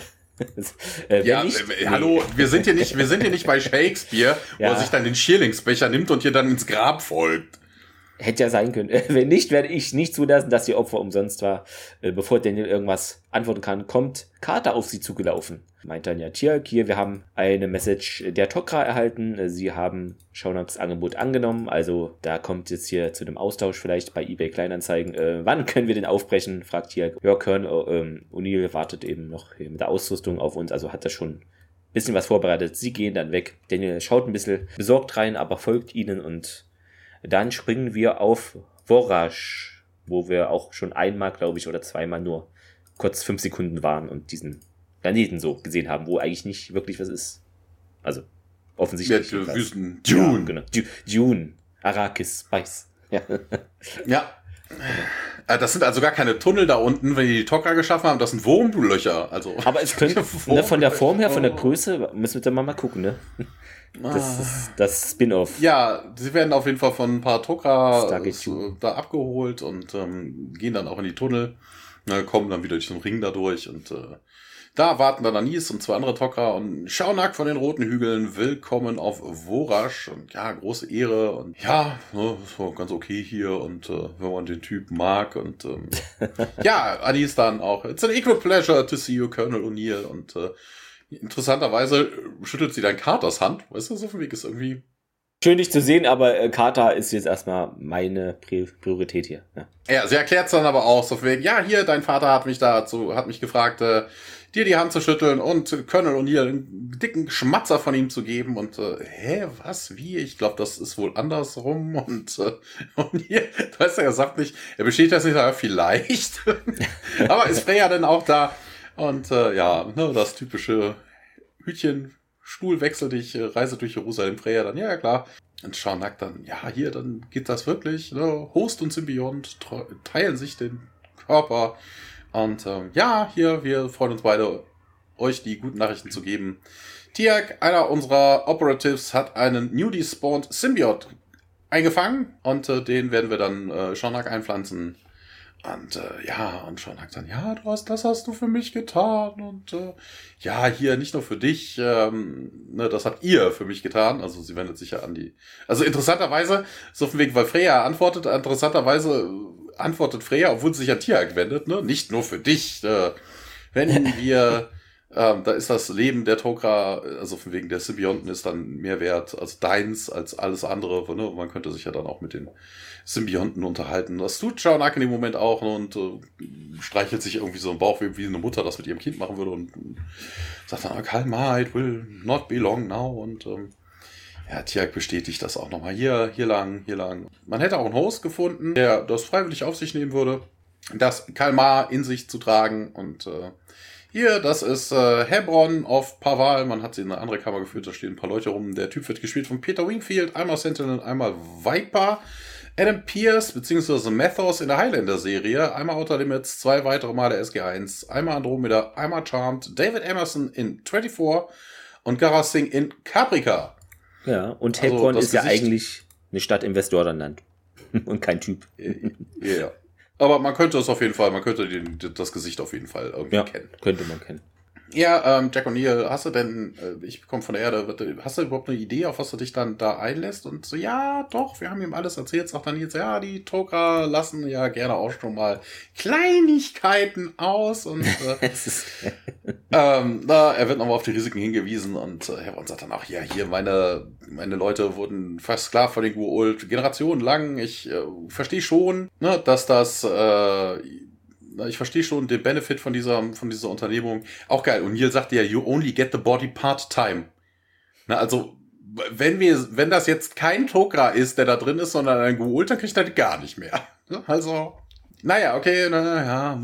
äh, ja, nicht, äh, hallo, wir sind hier nicht, wir sind hier nicht bei Shakespeare, wo ja. er sich dann den Schierlingsbecher nimmt und hier dann ins Grab folgt. Hätte ja sein können. Wenn nicht, werde ich nicht zulassen, dass ihr Opfer umsonst war. Bevor Daniel irgendwas antworten kann, kommt Carter auf sie zugelaufen. Meint dann ja, Tiak, hier, wir haben eine Message der Tok'ra erhalten. Sie haben Shonaks Angebot angenommen. Also da kommt jetzt hier zu einem Austausch vielleicht bei eBay Kleinanzeigen. Äh, wann können wir denn aufbrechen? Fragt Tiak. Ja, Colonel ähm, O'Neill wartet eben noch mit der Ausrüstung auf uns. Also hat er schon ein bisschen was vorbereitet. Sie gehen dann weg. Daniel schaut ein bisschen besorgt rein, aber folgt ihnen und dann springen wir auf Vorash, wo wir auch schon einmal, glaube ich, oder zweimal nur kurz fünf Sekunden waren und diesen Planeten so gesehen haben, wo eigentlich nicht wirklich was ist. Also, offensichtlich. Ja, Wüsten. Dune. Ja, genau. Dune. Arrakis. Spice. Ja. Ja. Das sind also gar keine Tunnel da unten, wenn die die Tok'ra geschaffen haben. Das sind Wurmlöcher. Also, aber es könnte, ne, von der Form her, von der Größe, müssen wir dann mal, mal gucken, ne? Das ist das Spin-off. Ja, sie werden auf jeden Fall von ein paar Tok'ra da abgeholt und ähm, gehen dann auch in die Tunnel, äh, kommen dann wieder durch den Ring da durch und äh, da warten dann Anis und zwei andere Tok'ra und Shonak von den Roten Hügeln, willkommen auf Vorash und ja, große Ehre und ja, ne, das war ganz okay hier und äh, wenn man den Typen mag und ähm, ja, Anis dann auch, it's an equal pleasure to see you, Colonel O'Neill und äh, interessanterweise schüttelt sie dann Carters Hand. Weißt du, so viel Weg ist irgendwie... Schön, dich zu sehen, aber äh, Carter ist jetzt erstmal meine Priorität hier. Ja, ja, sie erklärt es dann aber auch so viel Weg. Ja, hier, dein Vater hat mich dazu, hat mich gefragt, äh, dir die Hand zu schütteln und Colonel O'Neill einen dicken Schmatzer von ihm zu geben. Und, äh, hä, was, wie? Ich glaube, das ist wohl andersrum. Und äh, O'Neill, du weißt ja, er sagt nicht, er besteht das nicht, aber vielleicht. Aber ist Freya denn auch da? Und äh, ja, ne, das typische Hütchen, Stuhl, wechsel dich, äh, Reise durch Jerusalem, Freya dann, ja, ja klar. Und Shonak dann, ja, hier, dann geht das wirklich, ne? Host und Symbiont teilen sich den Körper. Und ähm, ja, hier, wir freuen uns beide, euch die guten Nachrichten zu geben. Tiak, einer unserer Operatives, hat einen newly spawned Symbiont eingefangen und äh, den werden wir dann äh, Shonak einpflanzen. Und äh, ja, und Shonak dann, ja, du hast, das hast du für mich getan. Und äh, ja, hier nicht nur für dich, ähm, ne, das habt ihr für mich getan. Also sie wendet sich ja an die... Also interessanterweise, so von wegen, weil Freya antwortet, interessanterweise antwortet Freya, obwohl sie sich an Tiak wendet, ne, nicht nur für dich. Äh, wenn wir... Ähm, da ist das Leben der Tok'ra, also von wegen der Symbionten, ist dann mehr wert als deins, als alles andere. Ne? Man könnte sich ja dann auch mit den Symbionten unterhalten. Das tut Shonak in dem Moment auch und äh, streichelt sich irgendwie so im Bauch, wie, wie eine Mutter das mit ihrem Kind machen würde und sagt dann, Kalma, it will not be long now. Und ähm, ja, Tiak bestätigt das auch nochmal. Hier, hier lang, hier lang. Man hätte auch einen Host gefunden, der das freiwillig auf sich nehmen würde, das Kalma in sich zu tragen und äh, Hier, das ist äh, Hebron auf Paval. Man hat sie in eine andere Kammer geführt, da stehen ein paar Leute rum. Der Typ wird gespielt von Peter Wingfield, einmal Sentinel, einmal Viper. Adam Pearce bzw. Mathos in der Highlander-Serie, einmal Outer Limits, zwei weitere Male S G eins, einmal Andromeda, einmal Charmed, David Emerson in vierundzwanzig und Garra Singh in Caprica. Ja, und Hebron also ist Gesicht, ja eigentlich eine Stadt im Westjordanland und kein Typ. Ja, yeah. Aber man könnte es auf jeden Fall, man könnte den, das Gesicht auf jeden Fall irgendwie ja, kennen. Könnte man kennen. Ja, ähm, Jack O'Neill, hast du denn, äh, ich komme von der Erde, hast du überhaupt eine Idee, auf was du dich dann da einlässt? Und so, ja, doch, wir haben ihm alles erzählt, sagt dann jetzt, ja, die Tok'ra lassen ja gerne auch schon mal Kleinigkeiten aus und äh, ähm, na, er wird nochmal auf die Risiken hingewiesen und äh, Hebron sagt dann auch, ja, hier, meine, meine Leute wurden versklavt von den Goa'uld generationenlang, ich äh, verstehe schon, ne, dass das, äh, ich verstehe schon den Benefit von dieser, von dieser Unternehmung. Auch geil. Und Neil sagte ja, you only get the body part-time. Na, also, wenn wir, wenn das jetzt kein Tok'ra ist, der da drin ist, sondern ein Goa'uld, dann kriegt er das gar nicht mehr. Also, naja, okay, na, ja,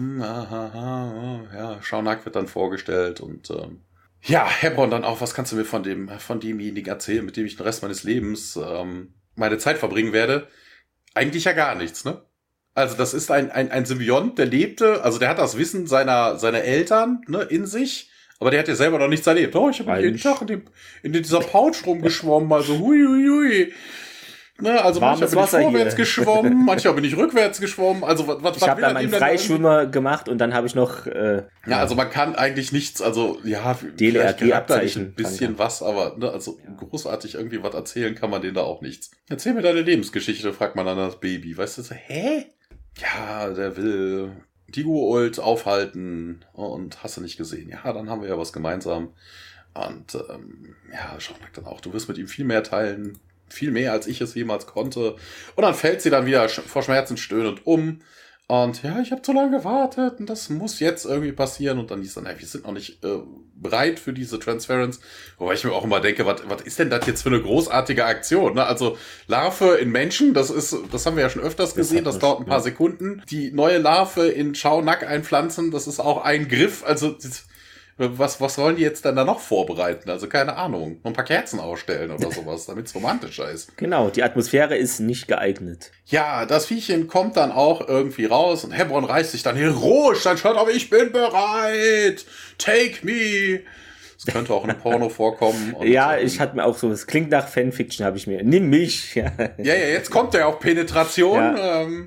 ja, ja, Shaunak wird dann vorgestellt und, ähm, ja, Hebron dann auch, was kannst du mir von dem, von demjenigen erzählen, mit dem ich den Rest meines Lebens, ähm, meine Zeit verbringen werde? Eigentlich ja gar nichts, ne? Also das ist ein, ein, ein Symbiont, der lebte, also der hat das Wissen seiner, seiner Eltern, ne, in sich, aber der hat ja selber noch nichts erlebt. Oh, ich habe jeden Tag in, dem, in dieser Pouch rumgeschwommen, also hui, hui, hui. Ne, also Warmes manchmal bin ich vorwärts hier. geschwommen, manchmal bin ich rückwärts geschwommen. Also was, was ich habe da meinen Freischwimmer gemacht und dann habe ich noch äh, ja, also man kann eigentlich nichts, also ja, D L R G-Abzeichen ein bisschen was, aber ne, also ja. großartig irgendwie was erzählen kann man denen da auch nichts. Erzähl mir deine Lebensgeschichte, fragt man dann das Baby. Weißt du, so, hä? Ja, der will die Goa'uld aufhalten und hast du nicht gesehen. Ja, dann haben wir ja was gemeinsam. Und ähm, ja, Shaunak dann auch, du wirst mit ihm viel mehr teilen, viel mehr, als ich es jemals konnte. Und dann fällt sie dann wieder vor Schmerzen stöhnend um. Und ja, ich habe zu lange gewartet und das muss jetzt irgendwie passieren. Und dann hieß dann, hey, wir sind noch nicht äh, bereit für diese Transference. Wobei ich mir auch immer denke, was ist denn das jetzt für eine großartige Aktion? Ne? Also Larve in Menschen, das ist, das haben wir ja schon öfters gesehen, das, das dauert ein paar ja. Sekunden. Die neue Larve in Shaunak einpflanzen, das ist auch ein Griff. Also was, was sollen die jetzt dann da noch vorbereiten? Also keine Ahnung. Noch ein paar Kerzen ausstellen oder sowas, damit es romantischer ist. Genau, die Atmosphäre ist nicht geeignet. Ja, das Viechchen kommt dann auch irgendwie raus und Hebron reißt sich dann heroisch, dann schaut, aber ich bin bereit. Take me. Das könnte auch in einem Porno vorkommen. Und, ja, ähm, ich hatte mir auch so, es klingt nach Fanfiction, habe ich mir. Nimm mich. Ja, ja, ja, jetzt kommt ja auch Penetration. Ja. Ähm,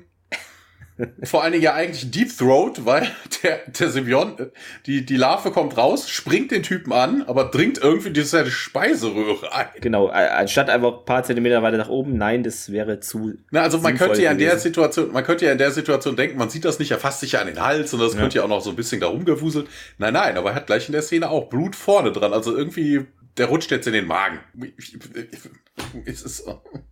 Vor allen Dingen ja eigentlich Deep Throat, weil der, der Symbiont, die, die Larve kommt raus, springt den Typen an, aber dringt irgendwie diese Speiseröhre ein. Genau, anstatt einfach ein paar Zentimeter weiter nach oben, nein, das wäre zu. Na, also man könnte ja in gewesen. der Situation, man könnte ja in der Situation denken, man sieht das nicht, er fasst sich ja an den Hals und das ja. könnte ja auch noch so ein bisschen da rumgewuselt. Nein, nein, aber er hat gleich in der Szene auch Blut vorne dran, also irgendwie, der rutscht jetzt in den Magen. Es ist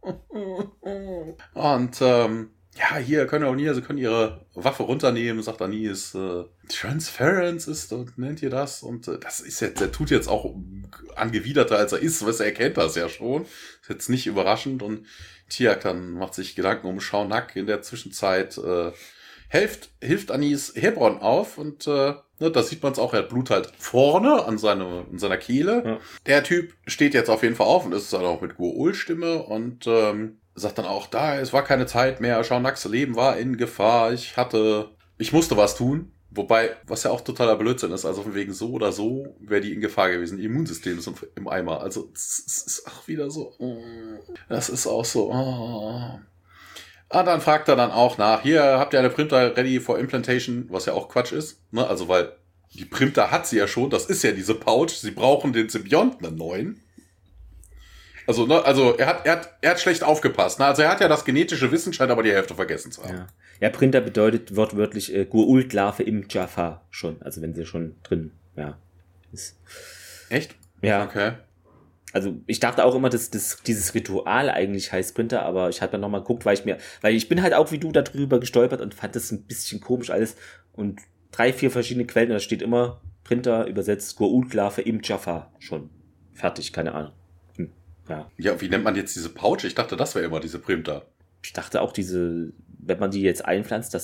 und, ähm, ja, hier können auch nie, sie können ihre Waffe runternehmen, sagt Anis, äh, Transference ist, und nennt ihr das? Und äh, das ist jetzt, der tut jetzt auch angewiderter, als er ist, weißt du, er kennt das ja schon. Ist jetzt nicht überraschend und Tiak dann macht sich Gedanken um Shaunak in der Zwischenzeit, äh, hilft, hilft Anis Hebron auf und äh, ne, da sieht man es auch, er hat Blut halt vorne an, seine, an seiner Kehle. Ja. Der Typ steht jetzt auf jeden Fall auf und ist dann auch mit Goa'uld-Stimme und ähm, sagt dann auch, da, es war keine Zeit mehr, Shaunaks Leben war in Gefahr, ich hatte, ich musste was tun. Wobei, was ja auch totaler Blödsinn ist, also von wegen so oder so wäre die in Gefahr gewesen. Ihr Immunsystem ist im Eimer. Also, es ist auch wieder so, das ist auch so, oh. Ah, dann fragt er dann auch nach, hier, habt ihr eine Printer ready for implantation, was ja auch Quatsch ist, ne, also weil die Printer hat sie ja schon, das ist ja diese Pouch, sie brauchen den Symbionten, einen neuen. Also, ne, also er hat, er hat, er hat schlecht aufgepasst. Ne? Also er hat ja das genetische Wissen, scheint aber die Hälfte vergessen zu haben. Ja, ja, Printer bedeutet wortwörtlich äh, Goa'uld-Larve im Jaffa schon. Also wenn sie schon drin, ja. Ist, echt? Ja. Okay. Also ich dachte auch immer, dass, dass dieses Ritual eigentlich heißt Printer, aber ich habe dann nochmal geguckt, weil ich mir, weil ich bin halt auch wie du darüber gestolpert und fand das ein bisschen komisch alles. Und drei, vier verschiedene Quellen, da steht immer Printer übersetzt Goa'uld-Larve im Jaffa schon. Fertig, keine Ahnung. Ja. Ja, wie nennt man jetzt diese Pouch? Ich dachte, das wäre immer diese Printer. Ich dachte auch, diese, wenn man die jetzt einpflanzt, das ist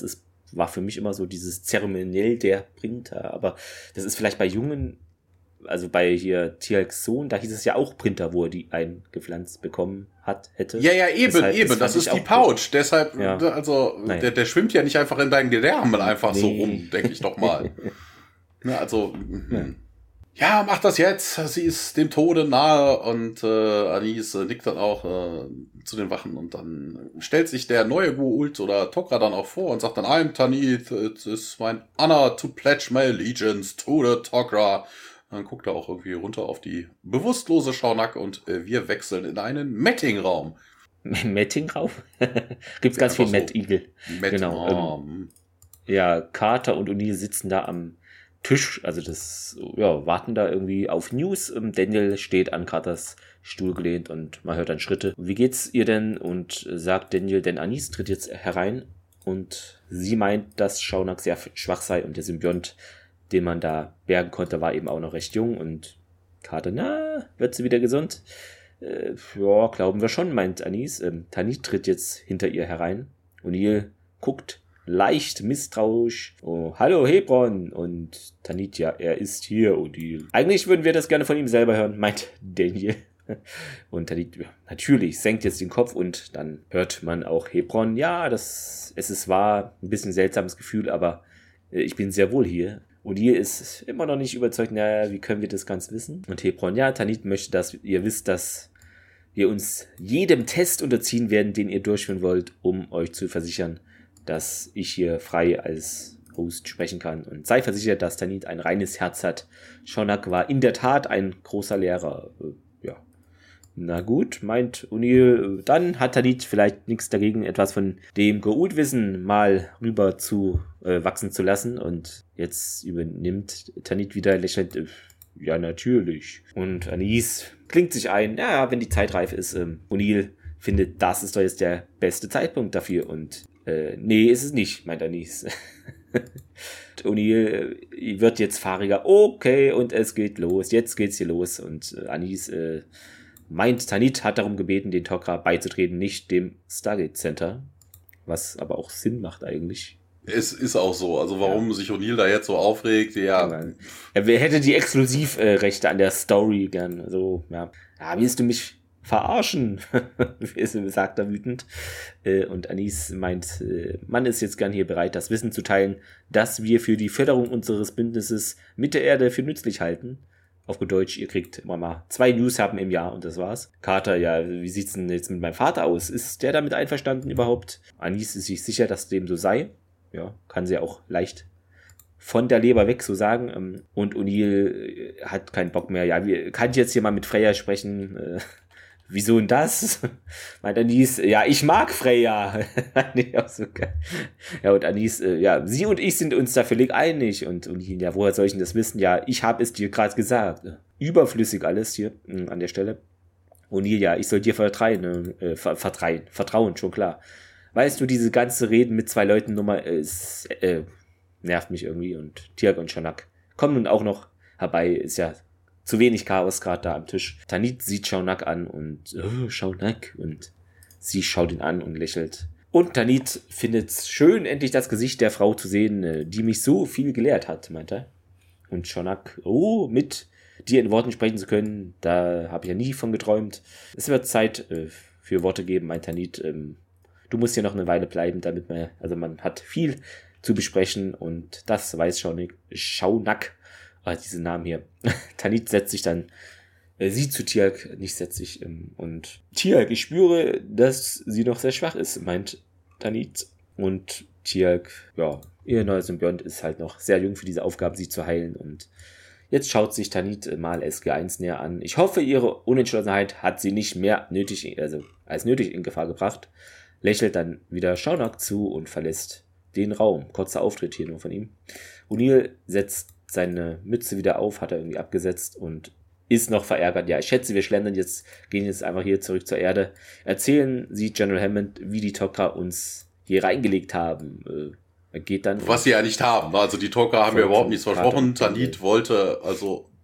war für mich immer so dieses zeremoniell der Printer, aber das ist vielleicht bei Jungen, also bei hier Tialks Sohn, da hieß es ja auch Printer, wo er die eingepflanzt bekommen hat, hätte. Ja, ja, eben, Deshalb, eben, das, das ist die Pouch, gut. Deshalb, ja. also, naja. der, der schwimmt ja nicht einfach in deinen Gedärmen einfach nee. so rum, denke ich doch mal. ja, also, ja. ja, mach das jetzt, sie ist dem Tode nahe und äh, Anis äh, nickt dann auch äh, zu den Wachen und dann stellt sich der neue Goa'uld oder Tok'ra dann auch vor und sagt dann, I'm Tanith, it is my honor to pledge my allegiance to the Tok'ra. Dann guckt er auch irgendwie runter auf die bewusstlose Schaunak und äh, wir wechseln in einen Metting-Raum. Metting-Raum? Gibt's ganz viel so. Met-Igel. Met genau. Ähm, ja, Carter und O'Neill sitzen da am Tisch, also das, ja, warten da irgendwie auf News. Daniel steht an Carters Stuhl gelehnt und man hört dann Schritte. Wie geht's ihr denn? Und sagt Daniel, denn Anis tritt jetzt herein und sie meint, dass Schaunak sehr schwach sei und der Symbiont, den man da bergen konnte, war eben auch noch recht jung und Carter, na, wird sie wieder gesund? Äh, ja, glauben wir schon, meint Anis. Ähm, Tanith tritt jetzt hinter ihr herein. O'Neill guckt leicht misstrauisch. Oh, hallo Hebron. Und Tanith, ja, er ist hier, O'Neill. Eigentlich würden wir das gerne von ihm selber hören, meint Daniel. Und Tanith, ja, natürlich, senkt jetzt den Kopf und dann hört man auch Hebron. Ja, das, es ist wahr, ein bisschen seltsames Gefühl, aber äh, ich bin sehr wohl hier. O'Neill ist immer noch nicht überzeugt, naja, wie können wir das ganz wissen? Und Hebron, ja, Tanith möchte, dass ihr wisst, dass wir uns jedem Test unterziehen werden, den ihr durchführen wollt, um euch zu versichern, dass ich hier frei als Host sprechen kann. Und sei versichert, dass Tanith ein reines Herz hat. Schaunak war in der Tat ein großer Lehrer. Ja. Na gut, meint O'Neill, dann hat Tanith vielleicht nichts dagegen, etwas von dem Goa'uld-Wissen mal rüber zu äh, wachsen zu lassen. Und jetzt übernimmt Tanith wieder lächelnd, äh, ja, natürlich. Und Anis klingt sich ein, ja, wenn die Zeit reif ist. Ähm, O'Neill findet, das ist doch jetzt der beste Zeitpunkt dafür. Und äh, nee, ist es nicht, meint Anis. O'Neill äh, wird jetzt fahriger. Okay, und es geht los. Jetzt geht's hier los. Und äh, Anis äh, meint, Tanith hat darum gebeten, den Tok'ra beizutreten, nicht dem Stargate Center. Was aber auch Sinn macht eigentlich. Es ist auch so. Also warum ja. sich O'Neill da jetzt so aufregt, ja. Er hätte die Exklusivrechte an der Story gern. So, ja. Ja, willst du mich verarschen? sagt er wütend. Und Anis meint, man ist jetzt gern hier bereit, das Wissen zu teilen, das wir für die Förderung unseres Bündnisses mit der Erde für nützlich halten. Auf gut Deutsch, ihr kriegt immer mal zwei News haben im Jahr und das war's. Carter, ja, wie sieht's denn jetzt mit meinem Vater aus? Ist der damit einverstanden überhaupt? Anis ist sich sicher, dass dem so sei. Ja, kann sie auch leicht von der Leber weg so sagen. Und O'Neill hat keinen Bock mehr. Ja, wir, kann ich jetzt hier mal mit Freya sprechen? Äh, wieso denn das? Meint Anis, ja, ich mag Freya. nee, auch so geil. Ja, und Anis, äh, ja, sie und ich sind uns da völlig einig. Und O'Neill, ja, woher soll ich denn das wissen? Ja, ich habe es dir gerade gesagt. Überflüssig alles hier mh, an der Stelle. O'Neill, ja, ich soll dir vertrauen, äh, ver- vertrauen, vertrauen, schon klar. Weißt du, diese ganze Reden mit zwei Leuten Nummer ist, äh, nervt mich irgendwie. Und Tialk und Schaunak kommen nun auch noch herbei. Ist ja zu wenig Chaos gerade da am Tisch. Tanith sieht Schaunak an und, oh, Schaunak. Und sie schaut ihn an und lächelt. Und Tanith findet es schön, endlich das Gesicht der Frau zu sehen, die mich so viel gelehrt hat, meint er. Und Schaunak, oh, mit dir in Worten sprechen zu können, da habe ich ja nie von geträumt. Es wird Zeit äh, für Worte geben, meint Tanith. Ähm, Du musst hier noch eine Weile bleiben, damit man, also man hat viel zu besprechen und das weiß Schaunak, Schaunak, ah, diese Namen hier. Tanith setzt sich dann, äh, sie zu Tialk, nicht setzt sich, ähm, und Tialk, ich spüre, dass sie noch sehr schwach ist, meint Tanith. Und Tialk, ja, ihr neuer Symbiont ist halt noch sehr jung für diese Aufgabe, sie zu heilen und jetzt schaut sich Tanith mal S G eins näher an. Ich hoffe, ihre Unentschlossenheit hat sie nicht mehr nötig, also als nötig in Gefahr gebracht. Lächelt dann wieder Schaunak zu und verlässt den Raum. Kurzer Auftritt hier nur von ihm. O'Neill setzt seine Mütze wieder auf, hat er irgendwie abgesetzt und ist noch verärgert. Ja, ich schätze, wir schlendern jetzt, gehen jetzt einfach hier zurück zur Erde. Erzählen Sie General Hammond, wie die Tok'ra uns hier reingelegt haben. Er geht dann... Was sie ja nicht haben. Also die Tok'ra haben ja überhaupt nichts versprochen. Tanith wollte also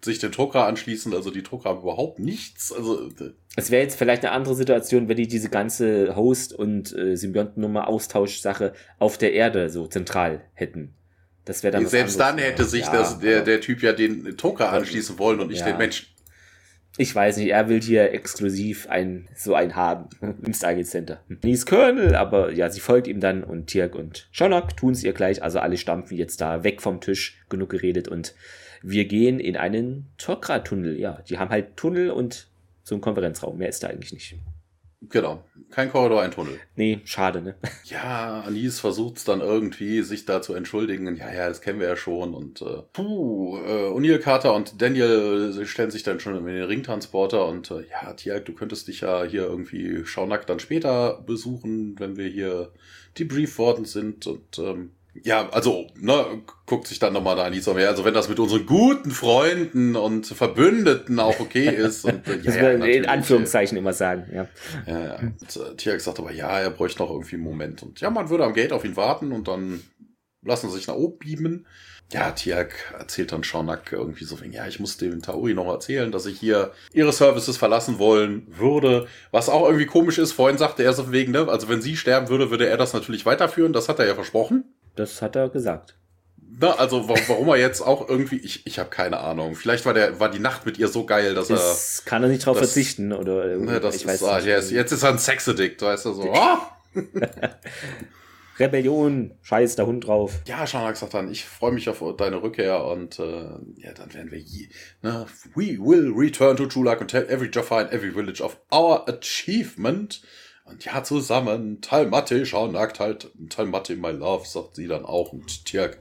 sich den Tok'ra anschließen, also die Tok'ra haben überhaupt nichts. Also es wäre jetzt vielleicht eine andere Situation, wenn die diese ganze Host- und äh, Symbiontennummer-Austauschsache auf der Erde so zentral hätten. Das wäre dann was selbst anderes. dann hätte sich ja, das, der, der Typ ja den Tok'ra anschließen wollen und nicht ja. den Menschen. Ich weiß nicht, er will hier exklusiv ein so ein haben im Stargate Center. Nie ist Colonel, aber ja, sie folgt ihm dann und Tirk und Shonak tun es ihr gleich. Also alle stampfen jetzt da weg vom Tisch, genug geredet und wir gehen in einen Tok'ra-Tunnel. Ja, die haben halt Tunnel und so einen Konferenzraum. Mehr ist da eigentlich nicht. Genau. Kein Korridor, ein Tunnel. Nee, schade, ne? Ja, Anis versucht es dann irgendwie, sich da zu entschuldigen. Ja, ja, das kennen wir ja schon. Und äh, puh, äh, O'Neill, Carter und Daniel äh, stellen sich dann schon in den Ringtransporter. Und äh, ja, Tiag, du könntest dich ja hier irgendwie Schaunack dann später besuchen, wenn wir hier debrieft worden sind. Und ähm, ja, also, ne, guckt sich dann nochmal da Anis um. Ja, also wenn das mit unseren guten Freunden und Verbündeten auch okay ist. Und, äh, ja, das ja, will in Anführungszeichen immer sagen, ja. Ja, ja. Und äh, Tiag sagt aber, ja, er bräuchte noch irgendwie einen Moment. Und ja, man würde am Gate auf ihn warten und dann lassen sie sich nach oben beamen. Ja, Tiag erzählt dann Shonak irgendwie so, ja, ich muss dem Tauri noch erzählen, dass ich hier ihre Services verlassen wollen würde. Was auch irgendwie komisch ist, vorhin sagte er so wegen, ne, also wenn sie sterben würde, würde er das natürlich weiterführen. Das hat er ja versprochen. Das hat er gesagt. Na, also warum er jetzt auch irgendwie, ich, ich habe keine Ahnung. Vielleicht war der war die Nacht mit ihr so geil, dass das er... Das kann er nicht drauf das, verzichten. Oder ne, das ich ist, weiß ah, nicht. Jetzt, jetzt ist er ein Sexaddict, weißt du, so. Oh! Rebellion, scheiß der Hund drauf. Ja, Shonak sagt dann, ich freue mich auf deine Rückkehr und äh, ja, dann werden wir je, ne, we will return to Chulak and tell every Jaffa and every village of our achievement. Und ja, zusammen, Talmate, Shonak, Tal, Talmate, my love, sagt sie dann auch. Und Tirk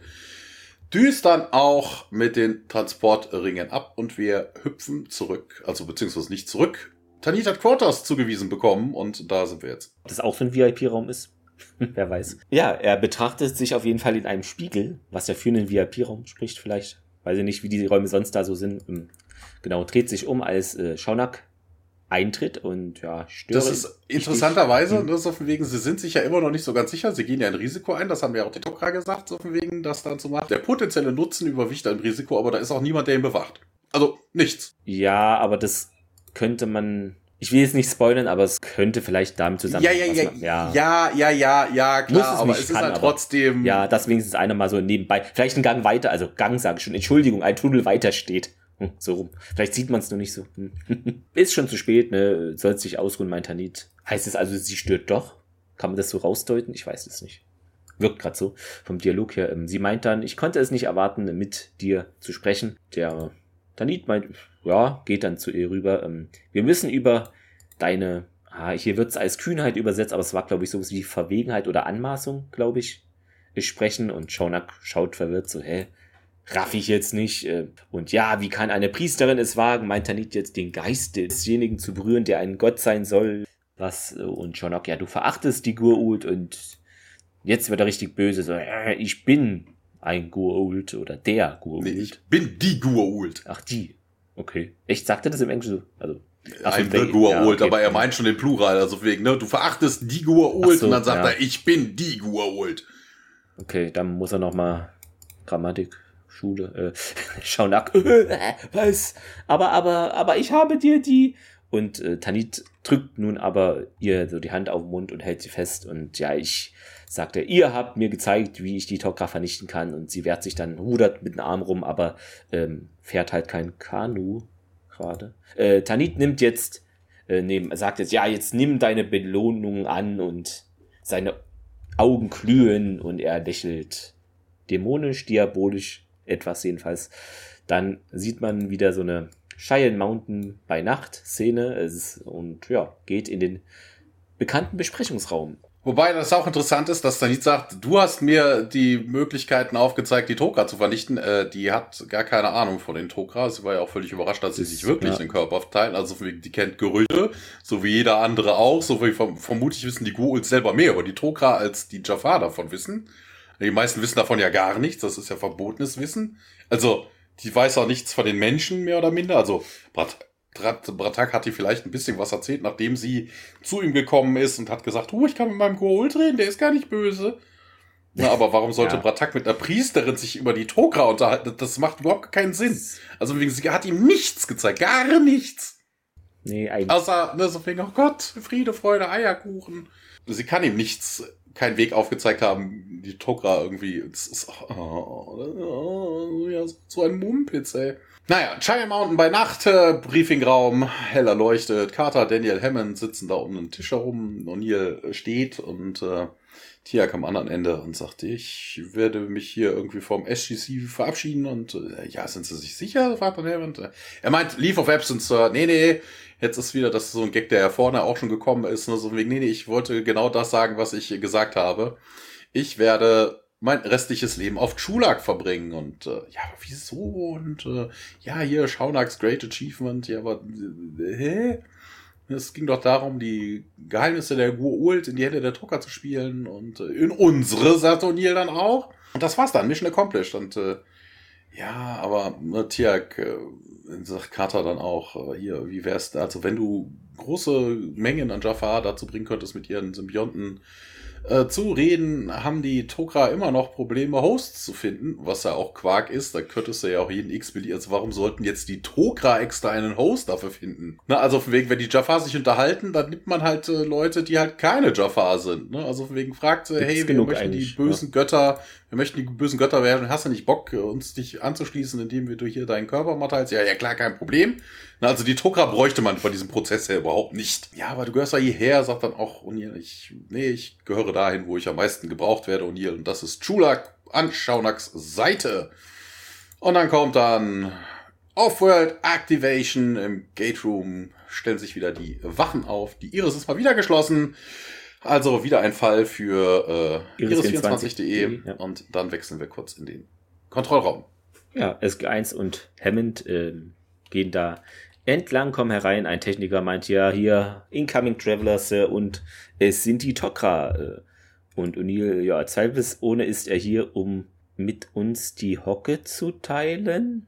düst dann auch mit den Transportringen ab und wir hüpfen zurück, also beziehungsweise nicht zurück. Tanit hat Quarters zugewiesen bekommen und da sind wir jetzt. Das auch so ein V I P-Raum ist. Wer weiß. Ja, er betrachtet sich auf jeden Fall in einem Spiegel, was ja für einen V I P-Raum spricht vielleicht. Weiß ich nicht, wie die Räume sonst da so sind. Genau, dreht sich um, als äh, Shonak eintritt und ja, störe. Das ist interessanterweise, das ist auf dem Wegen, sie sind sich ja immer noch nicht so ganz sicher, sie gehen ja ein Risiko ein, das haben ja auch die Tok'ra gesagt, so auf dem Wegen, das dann zu machen. Der potenzielle Nutzen überwiegt ein Risiko, aber da ist auch niemand, der ihn bewacht. Also, nichts. Ja, aber das könnte man... Ich will jetzt nicht spoilern, aber es könnte vielleicht damit zusammenhängen. Ja, ja, ja, man, ja, ja, ja, ja, ja, klar, Muss es aber nicht, es ist kann, halt trotzdem... Ja, das wenigstens einer mal so nebenbei, vielleicht einen Gang weiter, also Gang sage ich schon, Entschuldigung, ein Tunnel weiter steht. Hm, so rum. Vielleicht sieht man es nur nicht so. Hm. Ist schon zu spät, ne? Soll sich ausruhen, meint Tanit. Heißt es also, sie stört doch? Kann man das so rausdeuten? Ich weiß es nicht. Wirkt gerade so vom Dialog her. Sie meint dann, ich konnte es nicht erwarten, mit dir zu sprechen. Der Tanit meint, ja, geht dann zu ihr rüber. Wir müssen über deine, ah, hier wird es als Kühnheit übersetzt, aber es war, glaube ich, sowas wie Verwegenheit oder Anmaßung, glaube ich, sprechen. Und Shonak schaut verwirrt so, hä, raff ich jetzt nicht. Und ja, wie kann eine Priesterin es wagen, meint Tanit jetzt, den Geist desjenigen zu berühren, der ein Gott sein soll. Was, und Shonak, ja, du verachtest die Goa'uld und jetzt wird er richtig böse, so, äh, ich bin ein Goa'uld oder der Goa'uld. Nee, ich bin die Goa'uld. Ach, die. Okay. Echt, sagt er das im Englischen so? Also, ein The Goa'uld, ja, okay. Aber er meint schon den Plural, also wegen, ne, du verachtest die Goa'uld so, und dann sagt ja. er, ich bin die Goa'uld. Okay, dann muss er nochmal Grammatik, Schule, äh, Shonak, äh, was? Aber, aber, aber ich habe dir die... Und äh, Tanit drückt nun aber ihr so die Hand auf den Mund und hält sie fest. Und ja, ich sagte, ihr habt mir gezeigt, wie ich die Tok'ra vernichten kann. Und sie wehrt sich dann, rudert mit dem Arm rum, aber ähm, fährt halt kein Kanu gerade. Äh, Tanit nimmt jetzt, äh, nehm, sagt jetzt, ja, jetzt nimm deine Belohnung an. Und seine Augen glühen und er lächelt dämonisch, diabolisch, etwas jedenfalls. Dann sieht man wieder so eine Cheyenne Mountain bei Nacht Szene es ist, und ja, geht in den bekannten Besprechungsraum. Wobei das auch interessant ist, dass Tanit sagt, du hast mir die Möglichkeiten aufgezeigt, die Tok'ra zu vernichten. Äh, die hat gar keine Ahnung von den Tok'ra. Sie war ja auch völlig überrascht, dass sie sich wirklich ja. den Körper teilen. Also die kennt Gerüchte, so wie jeder andere auch. So wie vermutlich wissen die Goa'uld selber mehr über die Tok'ra, als die Jaffa davon wissen. Die meisten wissen davon ja gar nichts. Das ist ja verbotenes Wissen. Also die weiß auch nichts von den Menschen, mehr oder minder. Also Brat, Brat, Bratak hat ihr vielleicht ein bisschen was erzählt, nachdem sie zu ihm gekommen ist und hat gesagt, oh, ich kann mit meinem Goa'uld reden, der ist gar nicht böse. Na, aber warum sollte Ja. Bratak mit einer Priesterin sich über die Tok'ra unterhalten? Das macht überhaupt keinen Sinn. Also wegen, sie hat ihm nichts gezeigt, gar nichts. Nee, eigentlich. Außer, ne, so wegen, oh Gott, Friede, Freude, Eierkuchen. Sie kann ihm nichts, keinen Weg aufgezeigt haben, die Tok'ra irgendwie, es ist, oh, oh, ja, so ein Mumpitz, ey. Naja, Giant Mountain bei Nacht, äh, Briefingraum, hell erleuchtet, Carter, Daniel, Hammond sitzen da um den Tisch herum, O'Neill steht und äh, Tiak am anderen Ende und sagt, ich werde mich hier irgendwie vom S G C verabschieden und äh, ja, sind Sie sich sicher, fragt dann Hammond. Er meint, Leave of Absence, Sir, nee, nee, jetzt ist wieder das so ein Gag, der ja vorne auch schon gekommen ist, ne, so wegen, nee, nee, ich wollte genau das sagen, was ich gesagt habe. Ich werde mein restliches Leben auf Chulak verbringen und äh, ja, aber wieso und äh, ja, hier Shaunaks Great Achievement, ja, aber äh, hä? Es ging doch darum, die Geheimnisse der Goa'uld in die Hände der Tok'ra zu spielen und äh, in unsere, sagt O'Neill dann auch. Und das war's dann, Mission accomplished. Und äh, ja, aber ne, Tiak, äh, sagt Carter dann auch, äh, hier, wie wär's, also wenn du große Mengen an Jafar dazu bringen könntest, mit ihren Symbionten äh, zu reden, haben die Tok'ra immer noch Probleme, Hosts zu finden, was ja auch Quark ist. Da könntest du ja auch jeden X-Billy, also warum sollten jetzt die Tok'ra extra einen Host dafür finden? Na, also von wegen, wenn die Jafar sich unterhalten, dann nimmt man halt äh, Leute, die halt keine Jafar sind. Ne? Also von wegen fragt, äh, hey, wir möchten die bösen ja. Götter, wir möchten die bösen Götter werden, hast du nicht Bock, uns dich anzuschließen, indem wir durch hier deinen Körper mal teilst? Ja, ja klar, kein Problem. Na, also die Tok'ra bräuchte man von diesem Prozess her überhaupt nicht. Ja, aber du gehörst ja hierher, sagt dann auch O'Neill, ich, nee, ich gehöre dahin, wo ich am meisten gebraucht werde, O'Neill, und das ist Chulak an Shaunaks Seite. Und dann kommt dann Off-World Activation im Gate Room, stellen sich wieder die Wachen auf, die Iris ist mal wieder geschlossen. Also wieder ein Fall für äh, Iris vierundzwanzig punkt de ja. Und dann wechseln wir kurz in den Kontrollraum. Ja, S G eins und Hammond äh, gehen da entlang, kommen herein. Ein Techniker meint ja hier Incoming Travelers äh, und es sind die Tok'ra. Äh, und O'Neill, ja, zweifelsohne ist er hier, um mit uns die Hocke zu teilen.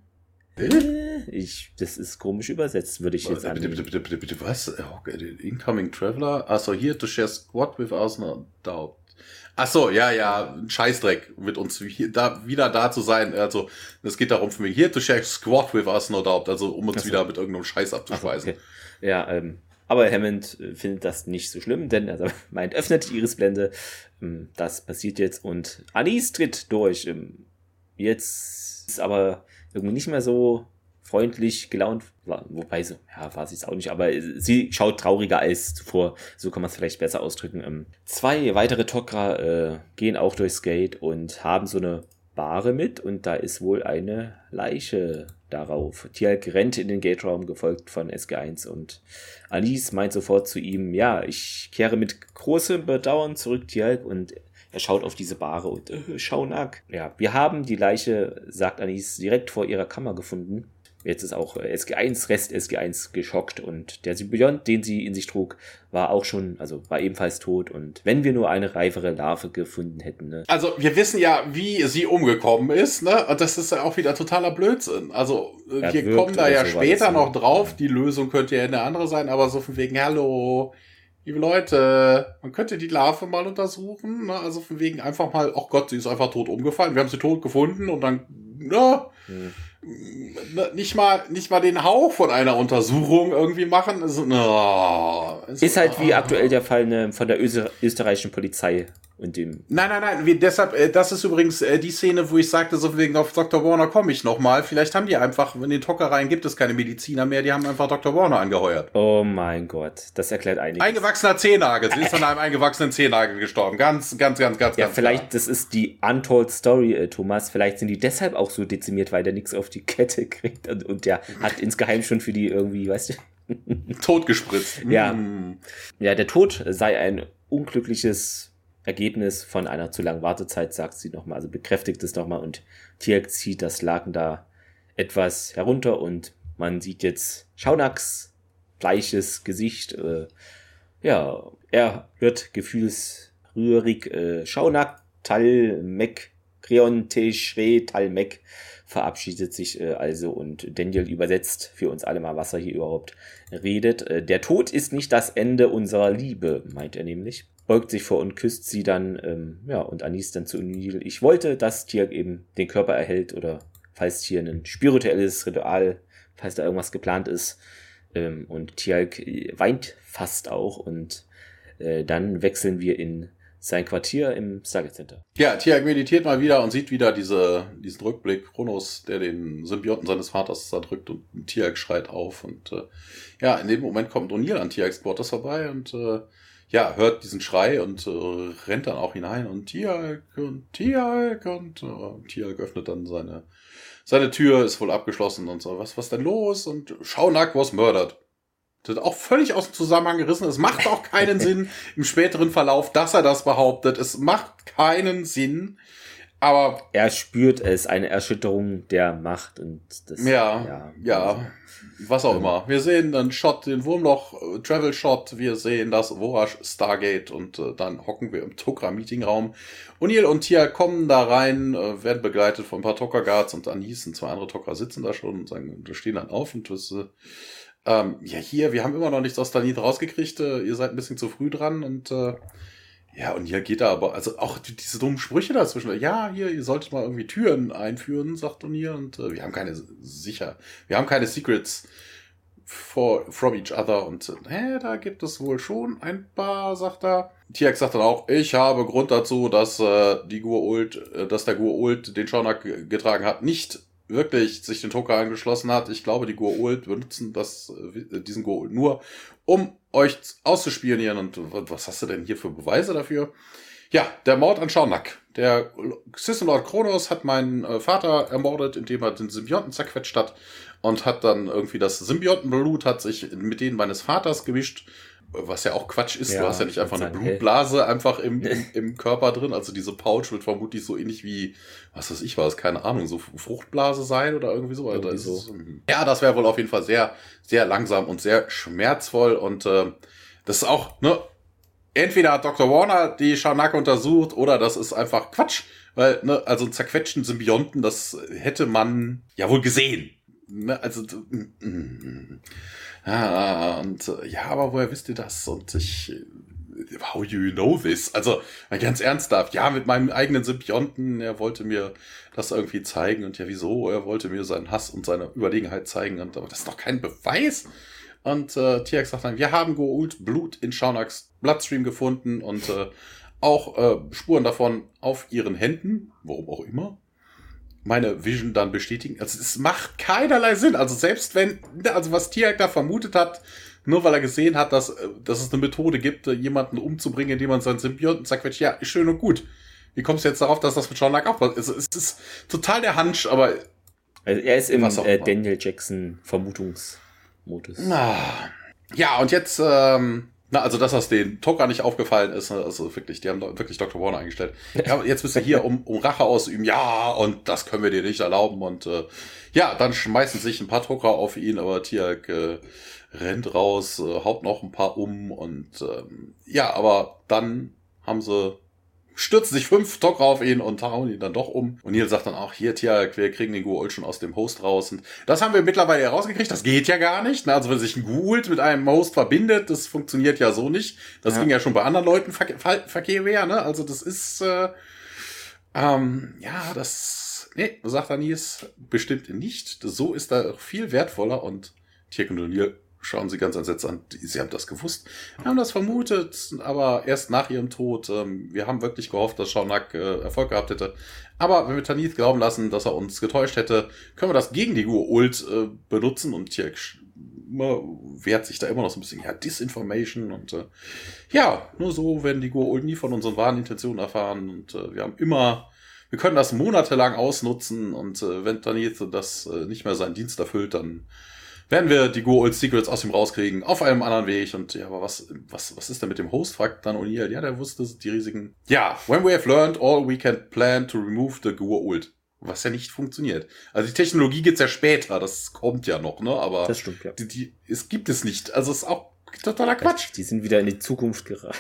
Äh, ich, das ist komisch übersetzt, würde ich jetzt sagen. Bitte, bitte, bitte, bitte, bitte, was? Incoming Traveler? Achso, here to share squad with us, no doubt. Achso, ja, ja, ein Scheißdreck, mit uns hier, da, wieder da zu sein. Also, es geht darum für mich, here to share squad with us, no doubt. Also, um uns Achso. wieder mit irgendeinem Scheiß abzuspeisen. Okay. Ja, ähm, aber Hammond findet das nicht so schlimm, denn er meint, öffnet die Irisblende. Ähm, das passiert jetzt und Anis tritt durch. Ähm, jetzt ist aber irgendwie nicht mehr so freundlich gelaunt, wobei so, ja, war sie es auch nicht, aber sie schaut trauriger als zuvor, so kann man es vielleicht besser ausdrücken. Ähm, zwei weitere Tok'ra äh, gehen auch durchs Gate und haben so eine Bahre mit und da ist wohl eine Leiche darauf. Tialk rennt in den Gate-Raum, gefolgt von S G eins und Anis meint sofort zu ihm, ja, ich kehre mit großem Bedauern zurück, Tialk, und er schaut auf diese Bahre und äh, Shaunak. Ja, wir haben die Leiche, sagt Anis, direkt vor ihrer Kammer gefunden. Jetzt ist auch S G eins, Rest S G eins geschockt und der Symbiont, den sie in sich trug, war auch schon, also war ebenfalls tot und wenn wir nur eine reifere Larve gefunden hätten, ne? Also wir wissen ja, wie sie umgekommen ist, ne? Und das ist ja auch wieder totaler Blödsinn. Also ja, wir kommen da ja später noch drauf, die Lösung könnte ja eine andere sein, aber so von wegen, hallo, liebe Leute, man könnte die Larve mal untersuchen, ne? Also von wegen einfach mal, ach Gott, sie ist einfach tot umgefallen, wir haben sie tot gefunden und dann, ne? Hm. Nicht mal, nicht mal den Hauch von einer Untersuchung irgendwie machen. Also, no, ist, ist halt oh. wie aktuell der Fall ne, von der Öster- österreichischen Polizei und dem. Nein, nein, nein. Wir, deshalb, äh, das ist übrigens äh, die Szene, wo ich sagte, so wegen auf Doktor Warner komme ich nochmal. Vielleicht haben die einfach, in den Tok'ra gibt es keine Mediziner mehr, die haben einfach Doktor Warner angeheuert. Oh mein Gott, das erklärt einiges. Eingewachsener Zehennagel. Sie ist an einem eingewachsenen Zehennagel gestorben. Ganz, ganz, ganz, ganz, ja, ganz. Vielleicht, klar. Das ist die Untold Story, äh, Thomas. Vielleicht sind die deshalb auch so dezimiert, weil der nichts auf die Kette kriegt und, und der hat insgeheim schon für die irgendwie, weißt du. Tod gespritzt. Ja. Mm. Ja, der Tod sei ein unglückliches Ergebnis von einer zu langen Wartezeit, sagt sie nochmal, also bekräftigt es nochmal und Tialk zieht das Laken da etwas herunter und man sieht jetzt Shaunaks bleiches Gesicht. Äh, ja, er wird gefühlsrührig. Äh, Shaunak Tal Mek Kreon Te Shre Tal Mek verabschiedet sich äh, also und Daniel übersetzt für uns alle mal, was er hier überhaupt redet. Äh, der Tod ist nicht das Ende unserer Liebe, meint er nämlich. beugt sich vor und küsst sie dann, ähm, ja, und Anis dann zu O'Neill. Ich wollte, dass Tialk eben den Körper erhält oder falls hier ein spirituelles Ritual, falls da irgendwas geplant ist. Ähm, und Tialk weint fast auch und äh, dann wechseln wir in sein Quartier im Stargate Center. Ja, Tialk meditiert mal wieder und sieht wieder diese, diesen Rückblick. Kronos, der den Symbionten seines Vaters zerdrückt und Tialk schreit auf. Und äh, ja, in dem Moment kommt O'Neill an Tialks Quarters vorbei und äh, ja, hört diesen Schrei und äh, rennt dann auch hinein und Tialk und Tialk und äh, Tialk öffnet dann seine seine Tür, ist wohl abgeschlossen und so. Was was denn los? Und Shaunak was murdered. Das ist auch völlig aus dem Zusammenhang gerissen. Es macht auch keinen Sinn im späteren Verlauf, dass er das behauptet. Es macht keinen Sinn. Aber er spürt es, eine Erschütterung der Macht und das. Ja, ja, ja also, was auch ähm, immer. Wir sehen einen Shot, den Wurmloch-Travel-Shot. Wir sehen das Vorash Stargate und äh, dann hocken wir im Tok'ra-Meeting-Raum. O'Neill und Tia kommen da rein, äh, werden begleitet von ein paar Tok'ra-Guards und Anis und zwei andere Tok'ra sitzen da schon und sagen, wir stehen dann auf und das, äh, ähm, ja hier, wir haben immer noch nichts aus Tanith rausgekriegt, äh, ihr seid ein bisschen zu früh dran und äh, ja, und hier geht er aber, also auch diese dummen Sprüche dazwischen. Ja, hier, ihr solltet mal irgendwie Türen einführen, sagt O'Neill. Und äh, wir haben keine sicher, wir haben keine Secrets for, from each other. Und äh, da gibt es wohl schon ein paar, sagt er. Tialk sagt dann auch, ich habe Grund dazu, dass äh, die Goa'uld, äh, dass der Goa'uld den Shaunak getragen hat, nicht wirklich sich den Tok'ra angeschlossen hat. Ich glaube, die Goa'uld benutzen das, äh, diesen Goa'uld nur, um euch auszuspionieren. Und was hast du denn hier für Beweise dafür? Ja, der Mord an Shaunak. Der System Lord Kronos hat meinen äh, Vater ermordet, indem er den Symbionten zerquetscht hat und hat dann irgendwie das Symbiontenblut hat sich mit denen meines Vaters gemischt. Was ja auch Quatsch ist, ja, du hast ja nicht einfach eine Blutblase einfach im, im, im Körper drin. Also diese Pouch wird vermutlich so ähnlich wie, was weiß ich, war es, keine Ahnung, so Fruchtblase sein oder irgendwie so. Irgendwie also, so. Ist, ja, das wäre wohl auf jeden Fall sehr, sehr langsam und sehr schmerzvoll. Und äh, das ist auch, ne, entweder hat Doktor Warner die Shaunak untersucht oder das ist einfach Quatsch. Weil, ne, also einen zerquetschten Symbionten, das hätte man ja wohl gesehen. Ne, also, mm, mm. Ja, und ja, aber woher wisst ihr das? Und ich, how you know this? Also, mal ganz ernsthaft, ja, mit meinem eigenen Symbionten, er wollte mir das irgendwie zeigen und ja, wieso? Er wollte mir seinen Hass und seine Überlegenheit zeigen und aber das ist doch kein Beweis. Und äh, Tialk sagt dann, wir haben Goa'uld Blut in Shaunaks Bloodstream gefunden und äh, auch äh, Spuren davon auf ihren Händen, warum auch immer. Meine Vision dann bestätigen. Also es macht keinerlei Sinn. Also selbst wenn, also was Tialk da vermutet hat, nur weil er gesehen hat, dass, dass es eine Methode gibt, jemanden umzubringen, indem man seinen Symbionten zerquetscht, ja, ist schön und gut. Wie kommst du jetzt darauf, dass das mit Shaunak auch was ist? Es ist total der Hunch, aber... Also er ist im äh, Daniel Jackson Vermutungsmodus. Na, ja, und jetzt... Ähm, Na, also, dass das den Tok'ra nicht aufgefallen ist, also wirklich, die haben wirklich Doktor Warner eingestellt. Ja, jetzt bist du hier, um, um Rache auszuüben. Ja, und das können wir dir nicht erlauben. Und äh, ja, dann schmeißen sich ein paar Tok'ra auf ihn, aber Tialk äh, rennt raus, äh, haut noch ein paar um. Und ähm, ja, aber dann haben sie, stürzen sich fünf Tok'ra auf ihn und hauen ihn dann doch um. Und O'Neill sagt dann auch, hier, Tialk, wir kriegen den Goa'uld schon aus dem Host raus. Und das haben wir mittlerweile herausgekriegt, das geht ja gar nicht. Also wenn sich ein Goa'uld mit einem Host verbindet, das funktioniert ja so nicht. Das ja. ging ja schon bei anderen Leuten Ver- Verkehr her, ne? Also das ist, äh, ähm, ja, das, nee, sagt Anis, bestimmt nicht. So ist da viel wertvoller und Tialk und O'Neill schauen sie ganz entsetzt an. Sie haben das gewusst. Wir haben das vermutet, aber erst nach ihrem Tod. Ähm, wir haben wirklich gehofft, dass Shaunak äh, Erfolg gehabt hätte. Aber wenn wir Tanith glauben lassen, dass er uns getäuscht hätte, können wir das gegen die Goa'uld äh, benutzen. Und Tialk wehrt sich da immer noch so ein bisschen, ja, Disinformation. Und äh, ja, nur so werden die Goa'uld nie von unseren wahren Intentionen erfahren. Und äh, wir haben immer... Wir können das monatelang ausnutzen. Und äh, wenn Tanith das äh, nicht mehr seinen Dienst erfüllt, dann werden wir die Goa'uld Secrets aus ihm rauskriegen, auf einem anderen Weg. Und ja, aber was, was, was ist denn mit dem Host? Fragt dann O'Neill. Ja, der wusste die Risiken. Ja, when we have learned all we can plan to remove the Goa'uld. Was ja nicht funktioniert. Also die Technologie gibt's ja später, das kommt ja noch, ne? Aber das stimmt, ja. Die, die, es gibt es nicht. Also es ist auch totaler Quatsch. Die sind wieder in die Zukunft geraten.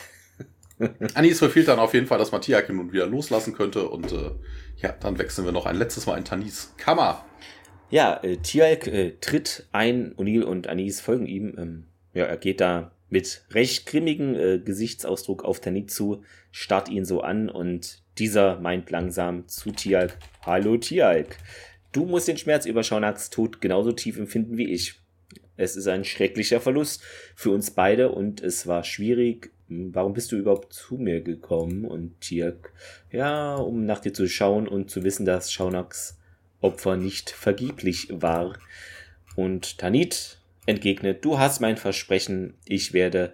Anis verfehlt dann auf jeden Fall, dass man Tialk nun wieder loslassen könnte. Und äh, ja, dann wechseln wir noch ein letztes Mal in Taniths Kammer. Ja, äh, Tialk äh, tritt ein, O'Neill und Anis folgen ihm. Ähm, ja, er geht da mit recht grimmigem äh, Gesichtsausdruck auf Tanit zu, starrt ihn so an und dieser meint langsam zu Tialk: Hallo Tialk, du musst den Schmerz über Shaunaks Tod genauso tief empfinden wie ich. Es ist ein schrecklicher Verlust für uns beide und es war schwierig. Warum bist du überhaupt zu mir gekommen? Und Tialk: Ja, um nach dir zu schauen und zu wissen, dass Shaunaks Opfer nicht vergeblich war. Und Tanit entgegnet: Du hast mein Versprechen, ich werde,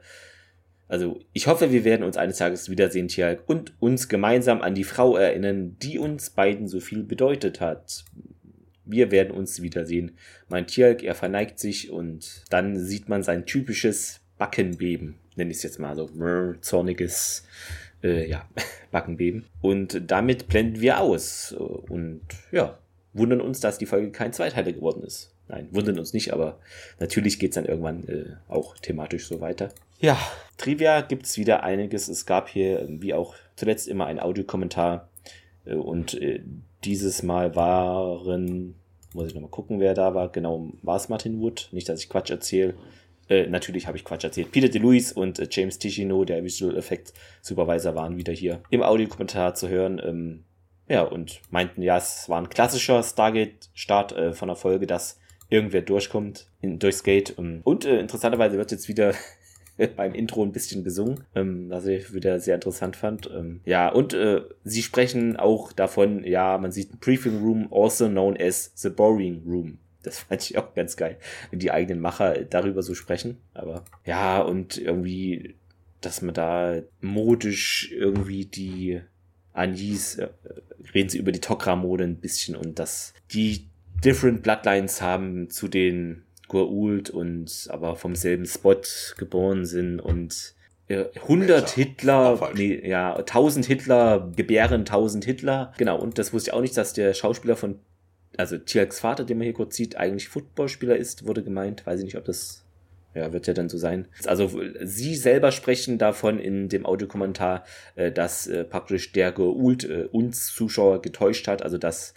also ich hoffe, wir werden uns eines Tages wiedersehen, Tialk, und uns gemeinsam an die Frau erinnern, die uns beiden so viel bedeutet hat. Wir werden uns wiedersehen. Mein Tialk, er verneigt sich und dann sieht man sein typisches Backenbeben, nenne ich es jetzt mal so, zorniges, äh, ja, Backenbeben. Und damit blenden wir aus und ja, wundern uns, dass die Folge kein Zweiteiler geworden ist. Nein, wundern uns nicht, aber natürlich geht es dann irgendwann äh, auch thematisch so weiter. Ja, Trivia gibt es wieder einiges. Es gab hier, wie auch zuletzt, immer einen Audiokommentar. Äh, und äh, dieses Mal waren, muss ich nochmal gucken, wer da war. Genau, war es Martin Wood. Nicht, dass ich Quatsch erzähle. Äh, natürlich habe ich Quatsch erzählt. Peter DeLuise und äh, James Ticino, der Visual Effects Supervisor, waren wieder hier im Audiokommentar zu hören. Ähm, ja, und meinten, ja, es war ein klassischer Stargate-Start äh, von der Folge, dass irgendwer durchkommt in, durchs Gate. Und äh, interessanterweise wird jetzt wieder beim Intro ein bisschen gesungen, ähm, was ich wieder sehr interessant fand. Ähm, ja, und äh, sie sprechen auch davon, ja, man sieht ein Briefing Room, also known as the Boring Room. Das fand ich auch ganz geil, wenn die eigenen Macher darüber so sprechen. Aber ja, und irgendwie, dass man da modisch irgendwie die Anis, äh, reden sie über die Tok'ra-Mode ein bisschen und dass die different Bloodlines haben zu den Goa'uld und aber vom selben Spot geboren sind und äh, hundert Hitler, nee, ja, tausend Hitler gebären tausend Hitler. Genau, und das wusste ich auch nicht, dass der Schauspieler von, also Tialks Vater, den man hier kurz sieht, eigentlich Footballspieler ist, wurde gemeint. Weiß ich nicht, ob das, ja, wird ja dann so sein. Also sie selber sprechen davon in dem Audiokommentar, äh, dass äh, praktisch der Goa'uld äh, uns Zuschauer getäuscht hat, also dass,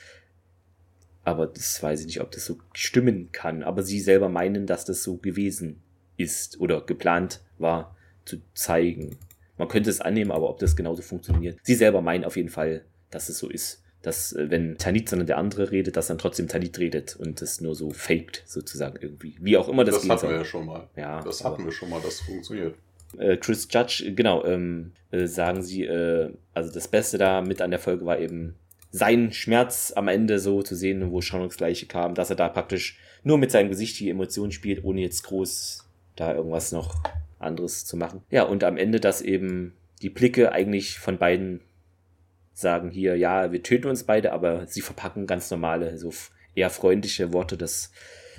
aber das weiß ich nicht, ob das so stimmen kann. Aber sie selber meinen, dass das so gewesen ist oder geplant war zu zeigen. Man könnte es annehmen, aber ob das genauso funktioniert. Sie selber meinen auf jeden Fall, dass es so ist. Dass, wenn Tanit, sondern der andere redet, dass dann trotzdem Tanit redet und das nur so faked, sozusagen irgendwie. Wie auch immer das geht. Das hatten wir ja schon mal. Ja, das hatten wir schon mal, das funktioniert. Äh, Chris Judge, genau, ähm, äh, sagen sie, äh, also das Beste da mit an der Folge war eben sein Schmerz am Ende so zu sehen, wo schon das Gleiche kam, dass er da praktisch nur mit seinem Gesicht die Emotionen spielt, ohne jetzt groß da irgendwas noch anderes zu machen. Ja, und am Ende, dass eben die Blicke eigentlich von beiden sagen hier, ja, wir töten uns beide, aber sie verpacken ganz normale, so eher freundliche Worte, das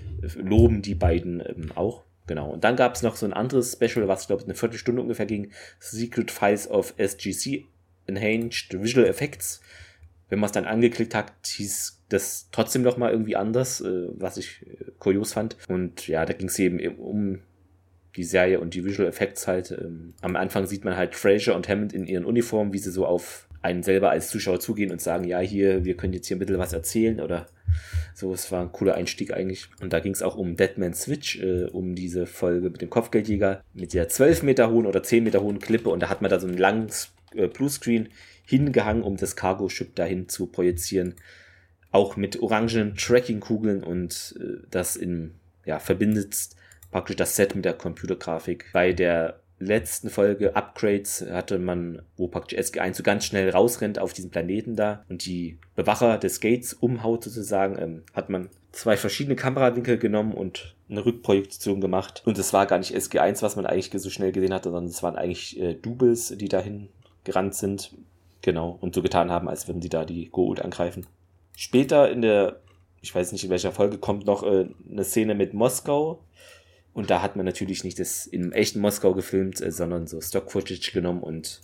loben die beiden ähm, auch. Genau. Und dann gab es noch so ein anderes Special, was, glaube ich, eine Viertelstunde ungefähr ging, Secret Files of S G C, Enhanced Visual Effects. Wenn man es dann angeklickt hat, hieß das trotzdem noch mal irgendwie anders, äh, was ich äh, kurios fand. Und ja, da ging es eben um die Serie und die Visual Effects halt. Ähm, am Anfang sieht man halt Fraser und Hammond in ihren Uniformen, wie sie so auf einen selber als Zuschauer zugehen und sagen, ja, hier, wir können jetzt hier ein bisschen was erzählen oder so. Es war ein cooler Einstieg eigentlich. Und da ging es auch um Deadman Switch, äh, um diese Folge mit dem Kopfgeldjäger, mit der zwölf Meter hohen oder zehn Meter hohen Klippe. Und da hat man da so einen langen äh, Bluescreen hingehangen, um das Cargo-Ship dahin zu projizieren. Auch mit orangen Tracking-Kugeln und äh, das in, ja, verbindet praktisch das Set mit der Computergrafik. Bei der letzten Folge Upgrades hatte man, wo praktisch S G eins so ganz schnell rausrennt auf diesen Planeten da und die Bewacher des Gates umhaut sozusagen, ähm, hat man zwei verschiedene Kamerawinkel genommen und eine Rückprojektion gemacht. Und es war gar nicht S G eins, was man eigentlich so schnell gesehen hatte, sondern es waren eigentlich äh, Doubles, die dahin gerannt sind. Genau, und so getan haben, als würden sie da die Goa'uld angreifen. Später in der, ich weiß nicht in welcher Folge, kommt noch äh, eine Szene mit Moskau. Und da hat man natürlich nicht das im echten Moskau gefilmt, äh, sondern so Stock-Footage genommen und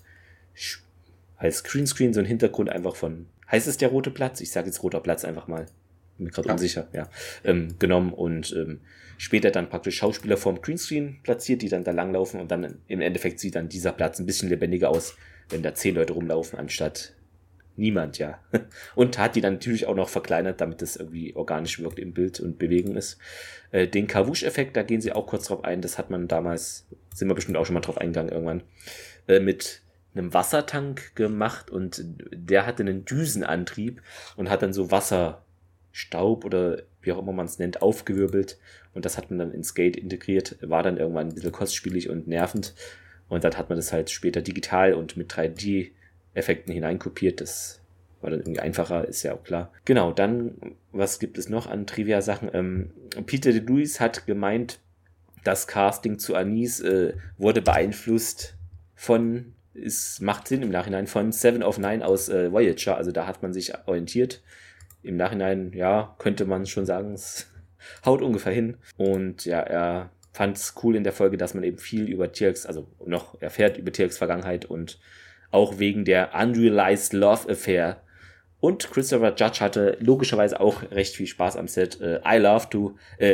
als Greenscreen so ein Hintergrund einfach von, heißt es der Rote Platz? Ich sage jetzt Roter Platz einfach mal. Bin mir gerade ja. unsicher, ja. Ähm, genommen und ähm, später dann praktisch Schauspieler vorm Greenscreen platziert, die dann da langlaufen und dann im Endeffekt sieht dann dieser Platz ein bisschen lebendiger aus, wenn da zehn Leute rumlaufen, anstatt Niemand, ja. Und hat die dann natürlich auch noch verkleinert, damit das irgendwie organisch wirkt im Bild und Bewegung ist. Äh, den Kavush-Effekt, da gehen sie auch kurz drauf ein. Das hat man damals, sind wir bestimmt auch schon mal drauf eingegangen irgendwann, äh, mit einem Wassertank gemacht und der hatte einen Düsenantrieb und hat dann so Wasserstaub oder wie auch immer man es nennt, aufgewirbelt und das hat man dann ins Skate integriert, war dann irgendwann ein bisschen kostspielig und nervend und dann hat man das halt später digital und mit drei D-Effekten hineinkopiert, das war dann irgendwie einfacher, ist ja auch klar. Genau, dann, was gibt es noch an Trivia-Sachen? Ähm, Peter DeLuise hat gemeint, das Casting zu Anis äh, wurde beeinflusst von es macht Sinn im Nachhinein von Seven of Nine aus äh, Voyager, also da hat man sich orientiert. Im Nachhinein, ja, könnte man schon sagen, es haut ungefähr hin. Und ja, er fand es cool in der Folge, dass man eben viel über Teal'cs, also noch erfährt über Teal'cs Vergangenheit und auch wegen der Unrealized Love Affair. Und Christopher Judge hatte logischerweise auch recht viel Spaß am Set. Uh, I love to, uh,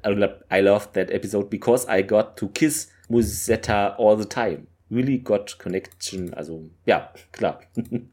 I love that episode because I got to kiss Musetta all the time. Really got connection, also ja, klar.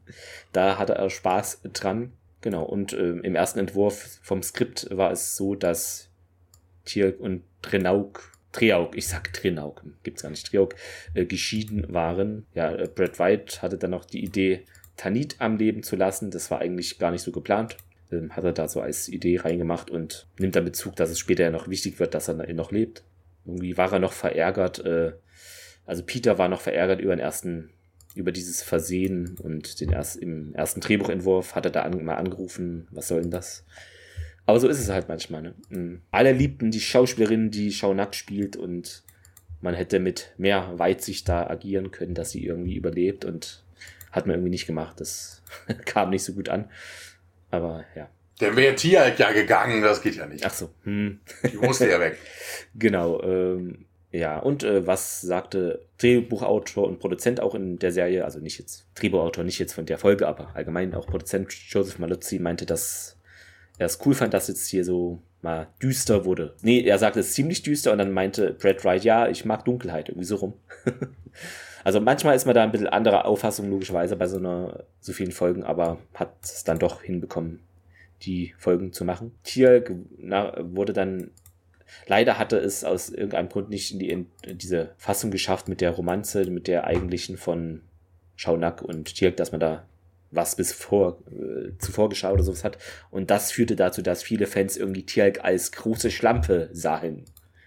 Da hatte er Spaß dran. Genau, und äh, im ersten Entwurf vom Skript war es so, dass Teal'c und Trenauk, Treauk, ich sag Trenauk, gibt's gar nicht, Treauk, äh, geschieden waren. Ja, äh, Brad White hatte dann noch die Idee, Tanit am Leben zu lassen. Das war eigentlich gar nicht so geplant. Ähm, hat er da so als Idee reingemacht und nimmt dann Bezug, dass es später ja noch wichtig wird, dass er noch lebt. Irgendwie war er noch verärgert, äh, Also Peter war noch verärgert über den ersten, über dieses Versehen und den erst, im ersten Drehbuchentwurf hat er da an, mal angerufen, was soll denn das? Aber so ist es halt manchmal, ne? Mhm. Alle liebten die Schauspielerin, die Shaunak spielt und man hätte mit mehr Weitsicht da agieren können, dass sie irgendwie überlebt und hat man irgendwie nicht gemacht. Das kam nicht so gut an. Aber ja. Der wäre Teal'c ja gegangen, das geht ja nicht. Ach so. Hm. Die musste ja weg. Genau, ähm, ja, und äh, was sagte Drehbuchautor und Produzent auch in der Serie, also nicht jetzt Drehbuchautor, nicht jetzt von der Folge, aber allgemein auch Produzent Joseph Malozzi meinte, dass er es cool fand, dass jetzt hier so mal düster wurde. Nee, er sagte, es ist ziemlich düster und dann meinte Brad Wright, ja, ich mag Dunkelheit, irgendwie so rum. Also manchmal ist man da ein bisschen anderer Auffassung, logischerweise, bei so einer so vielen Folgen, aber hat es dann doch hinbekommen, die Folgen zu machen. Teal'c wurde dann leider hatte es aus irgendeinem Grund nicht in, die, in diese Fassung geschafft mit der Romanze, mit der eigentlichen von Shaunak und Teal'c, dass man da was bis vor, äh, zuvor geschaut oder sowas hat. Und das führte dazu, dass viele Fans irgendwie Teal'c als große Schlampe sahen.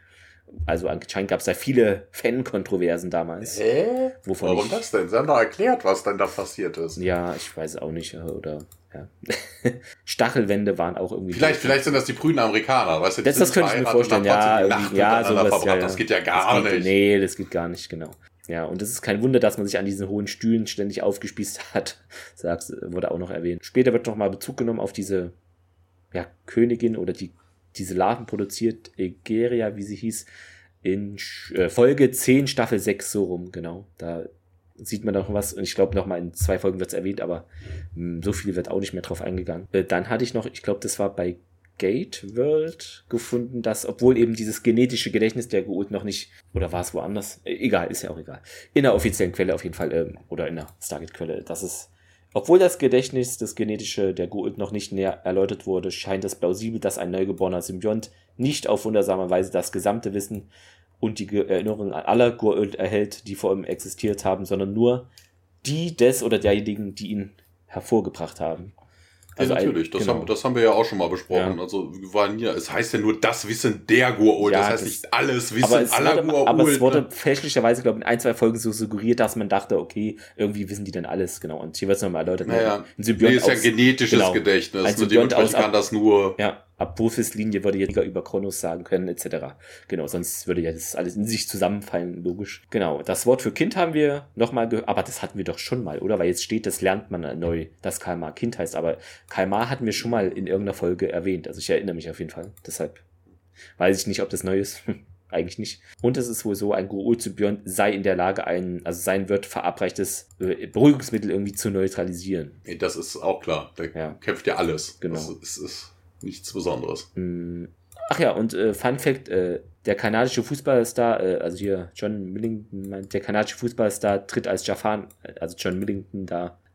Also anscheinend gab es da viele Fan-Kontroversen damals. Hä? Wovon Warum ich, das denn? Sie haben doch erklärt, was denn da passiert ist. Ja, ich weiß auch nicht. Oder ja. Stachelwände waren auch irgendwie... Vielleicht, vielleicht sind das die prüden Amerikaner. Weißt du, das das könnte ich mir vorstellen. Ja, ja, sowas, ja, ja. Das geht ja gar das geht, nicht. Nee, das geht gar nicht, genau. Ja, und es ist kein Wunder, dass man sich an diesen hohen Stühlen ständig aufgespießt hat. Das wurde auch noch erwähnt. Später wird nochmal Bezug genommen auf diese ja, Königin oder die diese Larven produziert, Egeria, wie sie hieß, in äh, Folge zehn, Staffel sechs, so rum, genau. Da sieht man noch was und ich glaube, nochmal in zwei Folgen wird es erwähnt, aber mh, so viel wird auch nicht mehr drauf eingegangen. Äh, dann hatte ich noch, ich glaube, das war bei Gate World gefunden, dass, obwohl eben dieses genetische Gedächtnis der Goa'uld noch nicht, oder war es woanders? Äh, egal, ist ja auch egal. In der offiziellen Quelle auf jeden Fall, ähm, oder in der Stargate-Quelle, dass es obwohl das Gedächtnis, das genetische der Goa'uld noch nicht näher erläutert wurde, scheint es plausibel, dass ein neugeborener Symbiont nicht auf wundersame Weise das gesamte Wissen und die Erinnerungen aller Goa'uld erhält, die vor ihm existiert haben, sondern nur die des oder derjenigen, die ihn hervorgebracht haben. Also ja, natürlich, ein, das, genau. haben, das haben wir ja auch schon mal besprochen. Ja. Also wir waren hier, es heißt ja nur das Wissen der Goa'uld, ja, das heißt das, nicht alles Wissen aller Goa'uld. Aber es wurde fälschlicherweise, glaube ich, in ein, zwei Folgen so suggeriert, dass man dachte, okay, irgendwie wissen die dann alles, genau. Und hier wird es nochmal erläutert. Naja, ein Symbiont nee, ist ja ein genetisches genau, Gedächtnis. Ein Symbiont aus, kann das nur... Ja, Apophis-Linie würde jetzt über Kronos sagen können, et cetera. Genau, sonst würde ja das alles in sich zusammenfallen, logisch. Genau, das Wort für Kind haben wir nochmal gehört, aber das hatten wir doch schon mal, oder? Weil jetzt steht, das lernt man neu, dass Kalmar Kind heißt, aber Kalmar hatten wir schon mal in irgendeiner Folge erwähnt, also ich erinnere mich auf jeden Fall, deshalb weiß ich nicht, ob das neu ist. Eigentlich nicht. Und es ist wohl so, ein Goa'uld-Symbiont sei in der Lage, ein, also sein wird verabreichtes Beruhigungsmittel irgendwie zu neutralisieren. Das ist auch klar, da ja. kämpft ja alles. Genau. Das ist, ist nichts Besonderes. Ach ja, und äh, Fun Fact, äh, der kanadische Fußballstar, äh, also hier John Millington, der kanadische Fußballstar tritt als Jafar, also John Millington da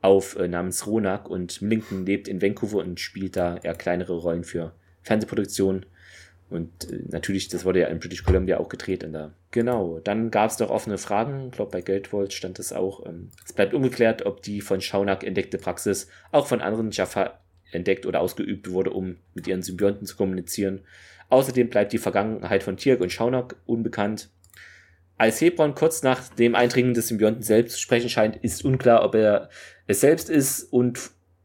auf äh, namens Ronak und Millington lebt in Vancouver und spielt da eher kleinere Rollen für Fernsehproduktionen. Und äh, natürlich, das wurde ja in British Columbia auch gedreht. Und da. Genau, dann gab es doch offene Fragen. Ich glaube, bei Geldwolf stand das auch. Ähm, es bleibt ungeklärt, ob die von Shaunak entdeckte Praxis auch von anderen Jaffa entdeckt oder ausgeübt wurde, um mit ihren Symbionten zu kommunizieren. Außerdem bleibt die Vergangenheit von Tirk und Shaunak unbekannt. Als Hebron kurz nach dem Eindringen des Symbionten selbst zu sprechen scheint, ist unklar, ob er es selbst ist und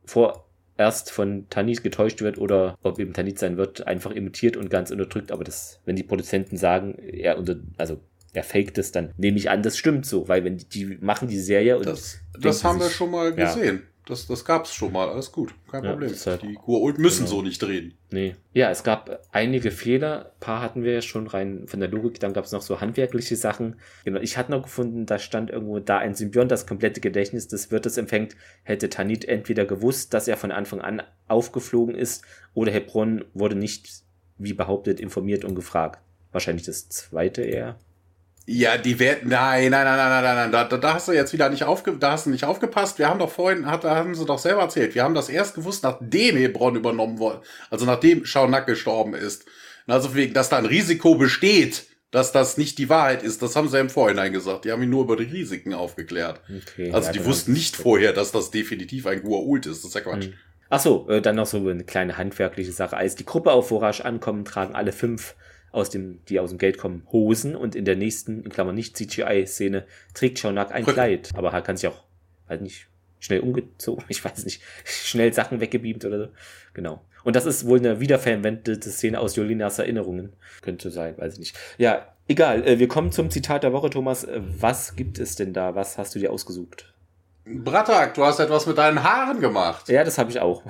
vorerst von Tanit getäuscht wird oder ob eben Tanit sein wird, einfach imitiert und ganz unterdrückt. Aber das, wenn die Produzenten sagen, er unter, also er faked es, dann nehme ich an, das stimmt so, weil wenn die, die machen die Serie und das, das haben sich, wir schon mal gesehen. Ja. Das, das gab's schon mal, alles gut, kein ja, Problem. Halt, die Goa'uld müssen genau. so nicht drehen. Nee. Ja, es gab einige Fehler, ein paar hatten wir ja schon rein von der Logik, dann gab es noch so handwerkliche Sachen. Genau, ich hatte noch gefunden, da stand irgendwo, da ein Symbiont das komplette Gedächtnis des Wirtes empfängt, hätte Tanit entweder gewusst, dass er von Anfang an aufgeflogen ist, oder Hebron wurde nicht, wie behauptet, informiert und gefragt. Wahrscheinlich das zweite eher. Ja, die werden, nein, nein, nein, nein, nein, nein, da, da hast du jetzt wieder nicht aufge, da hast du nicht aufgepasst. Wir haben doch vorhin, hat, haben sie doch selber erzählt, wir haben das erst gewusst, nachdem Hebron übernommen wurde, also nachdem Shaunak gestorben ist. Also wegen, dass da ein Risiko besteht, dass das nicht die Wahrheit ist, das haben sie im Vorhinein gesagt. Die haben ihn nur über die Risiken aufgeklärt. Okay, also ja, die wussten nicht vorher, dass das definitiv ein Goa'uld ist, das ist ja Quatsch. Mhm. Ach so, äh, dann noch so eine kleine handwerkliche Sache. Als die Gruppe auf Vorrasch ankommen, tragen alle fünf aus dem, die aus dem Geld kommen, Hosen, und in der nächsten, in Klammern nicht C G I-Szene, trägt Shaunak ein Kleid. Aber er kann sich auch halt nicht schnell umgezogen, ich weiß nicht, schnell Sachen weggebeamt oder so. Genau. Und das ist wohl eine wiederverwendete Szene aus Jolinas Erinnerungen. Könnte sein, weiß ich nicht. Ja, egal. Wir kommen zum Zitat der Woche, Thomas. Was gibt es denn da? Was hast du dir ausgesucht? Bratak, du hast etwas mit deinen Haaren gemacht. Ja, das habe ich auch.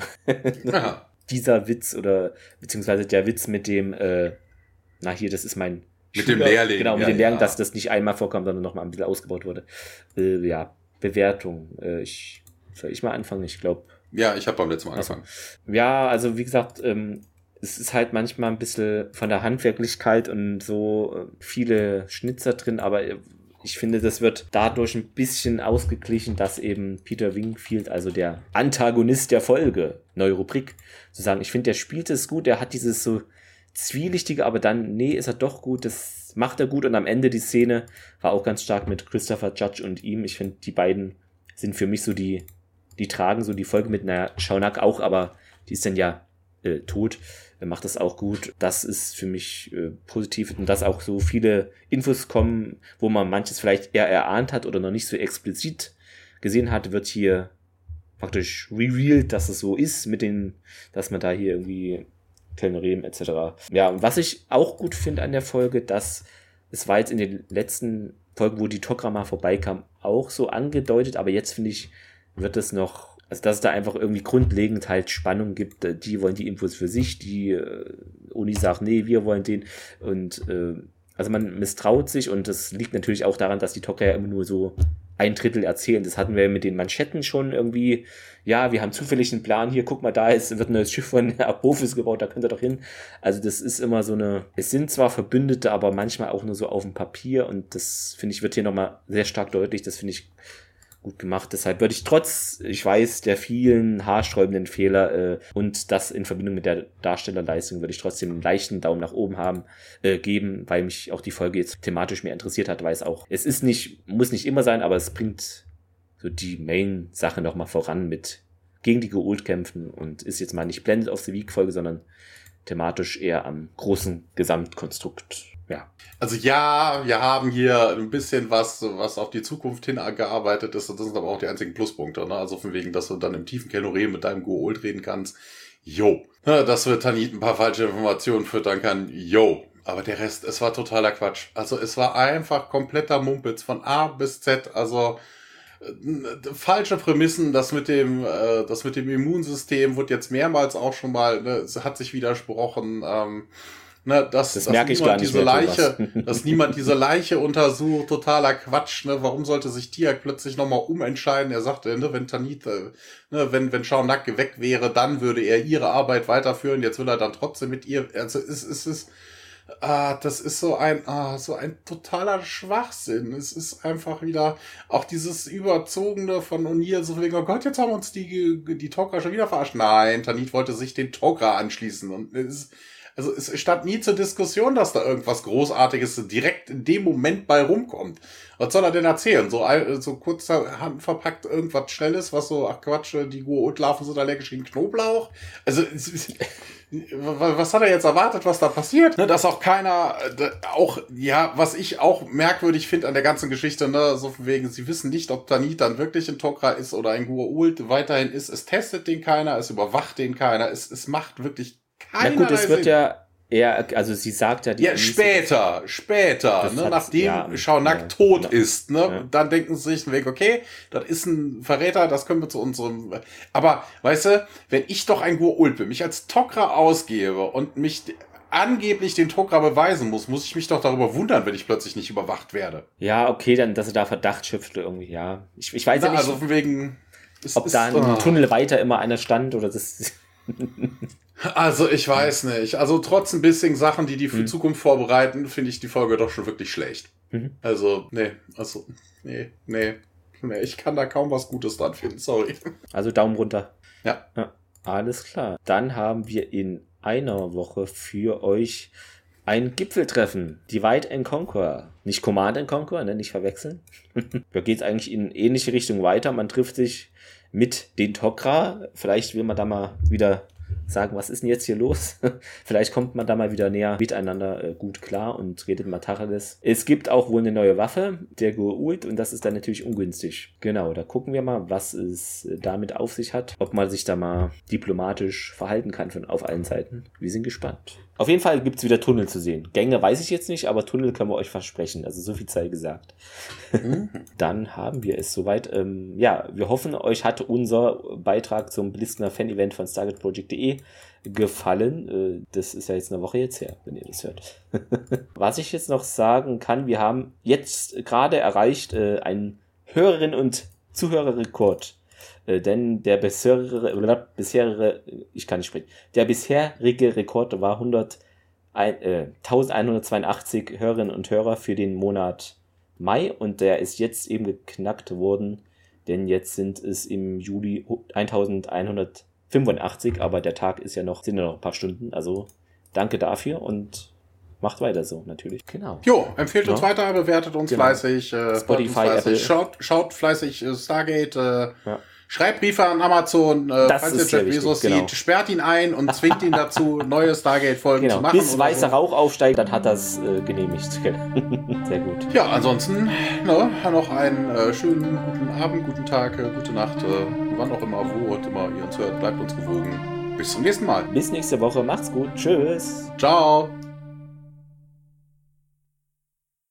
Ja. Dieser Witz oder beziehungsweise der Witz mit dem äh, na hier, das ist mein Mit Schüler. dem Lehrling. Genau, mit ja, dem Lehrling, ja. dass das nicht einmal vorkommt, sondern nochmal ein bisschen ausgebaut wurde. Äh, ja, Bewertung. Äh, ich, soll ich mal anfangen? Ich glaube. Ja, ich habe beim letzten Mal angefangen. Also, ja, also wie gesagt, ähm, es ist halt manchmal ein bisschen von der Handwerklichkeit und so äh, viele Schnitzer drin, aber ich finde, das wird dadurch ein bisschen ausgeglichen, dass eben Peter Wingfield, also der Antagonist der Folge, neue Rubrik, zu sagen, ich finde, der spielt es gut, der hat dieses so zwielichtige, aber dann, nee, ist er doch gut, das macht er gut, und am Ende die Szene war auch ganz stark mit Christopher Judge und ihm. Ich finde, die beiden sind für mich so die, die tragen so die Folge mit, naja, Shaunak auch, aber die ist dann ja äh, tot, er macht das auch gut. Das ist für mich äh, positiv, und dass auch so viele Infos kommen, wo man manches vielleicht eher erahnt hat oder noch nicht so explizit gesehen hat, wird hier praktisch revealed, dass es so ist, mit den, dass man da hier irgendwie Telnorem et cetera. Ja, und was ich auch gut finde an der Folge, dass es war jetzt in den letzten Folgen, wo die Tok'ra mal vorbeikam, auch so angedeutet, aber jetzt finde ich, wird es noch, also dass es da einfach irgendwie grundlegend halt Spannung gibt, die wollen die Infos für sich, die äh, Uni sagt, nee, wir wollen den, und äh, also man misstraut sich, und das liegt natürlich auch daran, dass die Tok'ra ja immer nur so ein Drittel erzählen. Das hatten wir mit den Manschetten schon irgendwie, ja, wir haben zufällig einen Plan, hier, guck mal, da ist, wird ein neues Schiff von Apophis gebaut, da könnt ihr doch hin. Also das ist immer so eine, es sind zwar Verbündete, aber manchmal auch nur so auf dem Papier, und das, finde ich, wird hier nochmal sehr stark deutlich, das finde ich gut gemacht. Deshalb würde ich trotz, ich weiß, der vielen haarsträubenden Fehler äh, und das in Verbindung mit der Darstellerleistung, würde ich trotzdem einen leichten Daumen nach oben haben, äh, geben, weil mich auch die Folge jetzt thematisch mehr interessiert hat, weil es auch, es ist nicht, muss nicht immer sein, aber es bringt so die Main-Sache nochmal voran mit gegen die Goa'uld kämpfen, und ist jetzt mal nicht Blended of the Week-Folge, sondern thematisch eher am großen Gesamtkonstrukt. Ja. Also ja, wir haben hier ein bisschen was, was auf die Zukunft hin gearbeitet ist, und das sind aber auch die einzigen Pluspunkte, ne? Also von wegen, dass du dann im tiefen Telnorem mit deinem Goa'uld reden kannst. Jo. Ja, dass wir Tanit ein paar falsche Informationen füttern kann. Jo. Aber der Rest, es war totaler Quatsch. Also es war einfach kompletter Mumpitz von A bis Z. Also äh, falsche Prämissen, das mit dem, äh, das mit dem Immunsystem wird jetzt mehrmals auch schon mal, ne, es hat sich widersprochen. Ähm, Ne, dass, das dass merke ich gar nicht diese mehr, Leiche, dass niemand diese Leiche untersucht, totaler Quatsch, ne? Warum sollte sich Tiag plötzlich nochmal umentscheiden? Er sagte, ne, wenn Tanit, ne, wenn, wenn Shaunak weg wäre, dann würde er ihre Arbeit weiterführen, jetzt will er dann trotzdem mit ihr, also es, es ist, Ah, das ist so ein, ah, so ein totaler Schwachsinn. Es ist einfach wieder auch dieses Überzogene von O'Neill, so wegen, oh Gott, jetzt haben uns die, die Tok'ra schon wieder verarscht. Nein, Tanith wollte sich den Tok'ra anschließen. Und es, also es stand nie zur Diskussion, dass da irgendwas Großartiges direkt in dem Moment bei rumkommt. Was soll er denn erzählen? So, so kurzerhand verpackt irgendwas Schnelles, was so, ach Quatsch, die Gua'uld sind allergisch gegen Knoblauch. Also, was hat er jetzt erwartet, was da passiert? Ne, dass auch keiner, auch, ja, was ich auch merkwürdig finde an der ganzen Geschichte, ne, so von wegen, sie wissen nicht, ob Tanith dann wirklich ein Tok'ra ist oder ein Gua'uld weiterhin ist. Es testet den keiner, es überwacht den keiner, es, es macht wirklich keiner. Na gut, es wird ja eher, also sie sagt ja... Die ja, später, später, ne, nachdem ja, Schaunak ja, tot ja, ist, ne, ja. Dann denken sie sich weg, okay, das ist ein Verräter, das können wir zu unserem... Aber, weißt du, wenn ich doch ein Gua'uld bin, mich als Tok'ra ausgebe und mich angeblich den Tok'ra beweisen muss, muss ich mich doch darüber wundern, wenn ich plötzlich nicht überwacht werde. Ja, okay, dann, dass er da Verdacht schöpft irgendwie, ja. Ich, ich weiß Na, ja nicht, also von wegen, ist, ob ist, da im oh. Tunnel weiter immer einer stand oder das... Also ich weiß nicht. Also trotz ein bisschen Sachen, die die für mhm. Zukunft vorbereiten, finde ich die Folge doch schon wirklich schlecht. Mhm. Also, nee, also, nee, nee, nee, ich kann da kaum was Gutes dran finden, sorry. Also Daumen runter. Ja. ja. Alles klar. Dann haben wir in einer Woche für euch ein Gipfeltreffen. Divide and Conquer. Nicht Command and Conquer, ne, nicht verwechseln. Da geht es eigentlich in ähnliche Richtung weiter. Man trifft sich mit den Tok'ra. Vielleicht will man da mal wieder sagen, was ist denn jetzt hier los? Vielleicht kommt man da mal wieder näher miteinander äh, gut klar und redet mal Tacheles. Es gibt auch wohl eine neue Waffe, der Gua'uld, und das ist dann natürlich ungünstig. Genau, da gucken wir mal, was es damit auf sich hat. Ob man sich da mal diplomatisch verhalten kann von auf allen Seiten. Wir sind gespannt. Auf jeden Fall gibt es wieder Tunnel zu sehen. Gänge weiß ich jetzt nicht, aber Tunnel können wir euch versprechen. Also so viel sei gesagt. Mhm. Dann haben wir es soweit. Ähm, ja, wir hoffen, euch hat unser Beitrag zum Blitzner Fan-Event von Stargate Project punkt de gefallen. Äh, das ist ja jetzt eine Woche jetzt her, wenn ihr das hört. Was ich jetzt noch sagen kann, wir haben jetzt gerade erreicht äh, einen Hörerin- und Zuhörerrekord. Äh, denn der bisherige, oder bisherige, ich kann nicht sprechen, der bisherige Rekord war hundert, äh, elfhundertzweiundachtzig Hörerinnen und Hörer für den Monat Mai, und der ist jetzt eben geknackt worden, denn jetzt sind es im Juli elfhundertfünfundachtzig, aber der Tag ist ja noch, sind ja noch ein paar Stunden, also danke dafür und macht weiter so, natürlich. Genau. Jo, empfehlt uns ja. weiter, bewertet uns genau. fleißig, äh, Spotify, uns fleißig. Apple. Schaut, schaut fleißig äh, Stargate, äh, ja. Schreibt Briefe an Amazon, äh, falls ihr Jeff Bezos genau. sieht, sperrt ihn ein und zwingt ihn dazu, neue Stargate-Folgen genau. zu machen. Bis weißer so. Rauch aufsteigt, dann hat das äh, genehmigt. Sehr gut. Ja, ansonsten ne, noch einen äh, schönen guten Abend, guten Tag, äh, gute Nacht, äh, wann auch immer, wo und immer ihr uns hört. Bleibt uns gewogen. Bis zum nächsten Mal. Bis nächste Woche. Macht's gut. Tschüss. Ciao.